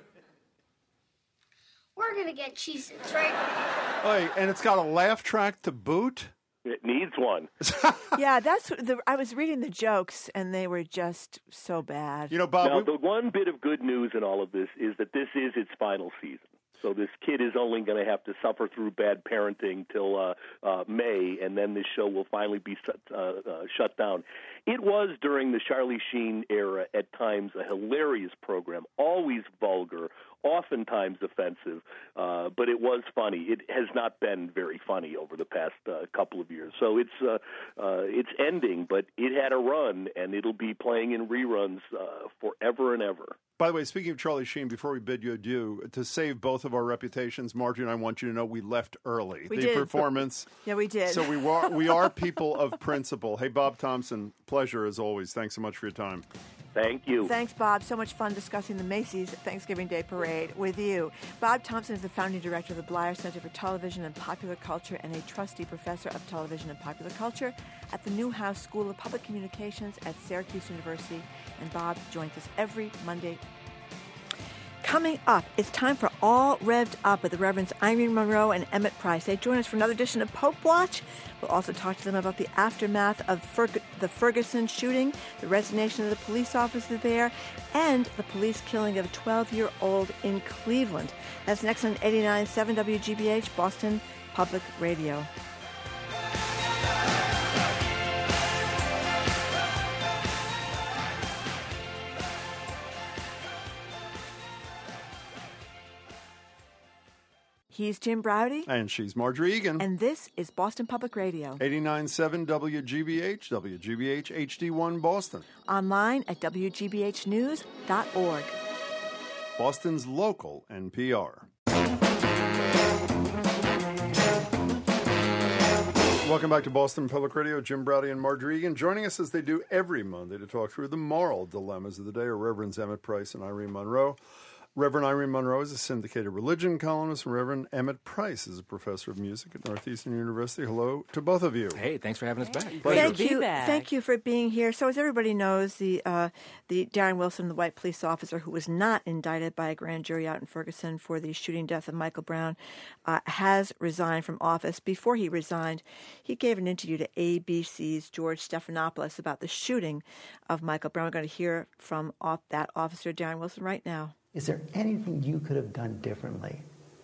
[SPEAKER 3] We're going to get Cheez-Its, right?
[SPEAKER 1] Hey, and it's got a laugh track to boot?
[SPEAKER 19] It needs one.
[SPEAKER 2] Yeah, I was reading the jokes, and they were just so bad.
[SPEAKER 1] Bob.
[SPEAKER 19] Now, the one bit of good news in all of this is that this is its final season. So this kid is only going to have to suffer through bad parenting till May, and then this show will finally be shut down. It was, during the Charlie Sheen era, at times a hilarious program, always vulgar, oftentimes offensive, but it was funny. It has not been very funny over the past couple of years. So it's ending, but it had a run, and it'll be playing in reruns forever and ever.
[SPEAKER 1] By the way, speaking of Charlie Sheen, before we bid you adieu, to save both of our reputations, Margie and I want you to know we left early.
[SPEAKER 2] We
[SPEAKER 1] the
[SPEAKER 2] did.
[SPEAKER 1] Performance.
[SPEAKER 2] Yeah, we did.
[SPEAKER 1] So we are people of principle. Hey, Bob Thompson, pleasure as always. Thanks so much for your time.
[SPEAKER 19] Thank you.
[SPEAKER 2] Thanks, Bob. So much fun discussing the Macy's Thanksgiving Day Parade with you. Bob Thompson is the founding director of the Bleier Center for Television and Popular Culture and a trustee professor of television and popular culture at the Newhouse School of Public Communications at Syracuse University. And Bob joins us every Monday. Coming up, it's time for All Revved Up with the Reverends Irene Monroe and Emmett Price. They join us for another edition of Pope Watch. We'll also talk to them about the aftermath of the Ferguson shooting, the resignation of the police officer there, and the police killing of a 12-year-old in Cleveland. That's next on 89.7 WGBH, Boston Public Radio. He's Jim Browdy.
[SPEAKER 1] And she's Marjorie Egan.
[SPEAKER 2] And this is Boston Public Radio.
[SPEAKER 1] 89.7 WGBH, WGBH HD1 Boston.
[SPEAKER 2] Online at WGBHnews.org.
[SPEAKER 1] Boston's local NPR. Welcome back to Boston Public Radio. Jim Browdy and Marjorie Egan joining us as they do every Monday to talk through the moral dilemmas of the day are Reverends Emmett Price and Irene Monroe. Reverend Irene Monroe is a syndicated religion columnist, and Reverend Emmett Price is a professor of music at Northeastern University. Hello to both of you.
[SPEAKER 6] Hey, thanks for having us back.
[SPEAKER 2] Thank you for being here. So, as everybody knows, the Darren Wilson, the white police officer who was not indicted by a grand jury out in Ferguson for the shooting death of Michael Brown, has resigned from office. Before he resigned, he gave an interview to ABC's George Stephanopoulos about the shooting of Michael Brown. We're going to hear from that officer, Darren Wilson, right now.
[SPEAKER 7] Is there anything you could have done differently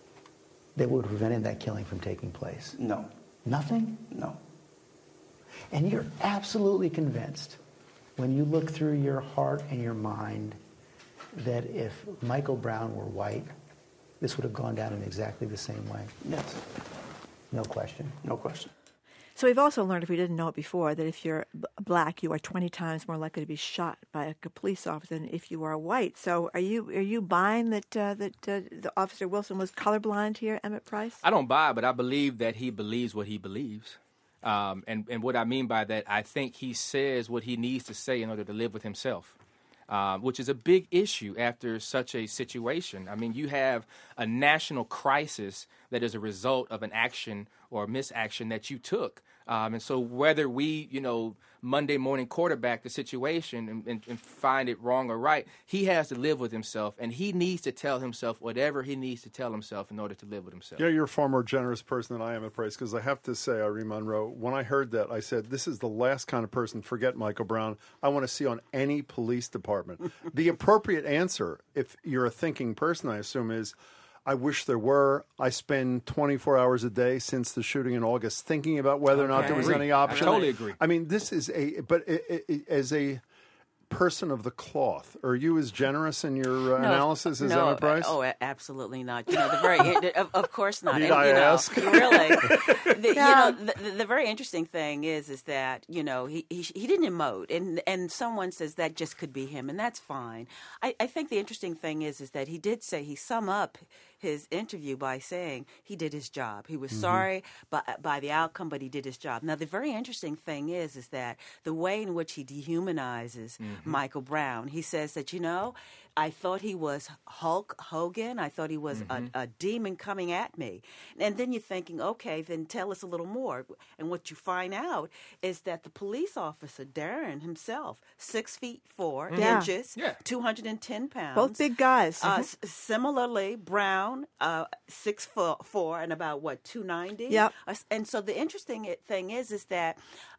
[SPEAKER 7] that would have prevented that killing from taking place?
[SPEAKER 24] No.
[SPEAKER 7] Nothing?
[SPEAKER 24] No.
[SPEAKER 7] And you're absolutely convinced, when you look through your heart and your mind, that if Michael Brown were white, this would have gone down in exactly the same way?
[SPEAKER 24] Yes.
[SPEAKER 7] No question?
[SPEAKER 24] No question.
[SPEAKER 2] So we've also learned, if we didn't know it before, that if you're black, you are 20 times more likely to be shot by a police officer than if you are white. So are you buying that the Officer Wilson was colorblind here, Emmett Price?
[SPEAKER 6] I don't buy, but I believe that he believes what he believes. And what I mean by that, I think he says what he needs to say in order to live with himself. Which is a big issue after such a situation. I mean, you have a national crisis that is a result of an action or a misaction that you took. And so whether we, Monday morning quarterback the situation and find it wrong or right, he has to live with himself, and he needs to tell himself whatever he needs to tell himself in order to live with himself.
[SPEAKER 1] Yeah, you're a far more generous person than I am at Price, because I have to say, Irene Monroe, when I heard that, I said, this is the last kind of person, forget Michael Brown, I want to see on any police department. The appropriate answer, if you're a thinking person, I assume, is, I wish there were. I spend 24 hours a day since the shooting in August thinking about whether or not there was any option.
[SPEAKER 6] I totally agree.
[SPEAKER 1] I mean, this is as a person of the cloth. Are you as generous in your analysis as Emma Price?
[SPEAKER 4] Absolutely not. Of course not.
[SPEAKER 1] Need I ask?
[SPEAKER 4] Really, the very interesting thing is that he didn't emote, and someone says that just could be him, and that's fine. I think the interesting thing is that he did say he summed up his interview by saying he did his job. He was sorry by the outcome, but he did his job. Now, the very interesting thing is that the way in which he dehumanizes Michael Brown, he says that, I thought he was Hulk Hogan. I thought he was a demon coming at me. And then you're thinking, okay, then tell us a little more. And what you find out is that the police officer, Darren himself, 6'4" 210 pounds.
[SPEAKER 2] Both big guys.
[SPEAKER 4] Similarly, Brown, 6'4" and about 290.
[SPEAKER 2] Yep.
[SPEAKER 4] And so the interesting thing is that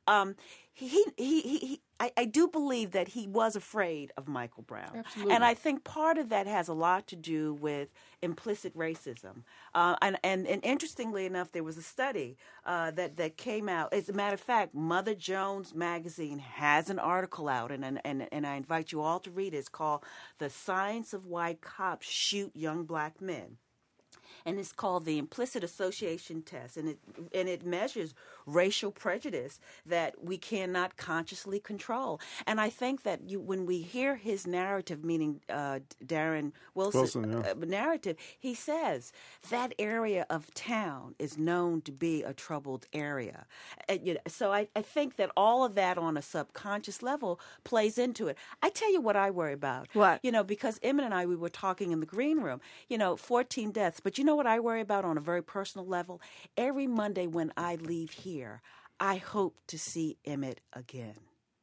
[SPEAKER 4] I do believe that he was afraid of Michael Brown.
[SPEAKER 6] Absolutely.
[SPEAKER 4] And I think part of that has a lot to do with implicit racism. And interestingly enough, there was a study that came out. As a matter of fact, Mother Jones magazine has an article out, and I invite you all to read it. It's called "The Science of Why Cops Shoot Young Black Men." And it's called the implicit association test, and it measures racial prejudice that we cannot consciously control. And I think that when we hear his narrative, meaning Darren Wilson narrative, he says that area of town is known to be a troubled area. So I think that all of that on a subconscious level plays into it. I tell you what I worry about.
[SPEAKER 2] What?
[SPEAKER 4] Because Emmett and I, we were talking in the green room, 14 deaths. But you know what I worry about on a very personal level? Every Monday when I leave here, I hope to see Emmett again.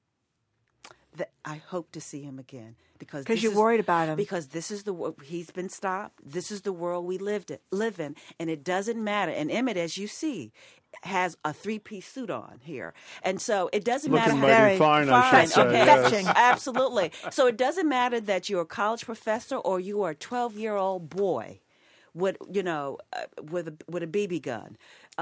[SPEAKER 4] I hope to see him again because
[SPEAKER 2] you're worried about him.
[SPEAKER 4] Because this is he's been stopped. This is the world we live in, and it doesn't matter. And Emmett, as you see, has a 3-piece suit on here, and so it doesn't matter.
[SPEAKER 1] Looking mighty fine, I should say.
[SPEAKER 4] Okay,
[SPEAKER 1] yes.
[SPEAKER 4] Absolutely. So it doesn't matter that you're a college professor or you are a 12-year-old boy with a BB gun.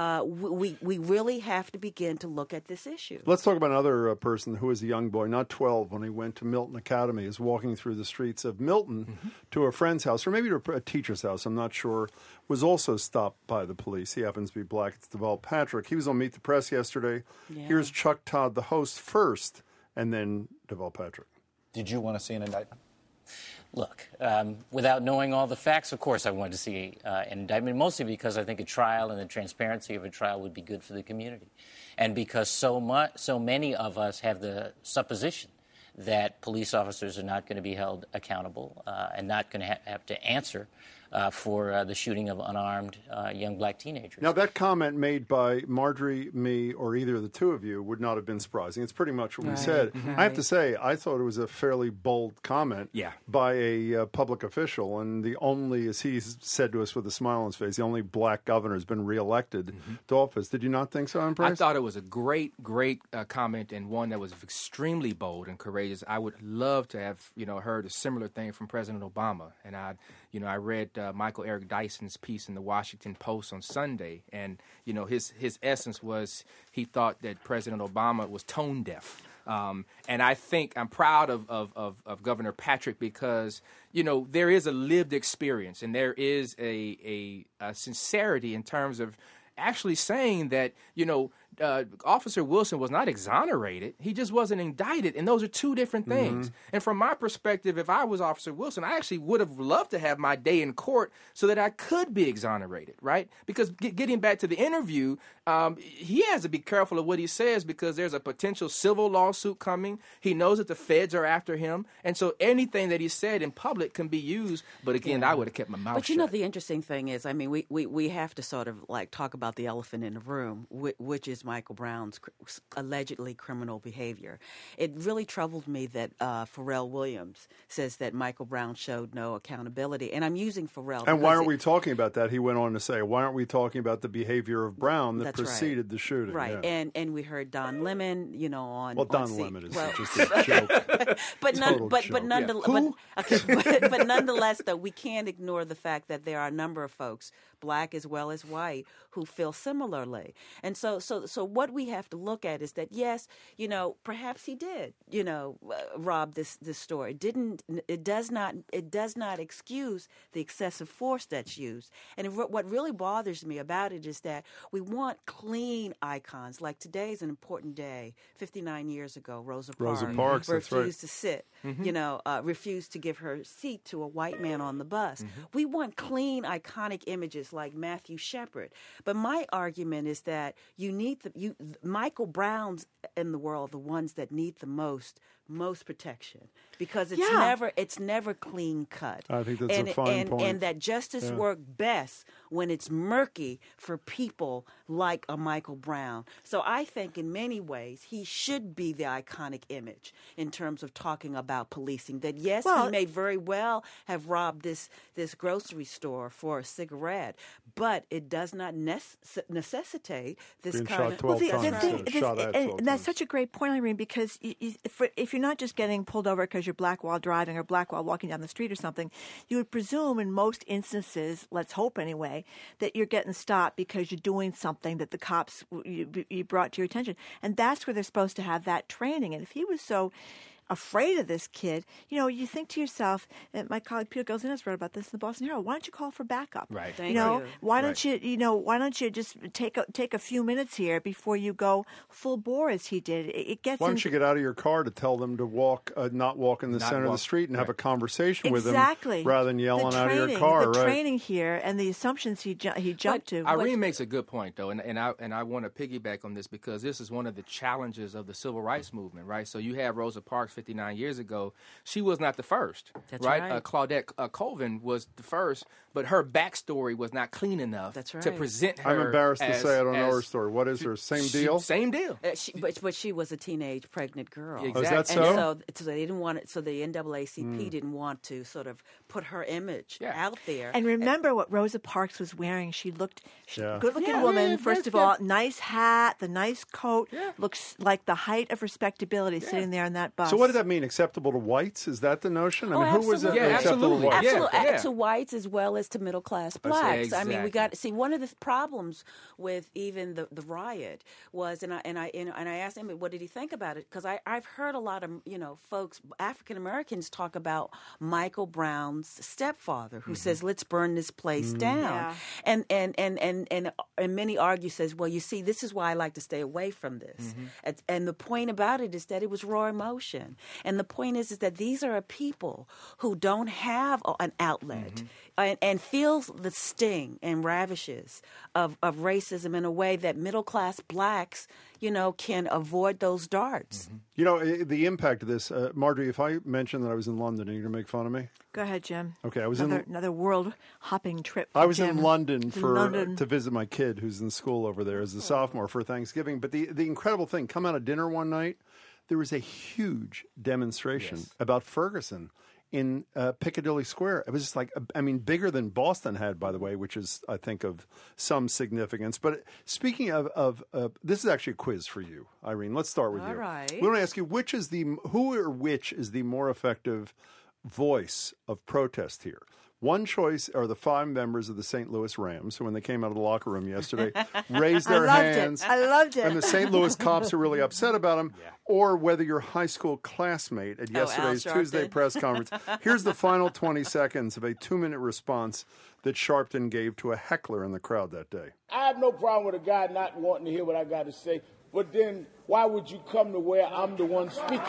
[SPEAKER 4] We really have to begin to look at this issue.
[SPEAKER 1] Let's talk about another person who was a young boy, not 12, when he went to Milton Academy, is walking through the streets of Milton to a friend's house, or maybe to a teacher's house, I'm not sure, was also stopped by the police. He happens to be black. It's Deval Patrick. He was on Meet the Press yesterday. Yeah. Here's Chuck Todd, the host, first, and then Deval Patrick.
[SPEAKER 8] Did you want to see an indictment? Look, without knowing all the facts, of course I wanted to see an indictment, mostly because I think a trial and the transparency of a trial would be good for the community. And because so many of us have the supposition that police officers are not going to be held accountable and not going to have to answer for the shooting of unarmed young black teenagers.
[SPEAKER 1] Now, that comment made by Marjorie, me, or either of the two of you would not have been surprising. It's pretty much what we said. I have to say, I thought it was a fairly bold comment by a public official, and the only, as he said to us with a smile on his face, the only black governor has been reelected to office. Did you not think so, Price?
[SPEAKER 6] I thought it was a great comment, and one that was extremely bold and courageous. I would love to have heard a similar thing from President Obama, and I read Michael Eric Dyson's piece in the Washington Post on Sunday, and his essence was he thought that President Obama was tone deaf. And I think I'm proud of Governor Patrick because there is a lived experience and there is a sincerity in terms of actually saying that Officer Wilson was not exonerated. He just wasn't indicted. And those are two different things. And from my perspective, if I was Officer Wilson, I actually would have loved to have my day in court so that I could be exonerated, right? Because getting back to the interview, he has to be careful of what he says because there's a potential civil lawsuit coming. He knows that the feds are after him. And so anything that he said in public can be used. But again, I would have kept my mouth shut.
[SPEAKER 4] But the interesting thing is, I mean, we have to sort of talk about the elephant in the room, which is Michael Brown's allegedly criminal behavior. It really troubled me that Pharrell Williams says that Michael Brown showed no accountability. And I'm using Pharrell.
[SPEAKER 1] And why aren't we talking about that? He went on to say, why aren't we talking about the behavior of Brown that preceded the shooting?
[SPEAKER 4] Right. Yeah. And we heard Don Lemon, on
[SPEAKER 1] Well, Don Lemon is just a joke.
[SPEAKER 4] But nonetheless, though, we can't ignore the fact that there are a number of folks, black as well as white, who feel similarly. And so what we have to look at is that, yes, perhaps he did, rob this store. It does not excuse the excessive force that's used. And what really bothers me about it is that we want clean icons. Like today's an important day. 59 years ago, Rosa Parks refused to sit, refused to give her seat to a white man on the bus. We want clean, iconic images like Matthew Shepard. But my argument is that you need Michael Browns in the world, the ones that need the most protection, because it's never clean cut.
[SPEAKER 1] I think that's a fine point.
[SPEAKER 4] And that justice works best when it's murky for people like a Michael Brown. So I think in many ways he should be the iconic image in terms of talking about policing. That yes, he may very well have robbed this grocery store for a cigarette, but it does not necessitate this
[SPEAKER 1] being
[SPEAKER 4] kind
[SPEAKER 1] shot 12 times.
[SPEAKER 2] And that's such a great point, Irene, because if you're not just getting pulled over because you're black while driving or black while walking down the street or something, you would presume in most instances, let's hope anyway, that you're getting stopped because you're doing something that the cops you brought to your attention. And that's where they're supposed to have that training. And if he was so afraid of this kid, you think to yourself, and my colleague Peter Goldzinas wrote about this in the Boston Herald, why don't you call for backup?
[SPEAKER 6] Right.
[SPEAKER 2] Why don't why don't you just take a few minutes here before you go full bore as he did?
[SPEAKER 1] Why don't you get out of your car to tell them to walk, not walk in the center of the street and have a conversation with them rather than yelling out of your car.
[SPEAKER 2] The training here and the assumptions he jumped to.
[SPEAKER 6] Irene makes a good point, though, and I want to piggyback on this because this is one of the challenges of the civil rights movement, right? So you have Rosa Parks 59 years ago. She was not the first, right? Claudette Colvin was the first, but her backstory was not clean enough to present her.
[SPEAKER 1] I'm embarrassed to say I don't know her story. What is her? Same deal?
[SPEAKER 6] Same deal.
[SPEAKER 4] But she was a teenage pregnant girl.
[SPEAKER 6] Exactly.
[SPEAKER 1] Oh, is that so?
[SPEAKER 4] And so they didn't want it. So the NAACP didn't want to sort of put her image out there.
[SPEAKER 2] And remember what Rosa Parks was wearing. She looked good-looking woman. First of all, nice hat, the nice coat, looks like the height of respectability sitting there on that bus.
[SPEAKER 1] So what did that mean? Acceptable to whites? Is that the notion? I mean, who was
[SPEAKER 4] absolutely.
[SPEAKER 1] acceptable to whites?
[SPEAKER 4] Absolutely. To whites as well as to middle-class blacks.
[SPEAKER 6] Exactly.
[SPEAKER 4] I mean, we got see one of the problems with even the riot was, and I asked him, what did he think about it? Because I've heard a lot of folks, African Americans, talk about Michael Brown's stepfather, who says, "Let's burn this place down," and many argue says, well, you see, this is why I like to stay away from this. And the point about it is that it was raw emotion, and the point is that these are a people who don't have an outlet and feels the sting and ravishes of racism in a way that middle-class blacks, can avoid those darts.
[SPEAKER 1] The impact of this, Marjorie, if I mention that I was in London, are you going to make fun of me?
[SPEAKER 2] Go ahead, Jim.
[SPEAKER 1] Okay, I was
[SPEAKER 2] another world hopping trip.
[SPEAKER 1] I was in London to visit my kid who's in school over there as a sophomore for Thanksgiving. But the incredible thing, come out of dinner one night, there was a huge demonstration about Ferguson in Piccadilly Square. It was just like, bigger than Boston had, by the way, which is, I think, of some significance. But speaking of this is actually a quiz for you, Irene. Let's start with you.
[SPEAKER 4] All right.
[SPEAKER 1] We want to ask you, which is the more effective voice of protest here? One choice are the 5 members of the St. Louis Rams, who when they came out of the locker room yesterday, raised their hands.
[SPEAKER 2] I loved it.
[SPEAKER 1] And the St. Louis cops are really upset about them. Or whether your high school classmate at yesterday's Tuesday press conference. Here's the final 20 seconds of a 2-minute response that Sharpton gave to a heckler in the crowd that day.
[SPEAKER 9] I have no problem with a guy not wanting to hear what I got to say, but then why would you come to where I'm the one speaking?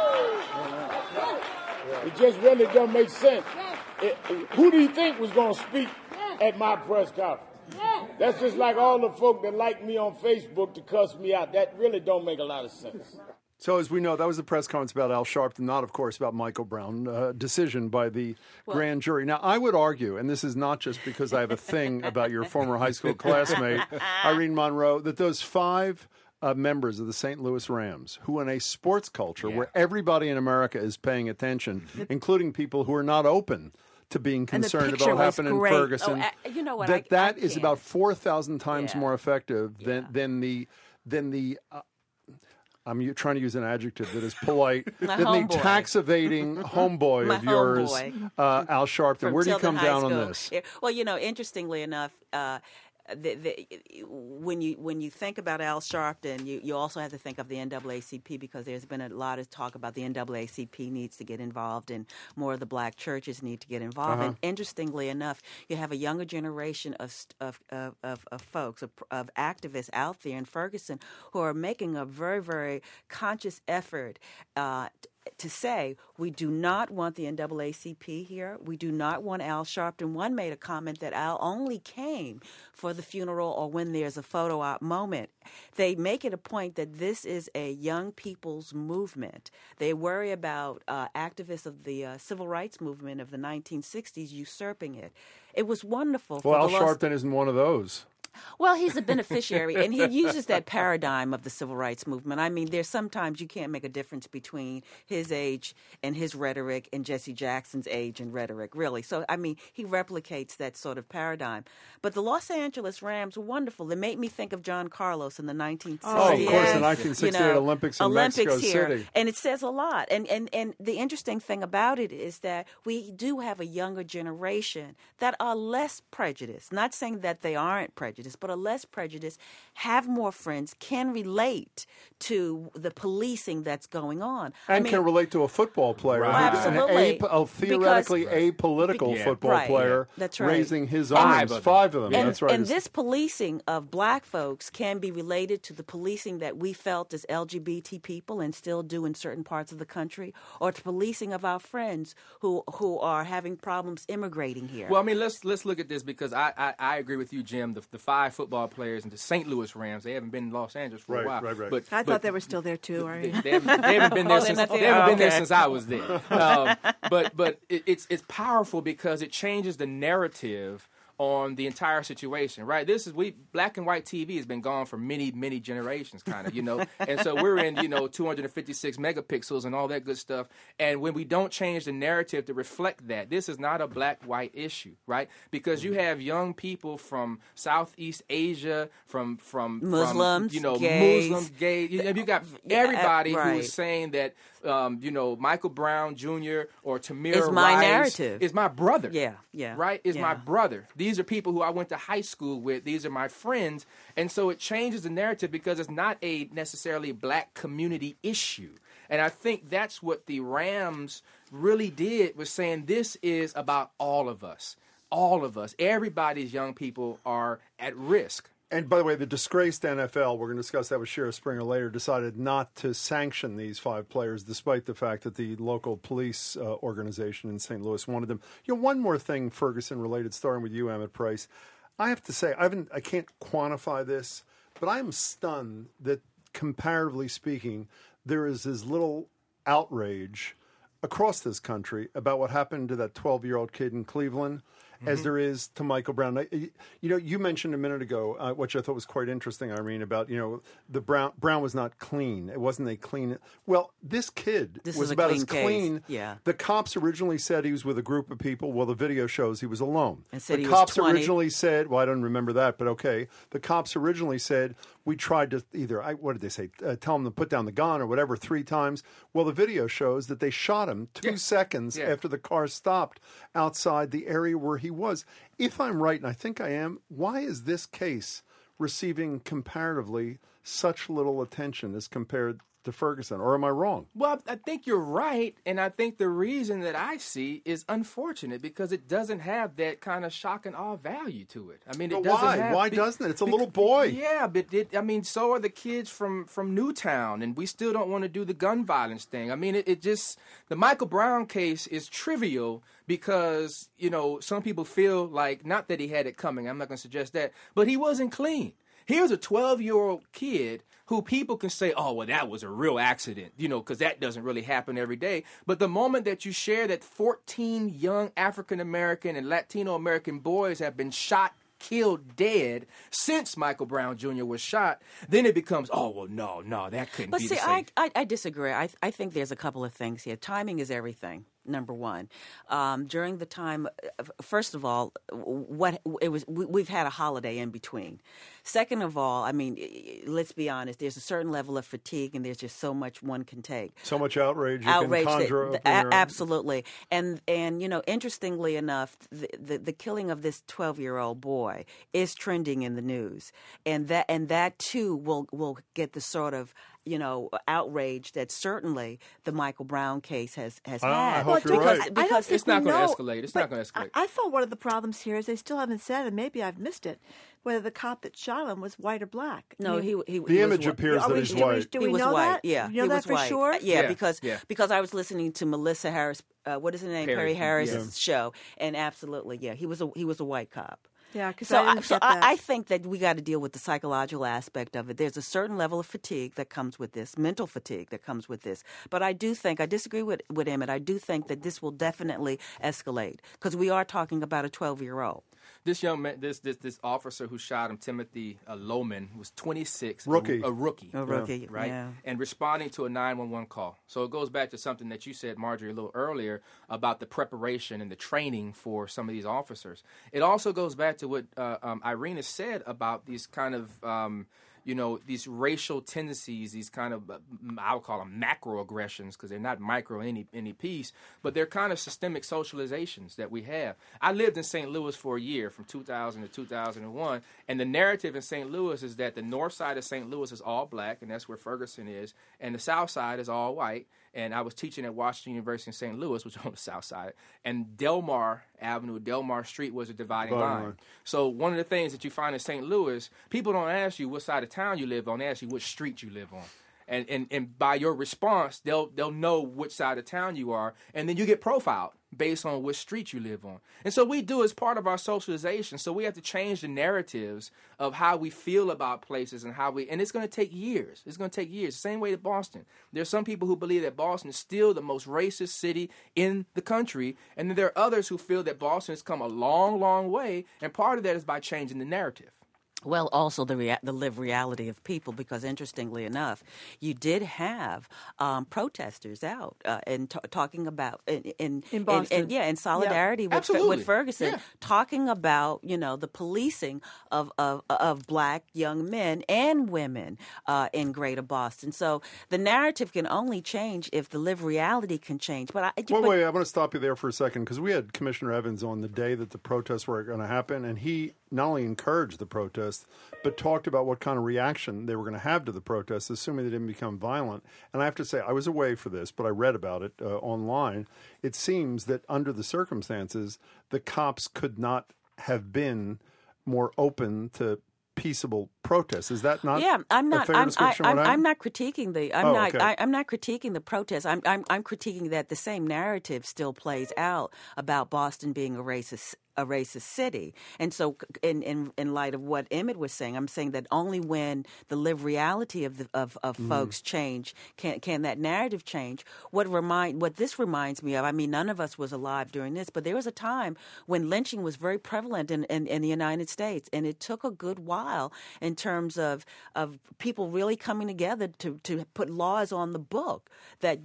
[SPEAKER 9] It just really doesn't make sense. Who do you think was going to speak at my press conference? That's just like all the folk that like me on Facebook to cuss me out. That really don't make a lot of sense.
[SPEAKER 1] So as we know, that was the press conference about Al Sharpton, not, of course, about Michael Brown, decision by the grand jury. Now, I would argue, and this is not just because I have a thing about your former high school classmate, Irene Monroe, that those 5 members of the St. Louis Rams, who in a sports culture where everybody in America is paying attention, including people who are not open to being concerned about what happened in Ferguson, that is about 4,000 times more effective than the I'm trying to use an adjective that is polite. Than the tax-evading homeboy of yours, Al Sharpton. Where do you come down on this?
[SPEAKER 4] Well, interestingly enough, when you think about Al Sharpton, you also have to think of the NAACP, because there's been a lot of talk about the NAACP needs to get involved and more of the black churches need to get involved. And interestingly enough, you have a younger generation of folks, of activists out there in Ferguson who are making a very, very conscious effort to say, we do not want the NAACP here. We do not want Al Sharpton. One made a comment that Al only came for the funeral or when there's a photo op moment. They make it a point that this is a young people's movement. They worry about activists of the civil rights movement of the 1960s usurping it. It was wonderful.
[SPEAKER 1] Well, Al Sharpton isn't one of those.
[SPEAKER 4] Well, he's a beneficiary, and he uses that paradigm of the civil rights movement. I mean, there's sometimes you can't make a difference between his age and his rhetoric and Jesse Jackson's age and rhetoric, really. So, I mean, he replicates that sort of paradigm. But the Los Angeles Rams were wonderful. They made me think of John Carlos in the 1960s.
[SPEAKER 1] Oh, of course, the 1968 Olympics in Mexico
[SPEAKER 4] here.
[SPEAKER 1] City.
[SPEAKER 4] And it says a lot. And the interesting thing about it is that we do have a younger generation that are less prejudiced. Not saying that they aren't prejudiced, but are less prejudiced, have more friends, can relate to the policing that's going on.
[SPEAKER 1] And can relate to a football player.
[SPEAKER 4] Right. Absolutely.
[SPEAKER 1] A theoretically apolitical football player
[SPEAKER 4] that's right.
[SPEAKER 1] raising his arms. Five of them. That's right.
[SPEAKER 4] And this policing of black folks can be related to the policing that we felt as LGBT people and still do in certain parts of the country, or to policing of our friends who are having problems immigrating here.
[SPEAKER 6] Well, I mean, let's look at this, because I agree with you, Jim. The 5 football players in the St. Louis Rams, they haven't been in Los Angeles for a while.
[SPEAKER 1] Right.
[SPEAKER 6] But
[SPEAKER 2] I thought they were still there too.
[SPEAKER 6] They haven't been there since I was there. But it's powerful because it changes the narrative on the entire situation, right? Black and white TV has been gone for many, many generations, kind of, and so we're in, 256 megapixels and all that good stuff. And when we don't change the narrative to reflect that, this is not a black-white issue, right? Because you have young people from Southeast Asia, from
[SPEAKER 4] Muslims,
[SPEAKER 6] gays. You got everybody who is saying that, Michael Brown Jr. or Tamir
[SPEAKER 4] Rice. It's my narrative.
[SPEAKER 6] Is my brother.
[SPEAKER 4] Yeah.
[SPEAKER 6] Right? Is my brother. These are people who I went to high school with. These are my friends. And so it changes the narrative because it's not a necessarily black community issue. And I think that's what the Rams really did, was saying this is about all of us. All of us. Everybody's young people are at risk.
[SPEAKER 1] And by the way, the disgraced NFL, we're going to discuss that with Sheriff Springer later, decided not to sanction these 5 players, despite the fact that the local police organization in St. Louis wanted them. One more thing, Ferguson related, starting with you, Emmett Price. I have to say, I can't quantify this, but I am stunned that, comparatively speaking, there is as little outrage across this country about what happened to that 12-year-old kid in Cleveland as there is to Michael Brown. You mentioned a minute ago, which I thought was quite interesting, Irene, about, the Brown was not clean. It wasn't a clean. Well, this kid was about as clean.
[SPEAKER 4] Yeah.
[SPEAKER 1] The cops originally said he was with a group of people. Well, the video shows he was alone.
[SPEAKER 4] And said
[SPEAKER 1] the
[SPEAKER 4] he
[SPEAKER 1] cops
[SPEAKER 4] was 20.
[SPEAKER 1] originally said, well, I don't remember that, but okay. The cops originally said, we tried to what did they say? Tell him to put down the gun or whatever 3 times. Well, the video shows that they shot him 2 seconds after the car stopped outside the area where he was. If I'm right, and I think I am, why is this case receiving comparatively such little attention as compared to Ferguson, or am I wrong?
[SPEAKER 6] Well, I think you're right, and I think the reason that I see is unfortunate because it doesn't have that kind of shock and awe value to it. I mean, it doesn't
[SPEAKER 1] why?
[SPEAKER 6] have...
[SPEAKER 1] Why doesn't it? It's a little boy.
[SPEAKER 6] Yeah, but so are the kids from Newtown, and we still don't want to do the gun violence thing. I mean, it just... The Michael Brown case is trivial because, some people feel like, not that he had it coming, I'm not going to suggest that, but he wasn't clean. Here's a 12-year-old kid who people can say, oh, well, that was a real accident, because that doesn't really happen every day. But the moment that you share that 14 young African-American and Latino-American boys have been shot, killed, dead since Michael Brown Jr. was shot, then it becomes, oh, well, no, that couldn't be the same.
[SPEAKER 4] But see, I disagree. I think there's a couple of things here. Timing is everything. Number one, during the time, first of all, we've had a holiday in between. Second of all, I mean, let's be honest. There's a certain level of fatigue, and there's just so much one can take.
[SPEAKER 1] So much outrage. You can conjure up
[SPEAKER 4] absolutely. And interestingly enough, the killing of this 12-year-old boy is trending in the news, and that too will get the sort of outrage that certainly the Michael Brown case has had.
[SPEAKER 1] I hope you're right.
[SPEAKER 4] Because
[SPEAKER 6] it's not going to escalate. It's not going to escalate.
[SPEAKER 2] I thought one of the problems here is they still haven't said, and maybe I've missed it, whether the cop that shot him was white or black.
[SPEAKER 4] No, he
[SPEAKER 1] the image appears that he's white.
[SPEAKER 2] Do we know that?
[SPEAKER 4] Yeah,
[SPEAKER 2] you know that for sure?
[SPEAKER 4] Yeah, because I was listening to Melissa Harris. What is her name? Perry Harris's show, and absolutely, he was a white cop.
[SPEAKER 2] Yeah, because
[SPEAKER 4] I think that we got to deal with the psychological aspect of it. There's a certain level of fatigue that comes with this, mental fatigue that comes with this. But I do think, I disagree with Emmett, I do think that this will definitely escalate because we are talking about a 12-year-old.
[SPEAKER 6] This young man, this officer who shot him, Timothy Loman, was 26.
[SPEAKER 1] Rookie.
[SPEAKER 6] A rookie.
[SPEAKER 4] Right?
[SPEAKER 6] Yeah. And responding to a 911 call. So it goes back to something that you said, Marjorie, a little earlier about the preparation and the training for some of these officers. It also goes back to what Irina said about these kind of these racial tendencies, these kind of, I would call them macroaggressions because they're not micro in any piece, but they're kind of systemic socializations that we have. I lived in St. Louis for a year from 2000 to 2001, and the narrative in St. Louis is that the north side of St. Louis is all black, and that's where Ferguson is, and the south side is all white. And I was teaching at Washington University in St. Louis, which is on the south side. And Delmar Avenue, Delmar Street was a dividing line. So one of the things that you find in St. Louis, people don't ask you what side of town you live on. They ask you which street you live on. And by your response, they'll know which side of town you are. And then you get profiled based on which street you live on. And so we do as part of our socialization. So we have to change the narratives of how we feel about places and and it's going to take years. It's going to take years. The same way to Boston. There's some people who believe that Boston is still the most racist city in the country. And then there are others who feel that Boston has come a long, long way. And part of that is by changing the narrative.
[SPEAKER 4] Well, also the lived reality of people, because interestingly enough, you did have protesters out and talking about in Boston, in solidarity with Ferguson, talking about the policing of black young men and women in Greater Boston. So the narrative can only change if the lived reality can change. But
[SPEAKER 1] wait, I want to stop you there for a second because we had Commissioner Evans on the day that the protests were going to happen, and he not only encouraged the protests, but talked about what kind of reaction they were going to have to the protests, assuming they didn't become violent. And I have to say, I was away for this, but I read about it online. It seems that under the circumstances, the cops could not have been more open to peaceable protests. Is that not?
[SPEAKER 4] Yeah, I'm not. I'm not critiquing I'm not critiquing the protests. I'm critiquing that the same narrative still plays out about Boston being a racist city. And so in light of what Emmett was saying, I'm saying that only when the lived reality of folks change can that narrative change. What this reminds me of, I mean, none of us was alive during this, but there was a time when lynching was very prevalent in the United States, and it took a good while in terms of people really coming together to put laws on the book that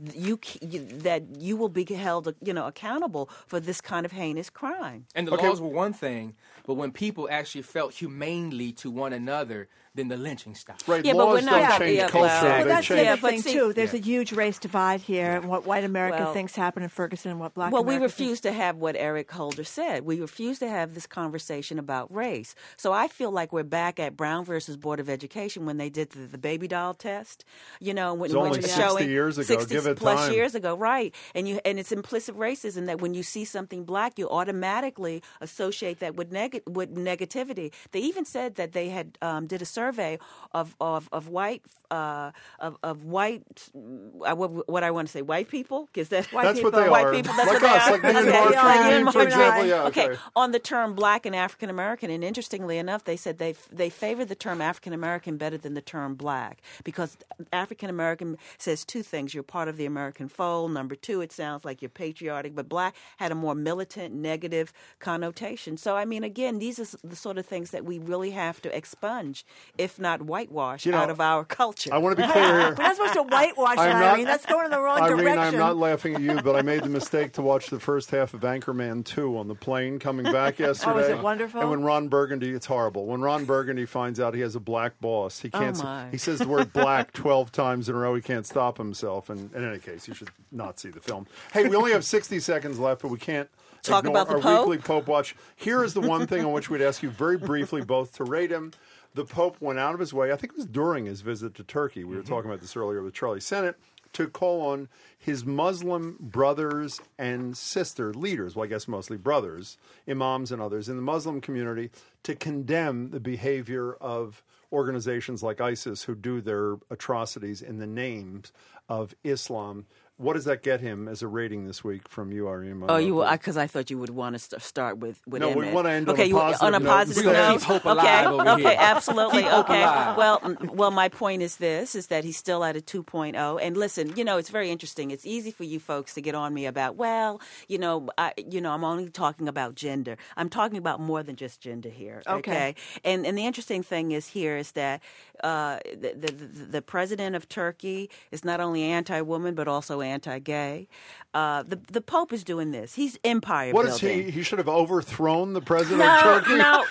[SPEAKER 4] you will be held accountable for this kind of heinous crime.
[SPEAKER 6] And the laws were one thing, but when people actually felt humanely to one another, then the lynching stopped.
[SPEAKER 1] Right, laws don't change culture.
[SPEAKER 2] Well, that's the other thing, too. There's a huge race divide here, and what white America thinks happened in Ferguson and what black America
[SPEAKER 4] we refuse to have what Eric Holder said. We refuse to have this conversation about race. So I feel like we're back at Brown versus Board of Education when they did the baby doll test. When
[SPEAKER 1] it's only 60 years ago.
[SPEAKER 4] 60
[SPEAKER 1] Give it
[SPEAKER 4] plus
[SPEAKER 1] time.
[SPEAKER 4] Years ago, right. And it's implicit racism that when you see something black, you automatically associate that with negativity. They even said that they had did a survey of white what I want to say, white people, because that's
[SPEAKER 1] what they
[SPEAKER 4] white
[SPEAKER 1] are.
[SPEAKER 4] people. That's
[SPEAKER 1] like
[SPEAKER 4] what
[SPEAKER 1] us,
[SPEAKER 4] they
[SPEAKER 1] like
[SPEAKER 4] are.
[SPEAKER 1] me and Mark, for example. Yeah,
[SPEAKER 4] okay. On the term black and African American, and interestingly enough, they said they favor the term African American better than the term black, because African American says two things: you're part of the American fold. Number two, it sounds like you're patriotic. But black had a more militant, negative connotation. So I mean, again, these are the sort of things that we really have to expunge if not whitewash, out of our culture.
[SPEAKER 1] I want to be clear here.
[SPEAKER 2] We're not supposed to whitewash it, Irene. That's going in the wrong
[SPEAKER 1] Irene,
[SPEAKER 2] direction.
[SPEAKER 1] I'm not laughing at you, but I made the mistake to watch the first half of Anchorman 2 on the plane coming back yesterday.
[SPEAKER 2] Oh, is it wonderful?
[SPEAKER 1] And when Ron Burgundy, it's horrible. When Ron Burgundy finds out he has a black boss, he can't. He says the word black 12 times in a row. He can't stop himself. And in any case, you should not see the film. Hey, we only have 60 seconds left, but we can't
[SPEAKER 4] talk
[SPEAKER 1] ignore
[SPEAKER 4] about the
[SPEAKER 1] our
[SPEAKER 4] Pope?
[SPEAKER 1] weekly Pope Watch. Here is the one thing on which we'd ask you very briefly both to rate him. The Pope went out of his way, I think it was during his visit to Turkey, we were talking about this earlier with Charlie Sennett, to call on his Muslim brothers and sister leaders, well, I guess mostly brothers, imams and others in the Muslim community, to condemn the behavior of organizations like ISIS who do their atrocities in the names of Islam. What does that get him as a rating this week from you, Irene?
[SPEAKER 4] Because I thought you would want to start with
[SPEAKER 1] no,
[SPEAKER 4] Emmett.
[SPEAKER 1] we want to end
[SPEAKER 4] on a positive note.
[SPEAKER 6] Keep hope alive over here.
[SPEAKER 4] Okay, absolutely.
[SPEAKER 6] Keep hope
[SPEAKER 4] Okay.
[SPEAKER 6] alive.
[SPEAKER 4] Well, my point is this: is that he's still at a 2.0. And listen, it's very interesting. It's easy for you folks to get on me about, I'm only talking about gender. I'm talking about more than just gender here. Okay. And the interesting thing is that the president of Turkey is not only anti-woman but also anti-gay. The Pope is doing this. He's empire
[SPEAKER 1] What
[SPEAKER 4] building.
[SPEAKER 1] is he should have overthrown the president of Turkey?
[SPEAKER 4] No.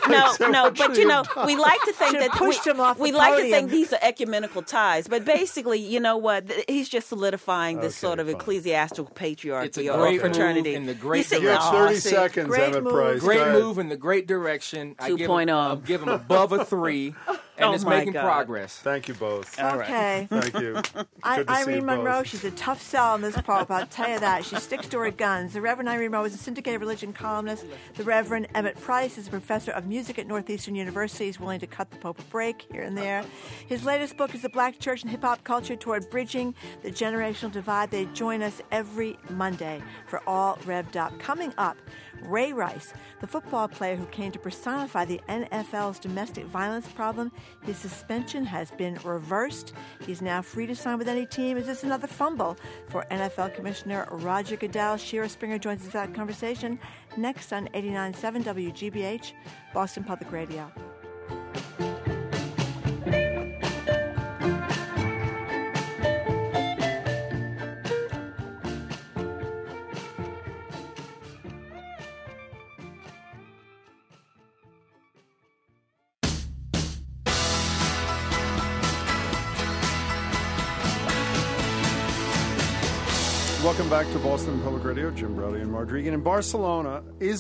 [SPEAKER 4] But we like to think that
[SPEAKER 2] pushed him off
[SPEAKER 4] we
[SPEAKER 2] the
[SPEAKER 4] like to
[SPEAKER 2] podium.
[SPEAKER 4] think these are ecumenical ties. But basically, you know what? He's just solidifying this sort of ecclesiastical patriarchy
[SPEAKER 6] It's a
[SPEAKER 4] or
[SPEAKER 6] great
[SPEAKER 4] fraternity.
[SPEAKER 6] move in the great
[SPEAKER 1] You have 30 seconds,
[SPEAKER 2] Great
[SPEAKER 1] Emmett
[SPEAKER 2] move.
[SPEAKER 1] Price.
[SPEAKER 6] Great
[SPEAKER 1] Go ahead.
[SPEAKER 6] move in the great direction. I give
[SPEAKER 4] 2.0.
[SPEAKER 6] him above a 3, and
[SPEAKER 4] Oh
[SPEAKER 6] it's
[SPEAKER 4] my
[SPEAKER 6] making
[SPEAKER 4] God.
[SPEAKER 6] progress.
[SPEAKER 1] Thank you both.
[SPEAKER 2] Okay.
[SPEAKER 1] Thank you. Good to see you
[SPEAKER 2] Irene Monroe,
[SPEAKER 1] both.
[SPEAKER 2] she's a tough sell in this Pope, I'll tell you that. She sticks to her guns. The Reverend Irene Monroe is a syndicated religion columnist. The Reverend Emmett Price is a professor of music at Northeastern University. He's willing to cut the Pope a break here and there. His latest book is The Black Church and Hip-Hop Culture Toward Bridging the Generational Divide. They join us every Monday for All Revved Up. Coming up, Ray Rice, the football player who came to personify the NFL's domestic violence problem. His suspension has been reversed. He's now free to sign with any team. Is this another fumble for NFL Commissioner Roger Goodell? Shira Springer joins us for that conversation next on 89.7 WGBH, Boston Public Radio.
[SPEAKER 1] Welcome back to Boston Public Radio. Jim Brody and Marge Regan. In Barcelona,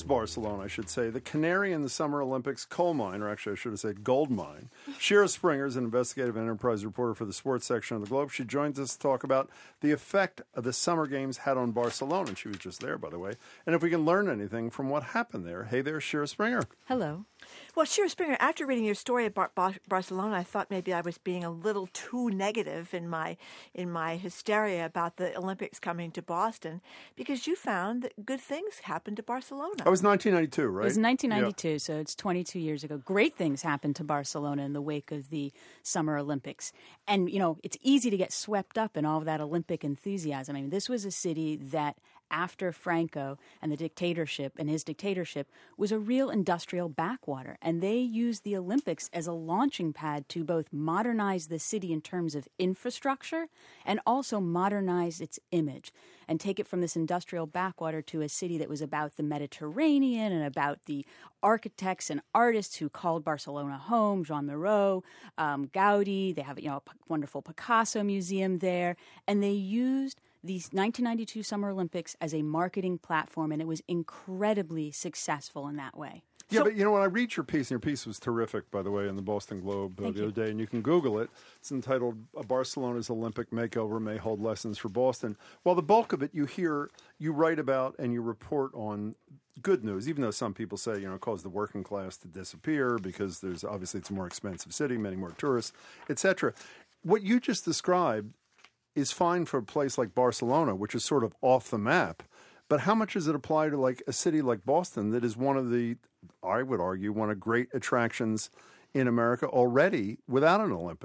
[SPEAKER 1] I should say, the canary in the Summer Olympics coal mine, or actually I should have said gold mine. Shira Springer is an investigative enterprise reporter for the sports section of the Globe. She joins us to talk about the effect of the Summer Games had on Barcelona. And she was just there, by the way. And if we can learn anything from what happened there. Hey there, Shira Springer.
[SPEAKER 2] Hello. Well, Shira Springer, after reading your story about Barcelona, I thought maybe I was being a little too negative in my hysteria about the Olympics coming to Boston, because you found that good things happened to Barcelona.
[SPEAKER 1] That was 1992, right?
[SPEAKER 10] It was 1992, so it's 22 years ago. Great things happened to Barcelona in the wake of the Summer Olympics. And, it's easy to get swept up in all of that Olympic enthusiasm. I mean, this was a city that, after Franco and his dictatorship, was a real industrial backwater. And they used the Olympics as a launching pad to both modernize the city in terms of infrastructure and also modernize its image and take it from this industrial backwater to a city that was about the Mediterranean and about the architects and artists who called Barcelona home, Jean Miró, Gaudi. They have a wonderful Picasso museum there. And they used the 1992 Summer Olympics as a marketing platform, and it was incredibly successful in that way.
[SPEAKER 1] Yeah, but when I read your piece, and your piece was terrific, by the way, in the Boston Globe the other day, and you can Google it. It's entitled Barcelona's Olympic Makeover May Hold Lessons for Boston. Well, the bulk of it you write about and you report on good news, even though some people say, it caused the working class to disappear because it's a more expensive city, many more tourists, etc. What you just described is fine for a place like Barcelona, which is sort of off the map. But how much does it apply to like a city like Boston that is one of the, I would argue, one of great attractions in America already without an Olympics?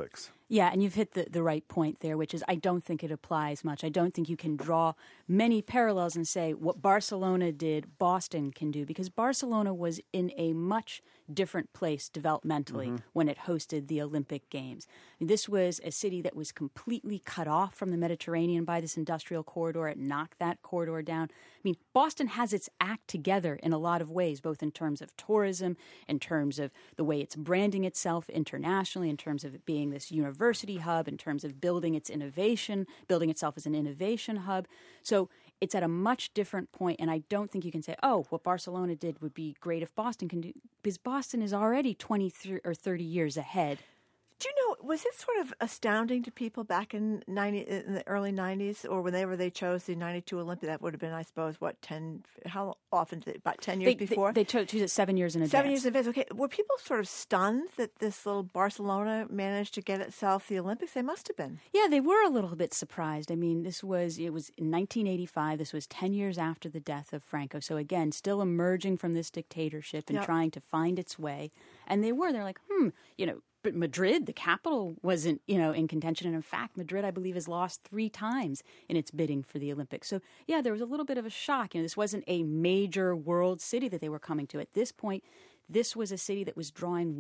[SPEAKER 10] Yeah, and you've hit the right point there, which is I don't think it applies much. I don't think you can draw many parallels and say what Barcelona did, Boston can do, because Barcelona was in a much different place developmentally when it hosted the Olympic Games. This was a city that was completely cut off from the Mediterranean by this industrial corridor. It knocked that corridor down. I mean, Boston has its act together in a lot of ways, both in terms of tourism, in terms of the way it's branding itself internationally, in terms of it being this university hub, in terms of building its innovation, building itself as an innovation hub. So it's at a much different point, and I don't think you can say, oh, what Barcelona did would be great if Boston can do, because Boston is already 23 or 30 years ahead.
[SPEAKER 2] Do you know, was it sort of astounding to people back in the early 90s, or whenever they chose the 92 Olympic? That would have been, I suppose, how often? About 10 years before?
[SPEAKER 10] They chose it 7 years in advance.
[SPEAKER 2] 7 years in advance. Okay. Were people sort of stunned that this little Barcelona managed to get itself the Olympics? They must have been.
[SPEAKER 10] Yeah, they were a little bit surprised. I mean, it was in 1985. This was 10 years after the death of Franco. So again, still emerging from this dictatorship and trying to find its way. And they're like, but Madrid, the capital, wasn't, in contention. And in fact, Madrid, I believe, has lost 3 times in its bidding for the Olympics. So, yeah, there was a little bit of a shock. This wasn't a major world city that they were coming to. At this point, this was a city that was drawing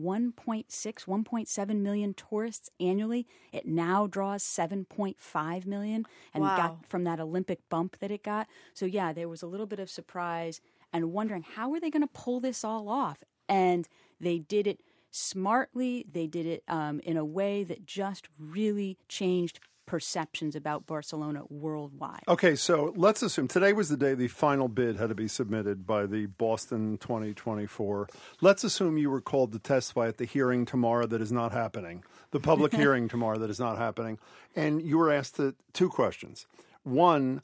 [SPEAKER 10] 1.7 million tourists annually. It now draws 7.5 million and got from that Olympic bump that it got. So, yeah, there was a little bit of surprise and wondering, how are they going to pull this all off? And they did it smartly. They did it in a way that just really changed perceptions about Barcelona worldwide.
[SPEAKER 1] Okay, so let's assume today was the day the final bid had to be submitted by the Boston 2024. Let's assume you were called to testify at the hearing tomorrow that is not happening, the public hearing tomorrow that is not happening, and you were asked 2 questions. One,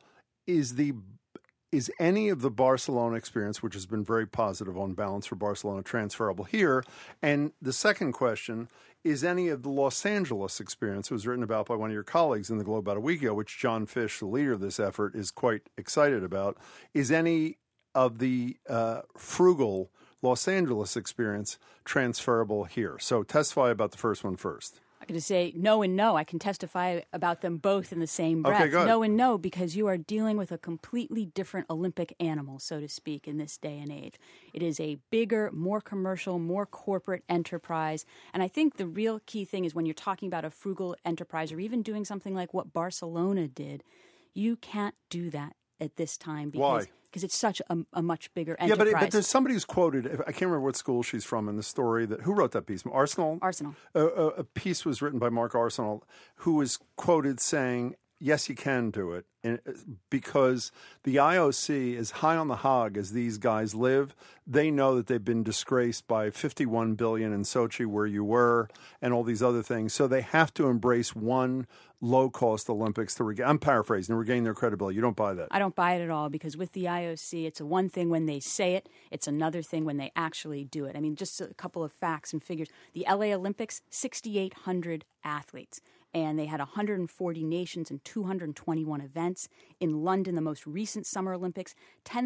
[SPEAKER 1] is any of the Barcelona experience, which has been very positive on balance for Barcelona, transferable here? And the second question, is any of the Los Angeles experience, was written about by one of your colleagues in the Globe about a week ago, which John Fish, the leader of this effort, is quite excited about, is any of the frugal Los Angeles experience transferable here? So testify about the first one first.
[SPEAKER 10] I'm going to say no and no. I can testify about them both in the same breath.
[SPEAKER 1] Okay, good.
[SPEAKER 10] No and no, because you are dealing with a completely different Olympic animal, so to speak, in this day and age. It is a bigger, more commercial, more corporate enterprise. And I think the real key thing is when you're talking about a frugal enterprise or even doing something like what Barcelona did, you can't do that at this time.
[SPEAKER 1] Why?
[SPEAKER 10] Because it's such a much bigger enterprise.
[SPEAKER 1] Yeah, but there's somebody who's quoted, I can't remember what school she's from in the story, who wrote that piece? Arsenal?
[SPEAKER 10] Arsenal.
[SPEAKER 1] A piece was written by Mark Arsenal, who was quoted saying, yes, you can do it, because the IOC, as high on the hog as these guys live, they know that they've been disgraced by $51 billion in Sochi, where you were, and all these other things. So they have to embrace one low-cost Olympics to regain. I'm paraphrasing, to regain their credibility. You don't buy that?
[SPEAKER 10] I don't buy it at all, because with the IOC, it's one thing when they say it, it's another thing when they actually do it. I mean, just a couple of facts and figures. The LA Olympics, 6,800 athletes. And they had 140 nations and 221 events. In London, the most recent Summer Olympics,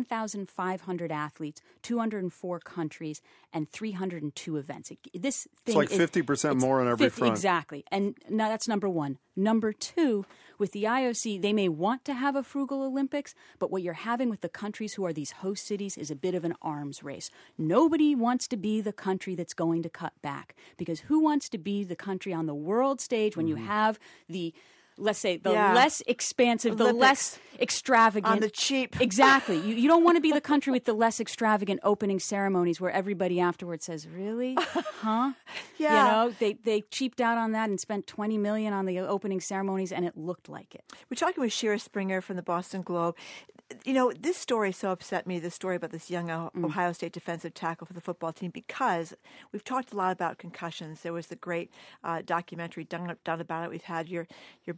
[SPEAKER 10] 10,500 athletes, 204 countries, and 302 events. It's
[SPEAKER 1] like 50% more on every front.
[SPEAKER 10] Exactly. And now that's number one. Number two, with the IOC, they may want to have a frugal Olympics, but what you're having with the countries who are these host cities is a bit of an arms race. Nobody wants to be the country that's going to cut back, because who wants to be the country on the world stage when you have the, let's say, the less expansive, the less extravagant.
[SPEAKER 2] On the cheap.
[SPEAKER 10] Exactly. You don't want to be the country with the less extravagant opening ceremonies where everybody afterwards says, really? Huh?
[SPEAKER 2] Yeah.
[SPEAKER 10] You know, they cheaped out on that and spent $20 million on the opening ceremonies, and it looked like it.
[SPEAKER 2] We're talking with Shira Springer from the Boston Globe. You know, this story so upset me, the story about this young Ohio State defensive tackle for the football team, because we've talked a lot about concussions. There was the great documentary done about it. We've had your buddy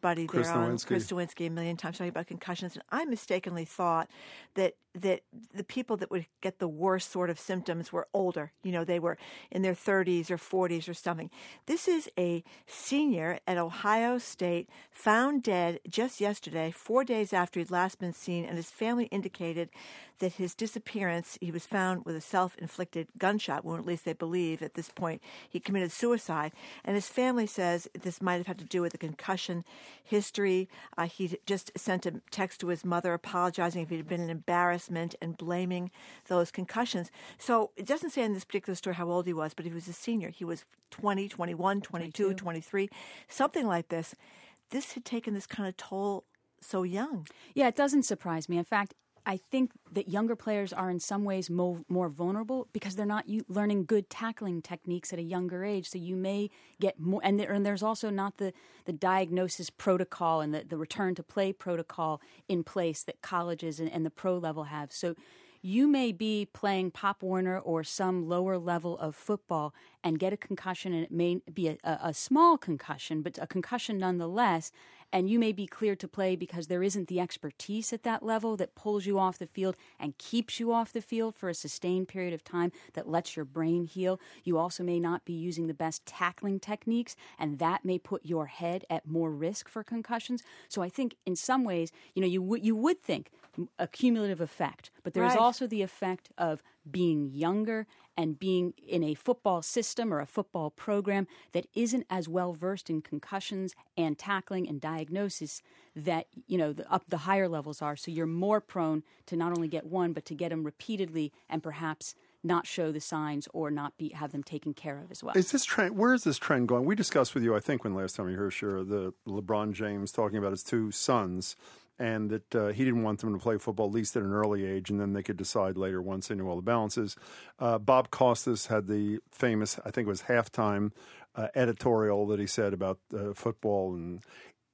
[SPEAKER 2] everybody
[SPEAKER 1] Chris
[SPEAKER 2] there on
[SPEAKER 1] Nowinski.
[SPEAKER 2] Chris Nowinski a million times talking about concussions, and I mistakenly thought that the people that would get the worst sort of symptoms were older. You know, they were in their 30s or 40s or something. This is a senior at Ohio State found dead just yesterday, 4 days after he'd last been seen, and his family indicated that his disappearance, he was found with a self-inflicted gunshot wound, at least they believe at this point. He committed suicide, and his family says this might have had to do with a concussion history. He just sent a text to his mother apologizing if it had been an embarrassment and blaming those concussions. So it doesn't say in this particular story how old he was, but he was a senior. He was 20, 21, 22, 23, something like this. This had taken this kind of toll so young.
[SPEAKER 10] Yeah, it doesn't surprise me. In fact, I think that younger players are in some ways more vulnerable because they're not learning good tackling techniques at a younger age. So you may get more, and there's also not the diagnosis protocol and the return to play protocol in place that colleges and the pro level have. So you may be playing Pop Warner or some lower level of football and get a concussion, and it may be a small concussion, but a concussion nonetheless, and you may be cleared to play because there isn't the expertise at that level that pulls you off the field and keeps you off the field for a sustained period of time that lets your brain heal. You also may not be using the best tackling techniques, and that may put your head at more risk for concussions. So I think in some ways, you know, you would think a cumulative effect, but there's also the effect of being younger and being in a football system or a football program that isn't as well versed in concussions and tackling and diagnosis that, you know, the higher levels are. So you're more prone to not only get one, but to get them repeatedly and perhaps not show the signs or not have them taken care of as well.
[SPEAKER 1] Is this trend? Where is this trend going? We discussed with you, I think, when last time you heard Shira, the LeBron James talking about his two sons, and that he didn't want them to play football at least at an early age, and then they could decide later once they knew all the balances. Bob Costas had the famous, I think it was halftime editorial that he said about football. And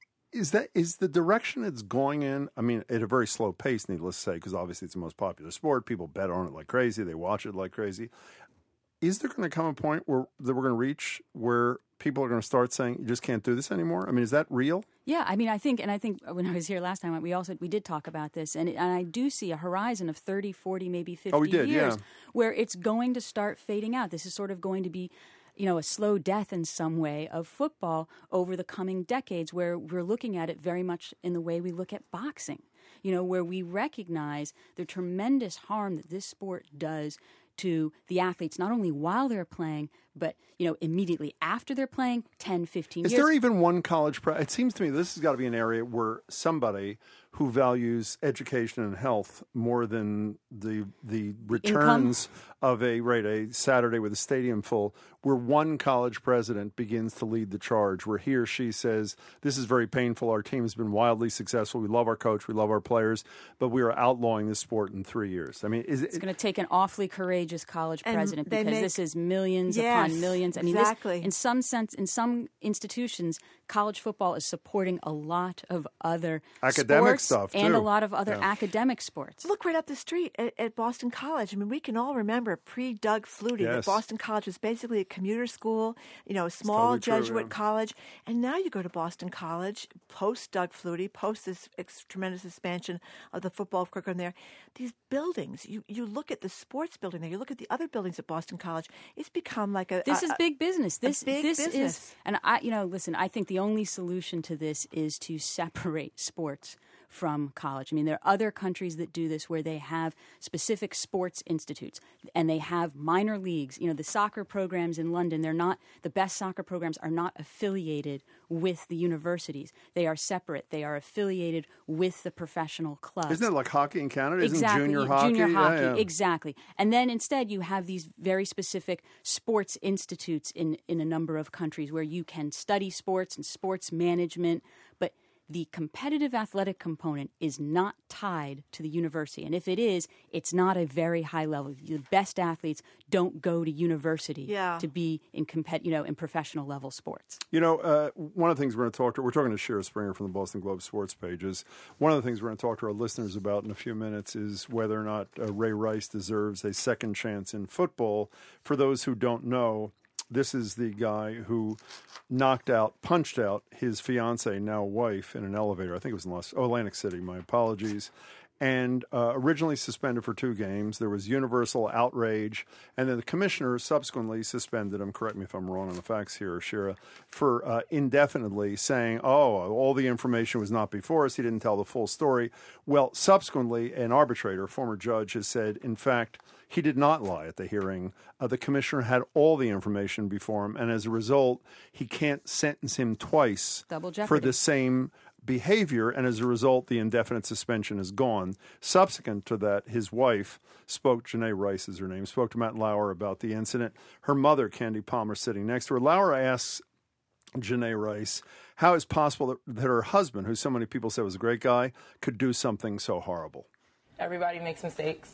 [SPEAKER 1] is the direction it's going in? I mean, at a very slow pace, needless to say, because obviously it's the most popular sport. People bet on it like crazy. They watch it like crazy. Is there going to come a point that we're going to reach where people are going to start saying, you just can't do this anymore? I mean, is that real?
[SPEAKER 10] Yeah, I mean, I think when I was here last time, we did talk about this, and I do see a horizon of 30, 40, maybe 50 years where it's going to start fading out. This is sort of going to be, you know, a slow death in some way of football over the coming decades, where we're looking at it very much in the way we look at boxing, you know, where we recognize the tremendous harm that this sport does to the athletes, not only while they're playing, but, you know, immediately after they're playing, 10, 15 years.
[SPEAKER 1] Is there even one college it seems to me this has got to be an area where somebody who values education and health more than the returns of a Saturday with a stadium full, where one college president begins to lead the charge, where he or she says, this is very painful, our team has been wildly successful, we love our coach, we love our players, but we are outlawing this sport in 3 years. I mean, it's
[SPEAKER 10] going to take an awfully courageous college president, because this is millions
[SPEAKER 2] Yes,
[SPEAKER 10] upon millions. I mean,
[SPEAKER 2] exactly.
[SPEAKER 10] In some sense, in some institutions, college football is supporting a lot of other
[SPEAKER 1] academic
[SPEAKER 10] sports
[SPEAKER 1] stuff
[SPEAKER 10] and
[SPEAKER 1] too.
[SPEAKER 10] a lot of other academic sports.
[SPEAKER 2] Look right up the street at Boston College. I mean, we can all remember pre-Doug Flutie that Boston College was basically a commuter school, you know, a small
[SPEAKER 1] totally true,
[SPEAKER 2] Jesuit college. And now you go to Boston College, post-Doug Flutie, post this tremendous expansion of the football curriculum there. These buildings, you look at the sports building there, you look at the other buildings at Boston College, it's become like
[SPEAKER 10] This is big business. This
[SPEAKER 2] business.
[SPEAKER 10] is, and listen, I think the only solution to this is to separate sports from college. I mean, there are other countries that do this where they have specific sports institutes and they have minor leagues. You know, the soccer programs in London, the best soccer programs are not affiliated with the universities. They are separate. They are affiliated with the professional clubs.
[SPEAKER 1] Isn't it like hockey in Canada?
[SPEAKER 10] Exactly.
[SPEAKER 1] Isn't junior hockey?
[SPEAKER 10] Junior hockey,
[SPEAKER 1] Yeah.
[SPEAKER 10] exactly. And then instead you have these very specific sports institutes in a number of countries where you can study sports and sports management, but the competitive athletic component is not tied to the university. And if it is, it's not a very high level. The best athletes don't go to university to be in professional level sports.
[SPEAKER 1] You know, one of the things we're talking to Shira Springer from the Boston Globe Sports pages. One of the things we're going to talk to our listeners about in a few minutes is whether or not Ray Rice deserves a second chance in football. For those who don't know, This is the guy who punched out his fiancée, now wife, in an elevator. I think it was in Atlantic City. My apologies. And originally suspended for 2 games. There was universal outrage. And then the commissioner subsequently suspended him, correct me if I'm wrong on the facts here, Shira, for indefinitely saying, all the information was not before us. He didn't tell the full story. Well, subsequently, an arbitrator, a former judge, has said, in fact, he did not lie at the hearing. The commissioner had all the information before him. And as a result, he can't sentence him twice for the same behavior, and as a result, the indefinite suspension is gone. Subsequent to that, his wife Janae Rice is her name, spoke to Matt Lauer about the incident. Her mother, Candy Palmer, sitting next to her. Lauer asks Janae Rice, how is it possible that her husband, who so many people said was a great guy, could do something so horrible?
[SPEAKER 11] Everybody makes mistakes.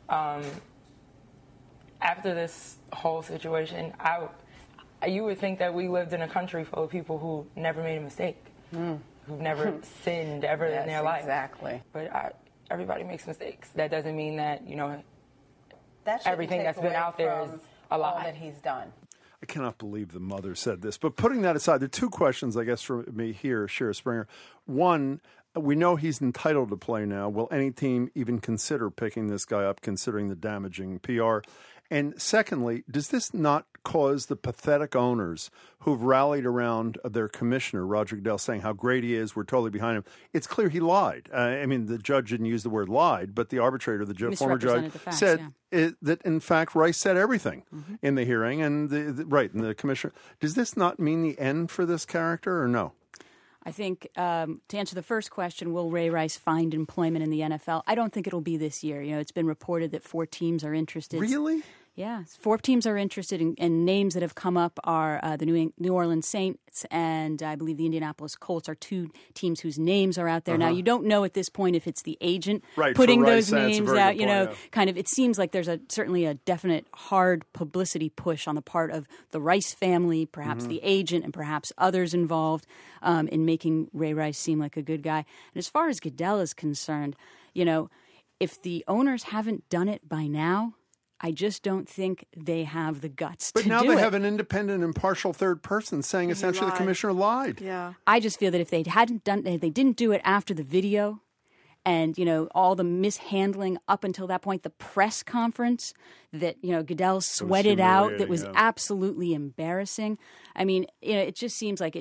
[SPEAKER 11] After this whole situation, you would think that we lived in a country full of people who never made a mistake. Who've never sinned ever in their life.
[SPEAKER 12] Exactly.
[SPEAKER 11] But everybody makes mistakes. That doesn't mean that,
[SPEAKER 12] that
[SPEAKER 11] everything that's been out there is a lie.
[SPEAKER 12] All that he's done.
[SPEAKER 1] I cannot believe the mother said this. But putting that aside, there are 2 questions, I guess, for me here, Shira Springer. One, we know he's entitled to play now. Will any team even consider picking this guy up, considering the damaging PR? And secondly, does this not cause the pathetic owners who've rallied around their commissioner, Roger Goodell, saying how great he is, we're totally behind him? It's clear he lied. I mean, the judge didn't use the word lied, but the arbitrator, the former judge, said that, in fact, Rice said everything in the hearing. And and the commissioner. Does this not mean the end for this character, or no?
[SPEAKER 10] I think to answer the first question, will Ray Rice find employment in the NFL? I don't think it'll be this year. It's been reported that 4 teams are interested.
[SPEAKER 1] Really?
[SPEAKER 10] Yeah, 4 teams are interested, and names that have come up are the New Orleans Saints and I believe the Indianapolis Colts are 2 teams whose names are out there. Now, you don't know at this point if it's the agent putting those names out. Kind of. It seems like there's certainly a definite hard publicity push on the part of the Rice family, perhaps the agent, and perhaps others involved in making Ray Rice seem like a good guy. And as far as Goodell is concerned, if the owners haven't done it by now, I just don't think they have the guts to do it.
[SPEAKER 1] But now they have an independent, impartial third person saying essentially the commissioner lied.
[SPEAKER 2] Yeah.
[SPEAKER 10] I just feel that if they didn't do it after the video and, all the mishandling up until that point, the press conference that, Goodell sweated out, that was absolutely embarrassing. I mean, it just seems like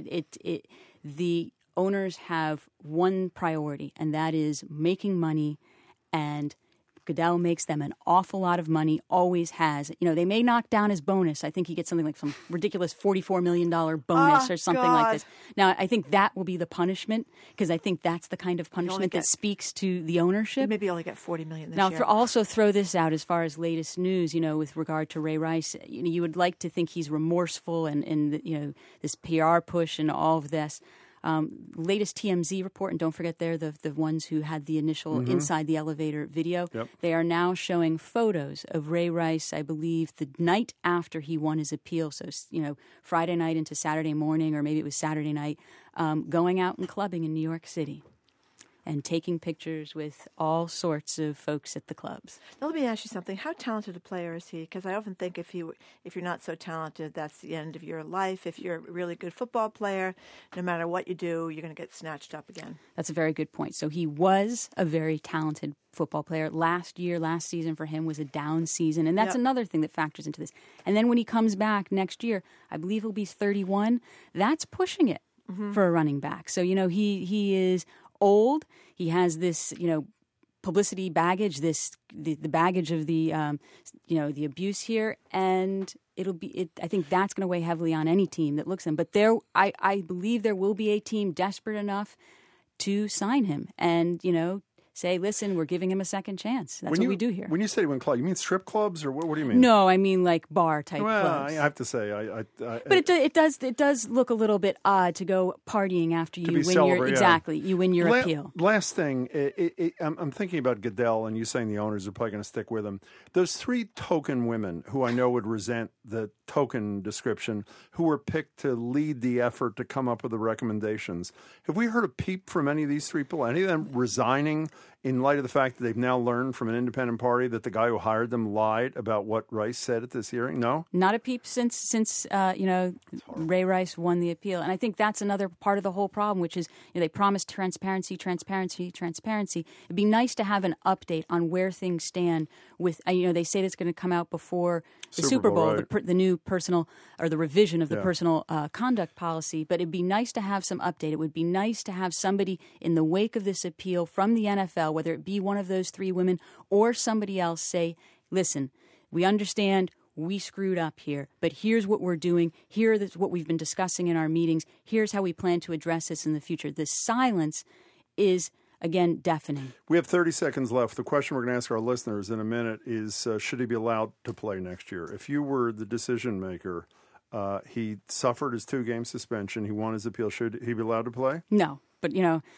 [SPEAKER 10] the owners have one priority, and that is making money, and Goodell makes them an awful lot of money, always has. They may knock down his bonus. I think he gets something like some ridiculous $44 million bonus or something like this. Now, I think that will be the punishment, because I think that's the kind of punishment that speaks to the ownership.
[SPEAKER 2] Maybe you only get $40 million this
[SPEAKER 10] year.
[SPEAKER 2] Now,
[SPEAKER 10] also throw this out as far as latest news, with regard to Ray Rice. You would like to think he's remorseful and this PR push and all of this. Latest TMZ report, and don't forget they're the ones who had the initial inside the elevator video. Yep. They are now showing photos of Ray Rice, I believe, the night after he won his appeal. So, Friday night into Saturday morning, or maybe it was Saturday night, going out and clubbing in New York City and taking pictures with all sorts of folks at the clubs.
[SPEAKER 2] Now, let me ask you something. How talented a player is he? Because I often think if you're not so talented, that's the end of your life. If you're a really good football player, no matter what you do, you're going to get snatched up again.
[SPEAKER 10] That's a very good point. So he was a very talented football player. Last season for him was a down season, and that's another thing that factors into this. And then when he comes back next year, I believe he'll be 31. That's pushing it for a running back. So, he is old. He has this, publicity baggage, the baggage of the the abuse here, and I think that's going to weigh heavily on any team that looks at him. But I believe there will be a team desperate enough to sign him and say, listen, we're giving him a second chance. That's what we do here.
[SPEAKER 1] When you say when club, you mean strip clubs, or what do you mean?
[SPEAKER 10] No, I mean like bar type clubs.
[SPEAKER 1] I have to say,
[SPEAKER 10] but it does look a little bit odd to go partying after you win your appeal.
[SPEAKER 1] Last thing, I'm thinking about Goodell, and you saying the owners are probably going to stick with him. Those 3 token women who I know would resent the token description, who were picked to lead the effort to come up with the recommendations. Have we heard a peep from any of these 3 people? Any of them resigning in light of the fact that they've now learned from an independent party that the guy who hired them lied about what Rice said at this hearing? No?
[SPEAKER 10] Not a peep since Ray Rice won the appeal. And I think that's another part of the whole problem, which is they promised transparency. It'd be nice to have an update on where things stand with, they say that's going to come out before the Super Bowl,
[SPEAKER 1] right.
[SPEAKER 10] the new personal, or the revision of the
[SPEAKER 1] Yeah.
[SPEAKER 10] personal conduct policy. But it'd be nice to have some update. It would be nice to have somebody in the wake of this appeal from the NFL, whether it be one of those three women or somebody else, say, listen, we understand we screwed up here, but here's what we're doing. Here's what we've been discussing in our meetings. Here's how we plan to address this in the future. The silence is, again, deafening.
[SPEAKER 1] We have 30 seconds left. The question we're going to ask our listeners in a minute is, should he be allowed to play next year? If you were the decision maker, he suffered his 2-game suspension. He won his appeal. Should he be allowed to play?
[SPEAKER 10] No, but,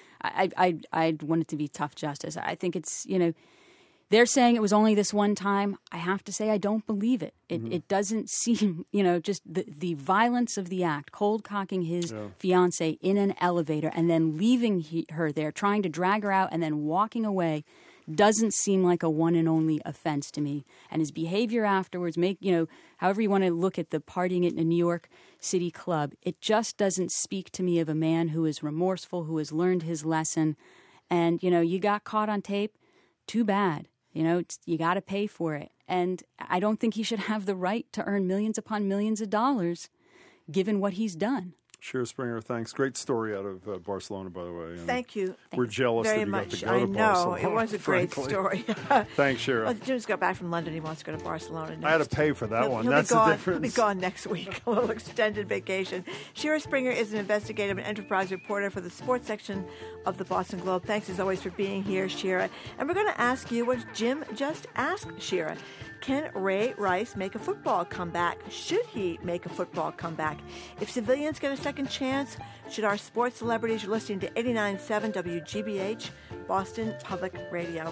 [SPEAKER 10] I'd want it to be tough justice. I think it's, they're saying it was only this one time. I have to say I don't believe it. It doesn't seem, just the violence of the act, cold cocking his fiancée in an elevator and then leaving her there, trying to drag her out and then walking away, doesn't seem like a one and only offense to me. And his behavior afterwards, however you want to look at the partying at the New York City club, it just doesn't speak to me of a man who is remorseful, who has learned his lesson. And, you got caught on tape, too bad. You got to pay for it. And I don't think he should have the right to earn millions upon millions of dollars, given what he's done.
[SPEAKER 1] Shira Springer, thanks. Great story out of Barcelona, by the way. And
[SPEAKER 2] Thank you.
[SPEAKER 1] We're jealous
[SPEAKER 2] very
[SPEAKER 1] that you
[SPEAKER 2] much.
[SPEAKER 1] got to go to Barcelona.
[SPEAKER 2] I know. It was a great
[SPEAKER 1] frankly.
[SPEAKER 2] story.
[SPEAKER 1] Thanks, Shira.
[SPEAKER 2] Well, Jim's got back from London. He wants to go to Barcelona next.
[SPEAKER 1] I had to pay for that one.
[SPEAKER 2] He'll
[SPEAKER 1] That's
[SPEAKER 2] be gone.
[SPEAKER 1] the difference.
[SPEAKER 2] He'll be gone next week. A little extended vacation. Shira Springer is an investigative and enterprise reporter for the sports section of the Boston Globe. Thanks, as always, for being here, Shira. And we're going to ask you what Jim just asked Shira. Can Ray Rice make a football comeback? Should he make a football comeback? If civilians get a second chance, should our sports celebrities? You're listening to 89.7 WGBH, Boston Public Radio.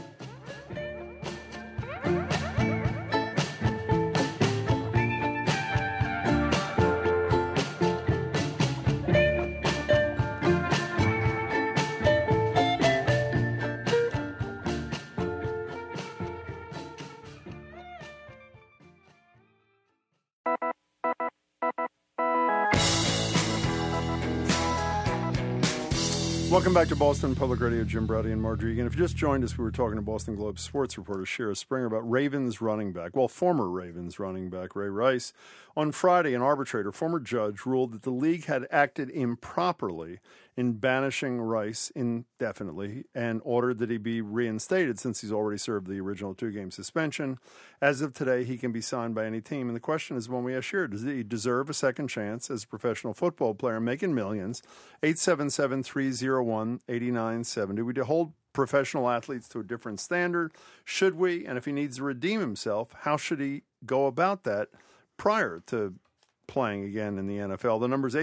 [SPEAKER 1] Welcome back to Boston Public Radio. Jim Brady and Marjorie Egan. If you just joined us, we were talking to Boston Globe sports reporter Shira Springer about Ravens running back, former Ravens running back Ray Rice. On Friday, an arbitrator, former judge, ruled that the league had acted improperly in banishing Rice indefinitely and ordered that he be reinstated since he's already served the original 2-game suspension. As of today, he can be signed by any team. And the question is one we asked Shira, does he deserve a second chance as a professional football player making millions? 877-301-8970. We hold professional athletes to a different standard. Should we? And if he needs to redeem himself, how should he go about that prior to playing again in the NFL? The number is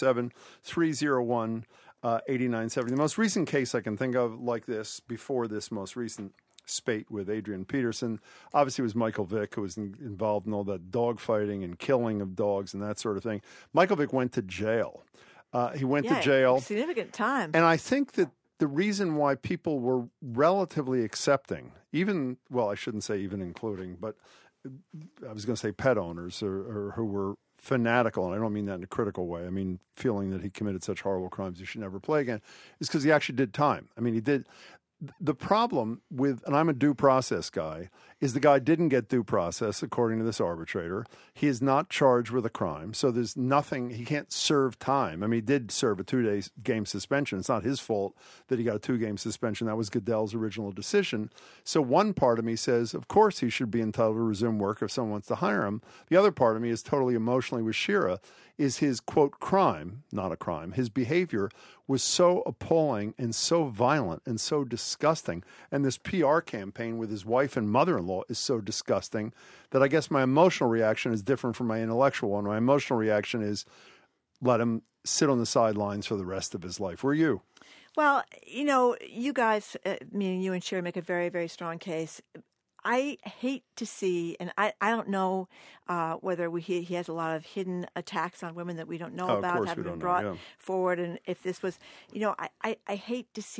[SPEAKER 1] 877-301-8970. The most recent case I can think of like this, before this most recent spate with Adrian Peterson, obviously was Michael Vick, who was involved in all that dog fighting and killing of dogs and that sort of thing. Michael Vick went to jail. He went to jail.
[SPEAKER 2] Significant time.
[SPEAKER 1] And I think that the reason why people were relatively accepting, I shouldn't say even including, but I was going to say pet owners or who were fanatical, and I don't mean that in a critical way. I mean feeling that he committed such horrible crimes he should never play again, is because he actually did time. I mean, he did. The problem with, and I'm a due process guy, is the guy didn't get due process according to this arbitrator. He is not charged with a crime, so there's nothing, he can't serve time. I mean, he did serve a 2-game suspension. It's not his fault that he got a 2-game suspension. That was Goodell's original decision. So one part of me says, of course he should be entitled to resume work if someone wants to hire him. The other part of me is totally emotionally with Shira, is his, quote, crime, not a crime, his behavior was so appalling and so violent and so disgusting. And this PR campaign with his wife and mother-in-law is so disgusting that I guess my emotional reaction is different from my intellectual one. My emotional reaction is let him sit on the sidelines for the rest of his life. Were you?
[SPEAKER 2] Well, you guys, meaning you and Shira, make a very, very strong case. I hate to see, and I don't know whether he has a lot of hidden attacks on women that we don't know about, haven't been brought forward. And if this was, I hate to see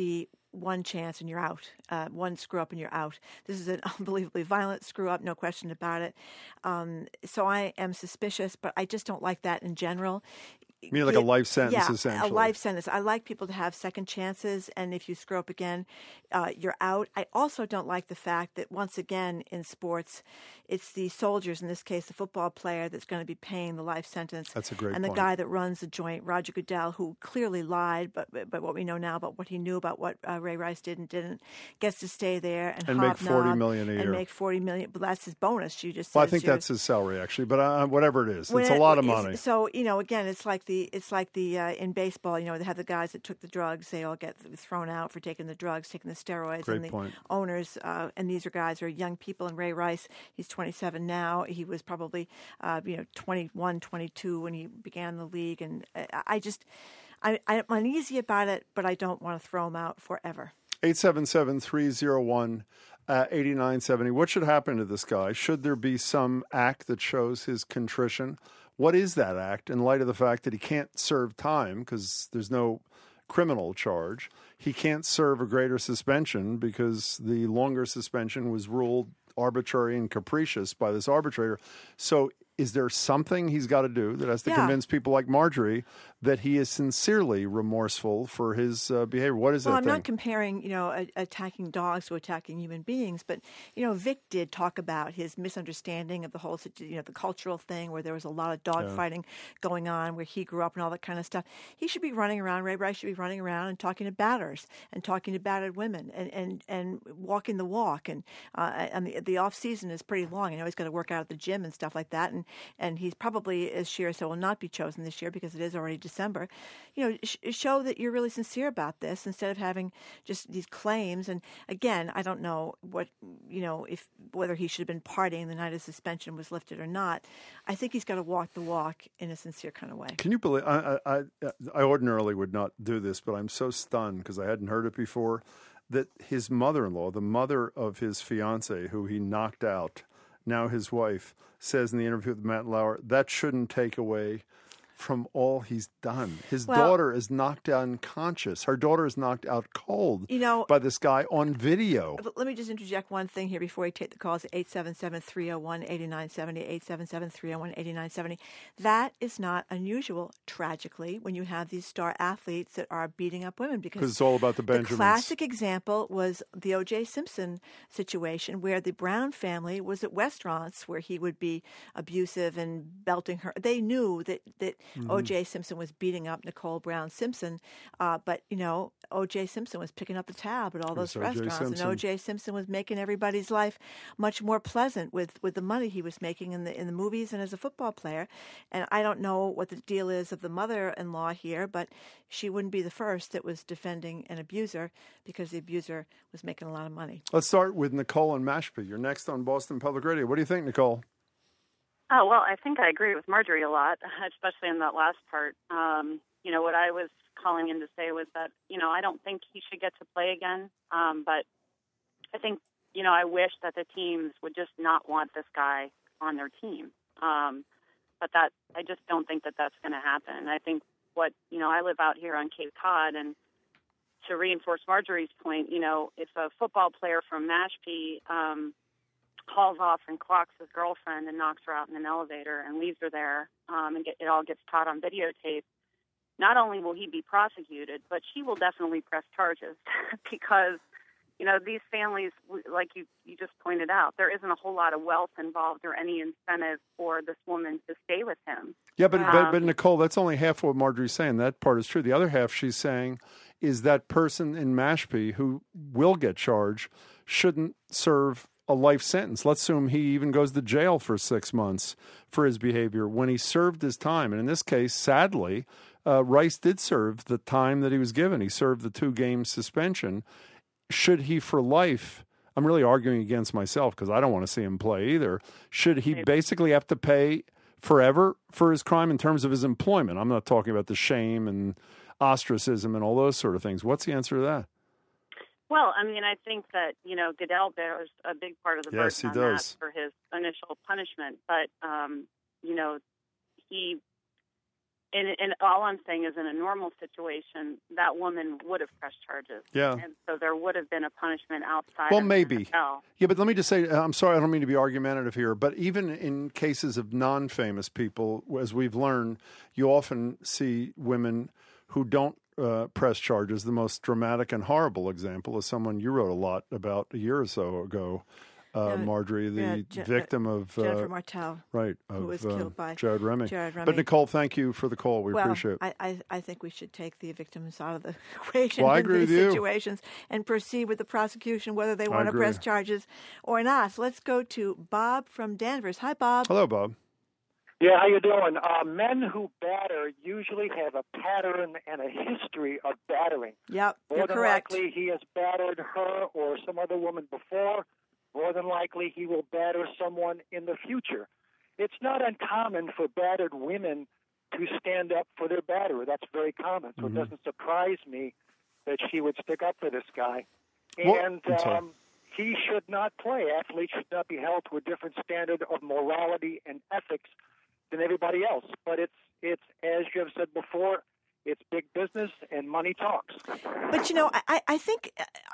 [SPEAKER 2] one chance and you're out. One screw up and you're out. This is an unbelievably violent screw up, no question about it. So I am suspicious, but I just don't like that in general.
[SPEAKER 1] You mean like a life sentence,
[SPEAKER 2] yeah,
[SPEAKER 1] essentially?
[SPEAKER 2] A life sentence. I like people to have second chances, and if you screw up again, you're out. I also don't like the fact that, once again, in sports, it's the soldiers, in this case the football player, that's going to be paying the life sentence.
[SPEAKER 1] That's a great
[SPEAKER 2] And
[SPEAKER 1] point.
[SPEAKER 2] the guy that runs the joint, Roger Goodell, who clearly lied, but what we know now about what he knew about what Ray Rice did and didn't, gets to stay there and
[SPEAKER 1] make $40 million a year.
[SPEAKER 2] And make $40 million. But that's his bonus. You just
[SPEAKER 1] Well, I think that's his salary, actually. But whatever it is, it's a lot of money.
[SPEAKER 2] So again, it's like the in baseball. They have the guys that took the drugs. They all get thrown out for taking the drugs, taking the steroids.
[SPEAKER 1] Great
[SPEAKER 2] and the
[SPEAKER 1] point.
[SPEAKER 2] Owners, and these are young people. And Ray Rice, he's 27 now. He was probably 21, 22 when he began the league. And I'm uneasy about it, but I don't want to throw him out forever.
[SPEAKER 1] 877-301-8970. What should happen to this guy? Should there be some act that shows his contrition? What is that act in light of the fact that he can't serve time because there's no criminal charge? He can't serve a greater suspension because the longer suspension was ruled arbitrary and capricious by this arbitrator. So is there something he's got to do that has to convince people like Marjorie that he is sincerely remorseful for his behavior? What is that
[SPEAKER 2] I'm
[SPEAKER 1] thing?
[SPEAKER 2] not comparing, attacking dogs to attacking human beings, but, Vic did talk about his misunderstanding of the whole, the cultural thing where there was a lot of dog fighting going on where he grew up and all that kind of stuff. He should be running around, Ray Rice should be running around and talking to batters and talking to battered women and walking the walk. And the off season is pretty long. He's got to work out at the gym and stuff like that. And he's probably, as Shira said, will not be chosen this year because it is already December. Show that you're really sincere about this instead of having just these claims. And again, I don't know whether he should have been partying the night his suspension was lifted or not. I think he's got to walk the walk in a sincere kind of way.
[SPEAKER 1] Can you believe? I ordinarily would not do this, but I'm so stunned because I hadn't heard it before that his mother-in-law, the mother of his fiance, who he knocked out, now his wife, says in the interview with Matt Lauer, that shouldn't take away from all he's done. His daughter is knocked unconscious. Her daughter is knocked out cold by this guy on video.
[SPEAKER 2] Let me just interject one thing here before we take the calls at 877-301-8970, 877-301-8970. That is not unusual, tragically, when you have these star athletes that are beating up women because
[SPEAKER 1] it's all about the Benjamins.
[SPEAKER 2] The classic example was the O.J. Simpson situation where the Brown family was at restaurants where he would be abusive and belting her. They knew that O.J. Simpson was beating up Nicole Brown Simpson, but O.J. Simpson was picking up the tab at all those restaurants, and O.J. Simpson was making everybody's life much more pleasant with the money he was making in the movies and as a football player. And I don't know what the deal is of the mother-in-law here, but she wouldn't be the first that was defending an abuser because the abuser was making a lot of money.
[SPEAKER 1] Let's start with Nicole and Mashpee. You're next on Boston Public Radio. What do you think, Nicole?
[SPEAKER 13] Oh, well, I think I agree with Marjorie a lot, especially in that last part. What I was calling in to say was that, I don't think he should get to play again. But I think, I wish that the teams would just not want this guy on their team. But I just don't think that that's going to happen. I think I live out here on Cape Cod, and to reinforce Marjorie's point, if a football player from Mashpee hauls off and clocks his girlfriend and knocks her out in an elevator and leaves her there, and it all gets caught on videotape, not only will he be prosecuted, but she will definitely press charges because, these families, like you just pointed out, there isn't a whole lot of wealth involved or any incentive for this woman to stay with him.
[SPEAKER 1] Yeah, but Nicole, that's only half what Marjorie's saying. That part is true. The other half she's saying is that person in Mashpee who will get charged shouldn't serve a life sentence. Let's assume he even goes to jail for 6 months for his behavior when he served his time. And in this case, sadly, Rice did serve the time that he was given. He served the 2-game suspension. Should he for life, I'm really arguing against myself because I don't want to see him play either. Should he basically have to pay forever for his crime in terms of his employment? I'm not talking about the shame and ostracism and all those sort of things. What's the answer to that?
[SPEAKER 13] Well, I think that, Goodell bears a big part of the burden on that for his initial punishment. But, he, and all I'm saying is in a normal situation, that woman would have pressed charges.
[SPEAKER 1] Yeah.
[SPEAKER 13] And so there would have been a punishment outside
[SPEAKER 1] Well,
[SPEAKER 13] of
[SPEAKER 1] maybe.
[SPEAKER 13] the NFL.
[SPEAKER 1] Yeah, but let me just say, I'm sorry, I don't mean to be argumentative here, but even in cases of non-famous people, as we've learned, you often see women who don't press charges. The most dramatic and horrible example is someone you wrote a lot about a year or so ago, Marjorie, the victim of
[SPEAKER 2] Jennifer Martell,
[SPEAKER 1] right,
[SPEAKER 2] who was killed by
[SPEAKER 1] Jared Remy.
[SPEAKER 2] Jared Remy.
[SPEAKER 1] But Nicole, thank you for the call. We appreciate it.
[SPEAKER 2] I think we should take the victims out of the equation
[SPEAKER 1] Well, I
[SPEAKER 2] in
[SPEAKER 1] agree
[SPEAKER 2] these
[SPEAKER 1] with you.
[SPEAKER 2] situations and proceed with the prosecution, whether they want to
[SPEAKER 1] agree.
[SPEAKER 2] press charges or not. So let's go to Bob from Danvers. Hi, Bob.
[SPEAKER 1] Hello, Bob.
[SPEAKER 14] Yeah, how you doing? Men who batter usually have a pattern and a history of battering.
[SPEAKER 2] Yep,
[SPEAKER 14] More
[SPEAKER 2] you're
[SPEAKER 14] than
[SPEAKER 2] correct.
[SPEAKER 14] likely he has battered her or some other woman before. More than likely he will batter someone in the future. It's not uncommon for battered women to stand up for their batterer. That's very common. So it doesn't surprise me that she would stick up for this guy. And he should not play. Athletes should not be held to a different standard of morality and ethics than everybody else. But it's as you have said before, it's big business and money talks.
[SPEAKER 2] But, I think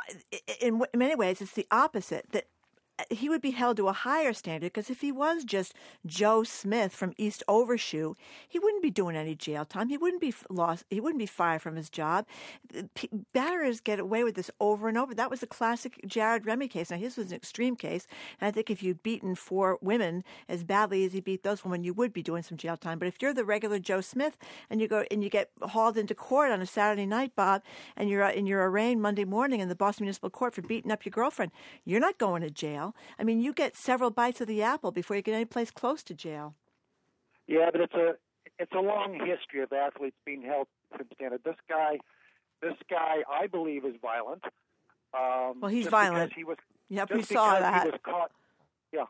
[SPEAKER 2] in many ways it's the opposite, that he would be held to a higher standard, because if he was just Joe Smith from East Overshoe, he wouldn't be doing any jail time. He wouldn't be lost. He wouldn't be fired from his job. Batterers get away with this over and over. That was the classic Jared Remy case. Now, his was an extreme case, and I think if you'd beaten 4 women as badly as he beat those women, you would be doing some jail time. But if you're the regular Joe Smith and you go and you get hauled into court on a Saturday night, Bob, and you're arraigned Monday morning in the Boston Municipal Court for beating up your girlfriend, you're not going to jail. I mean, you get several bites of the apple before you get any place close to jail.
[SPEAKER 14] Yeah, but it's a long history of athletes being held to the standard. This guy, I believe, is violent.
[SPEAKER 2] Well, he's
[SPEAKER 14] just
[SPEAKER 2] violent.
[SPEAKER 14] because he was.
[SPEAKER 2] Yep,
[SPEAKER 14] just
[SPEAKER 2] we saw
[SPEAKER 14] because
[SPEAKER 2] that.
[SPEAKER 14] He was caught. Yeah.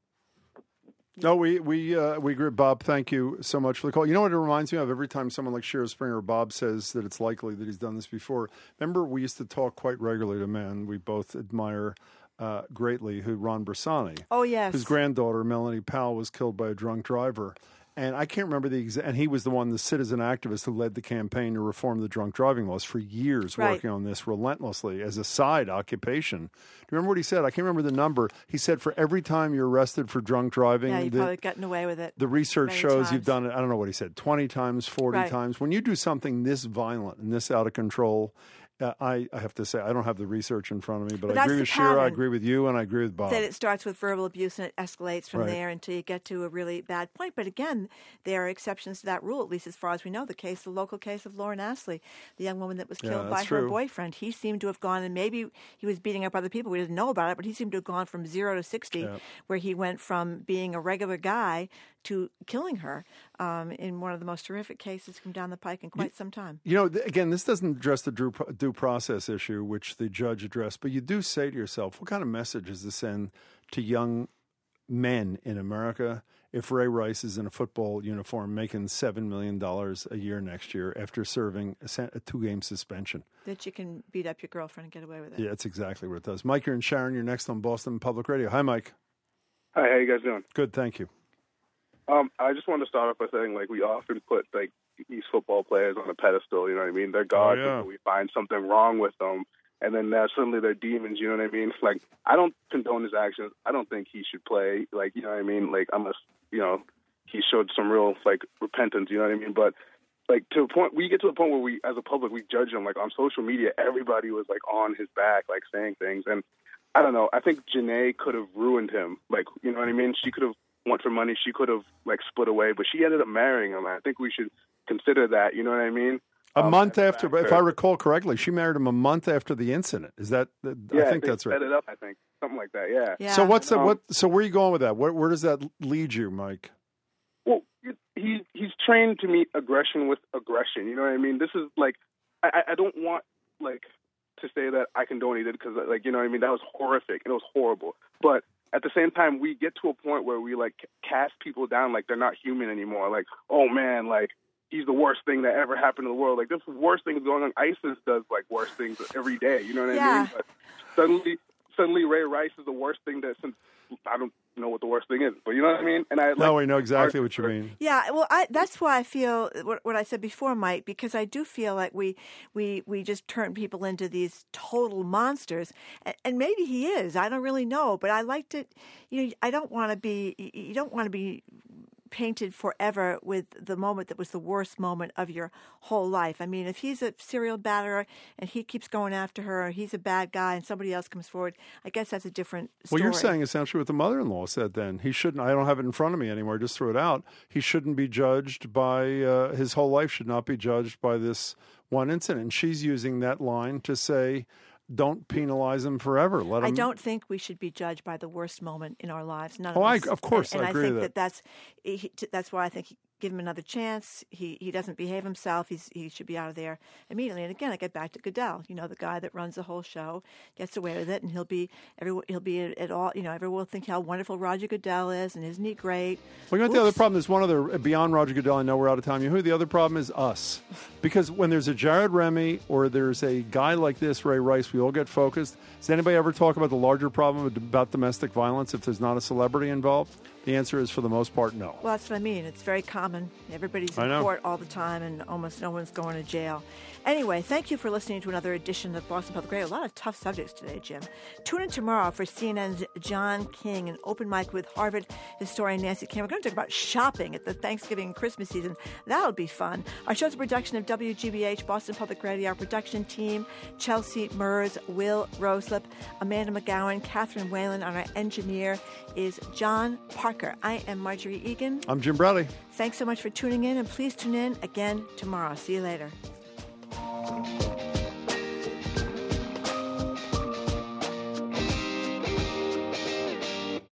[SPEAKER 1] No, we agree. Bob, thank you so much for the call. You know what it reminds me of? Every time someone like Shira Springer or Bob says that it's likely that he's done this before, remember we used to talk quite regularly to men we both admire greatly, who Ron Bersani.
[SPEAKER 2] Oh, yes.
[SPEAKER 1] His granddaughter, Melanie Powell, was killed by a drunk driver. And I can't remember the exact, and he was the one, the citizen activist who led the campaign to reform the drunk driving laws for years, working on this relentlessly as a side occupation. Do you remember what he said? I can't remember the number. He said for every time you're arrested for drunk driving,
[SPEAKER 2] Yeah, you've probably gotten away with it.
[SPEAKER 1] the research
[SPEAKER 2] many
[SPEAKER 1] shows
[SPEAKER 2] times.
[SPEAKER 1] you've done it, I don't know what he said, 20 times, 40 times. When you do something this violent and this out of control, I have to say, I don't have the research in front of me, but I
[SPEAKER 2] that's
[SPEAKER 1] agree
[SPEAKER 2] the
[SPEAKER 1] with Shira, I
[SPEAKER 2] pattern.
[SPEAKER 1] agree with you, and I agree with Bob.
[SPEAKER 2] That it starts with verbal abuse and it escalates from
[SPEAKER 1] Right.
[SPEAKER 2] there until you get to a really bad point. But again, there are exceptions to that rule, at least as far as we know. The local case of Lauren Astley, the young woman that was killed by her boyfriend. He seemed to have gone, and maybe he was beating up other people. We didn't know about it, but he seemed to have gone from 0 to 60, where he went from being a regular guy to killing her in one of the most horrific cases come down the pike in quite some time.
[SPEAKER 1] You know, again, this doesn't address the due process issue, which the judge addressed, but you do say to yourself, what kind of message does this send to young men in America if Ray Rice is in a football uniform making $7 million a year next year after serving a 2-game suspension?
[SPEAKER 2] That you can beat up your girlfriend and get away with it.
[SPEAKER 1] Yeah, that's exactly what it does. Mike, you're in Sharon. You're next on Boston Public Radio. Hi, Mike.
[SPEAKER 15] Hi, how you guys doing?
[SPEAKER 1] Good, thank you.
[SPEAKER 15] I just wanted to start off by saying, like, we often put, like, these football players on a pedestal, you know what I mean? They're gods, and we find something wrong with them, and then suddenly they're demons, you know what I mean? Like, I don't condone his actions. I don't think he should play, like, you know what I mean? Like, unless, you know, he showed some real, like, repentance, you know what I mean? But, like, to a point, we get to a point where we, as a public, we judge him. Like, on social media, everybody was, like, on his back, like, saying things, and I don't know. I think Janae could have ruined him. Like, you know what I mean? She could have went for money. She could have, like, split away, but she ended up marrying him. I think we should consider that. You know what I mean?
[SPEAKER 1] A month after, if I recall correctly, she married him a month after the incident. Is that?
[SPEAKER 15] Yeah,
[SPEAKER 1] I think that's right.
[SPEAKER 15] Set it up. I think something like that. Yeah.
[SPEAKER 1] So what's So where are you going with that? Where does that lead you, Mike?
[SPEAKER 15] Well, he's trained to meet aggression with aggression. You know what I mean? This is like, I don't want, like, to say that I condone he did, because, like, you know what I mean? That was horrific and it was horrible. But at the same time, we get to a point where we, like, cast people down like they're not human anymore. Like, oh man, like, he's the worst thing that ever happened in the world. Like, this worst thing is going on. ISIS does, like, worse things every day. You know what I mean? But suddenly suddenly Ray Rice is the worst thing I don't know what the worst thing is, but you know what I mean? And
[SPEAKER 1] we know exactly what you mean.
[SPEAKER 2] Yeah, well, that's why I feel what I said before, Mike, because I do feel like we just turn people into these total monsters, and maybe he is. I don't really know, but I like to, I don't want to be. You don't want to be painted forever with the moment that was the worst moment of your whole life. I mean, if he's a serial batterer and he keeps going after her, or he's a bad guy and somebody else comes forward, I guess that's a different story.
[SPEAKER 1] Well, you're saying essentially what the mother-in-law said then. He shouldn't, I don't have it in front of me anymore, just threw it out. He shouldn't be judged by, his whole life should not be judged by this one incident. And she's using that line to say, don't penalize him forever. Let him.
[SPEAKER 2] I don't think we should be judged by the worst moment in our lives. None of
[SPEAKER 1] us.
[SPEAKER 2] Of
[SPEAKER 1] course,
[SPEAKER 2] and
[SPEAKER 1] I agree
[SPEAKER 2] think
[SPEAKER 1] with
[SPEAKER 2] that. That's why I think give him another chance. He doesn't behave himself. He should be out of there immediately. And again, I get back to Goodell. The guy that runs the whole show gets away with it, and he'll be at all. Everyone will think how wonderful Roger Goodell is, and isn't he great?
[SPEAKER 1] Well, the other problem is one other beyond Roger Goodell. I know we're out of time. Who the other problem is? Us, because when there's a Jared Remy or there's a guy like this, Ray Rice, we all get focused. Does anybody ever talk about the larger problem about domestic violence if there's not a celebrity involved? The answer is, for the most part, no.
[SPEAKER 2] Well, that's what I mean. It's very common. Everybody's in court all the time, and almost no one's going to jail. Anyway, thank you for listening to another edition of Boston Public Radio. A lot of tough subjects today, Jim. Tune in tomorrow for CNN's John King, an open mic with Harvard historian Nancy Kim. We're going to talk about shopping at the Thanksgiving and Christmas season. That'll be fun. Our show's a production of WGBH, Boston Public Radio. Our production team, Chelsea Mers, Will Roslip, Amanda McGowan, Catherine Whalen, and our engineer is John Parker. I am Marjorie Egan.
[SPEAKER 1] I'm Jim Bradley.
[SPEAKER 2] Thanks so much for tuning in, and please tune in again tomorrow. See you later.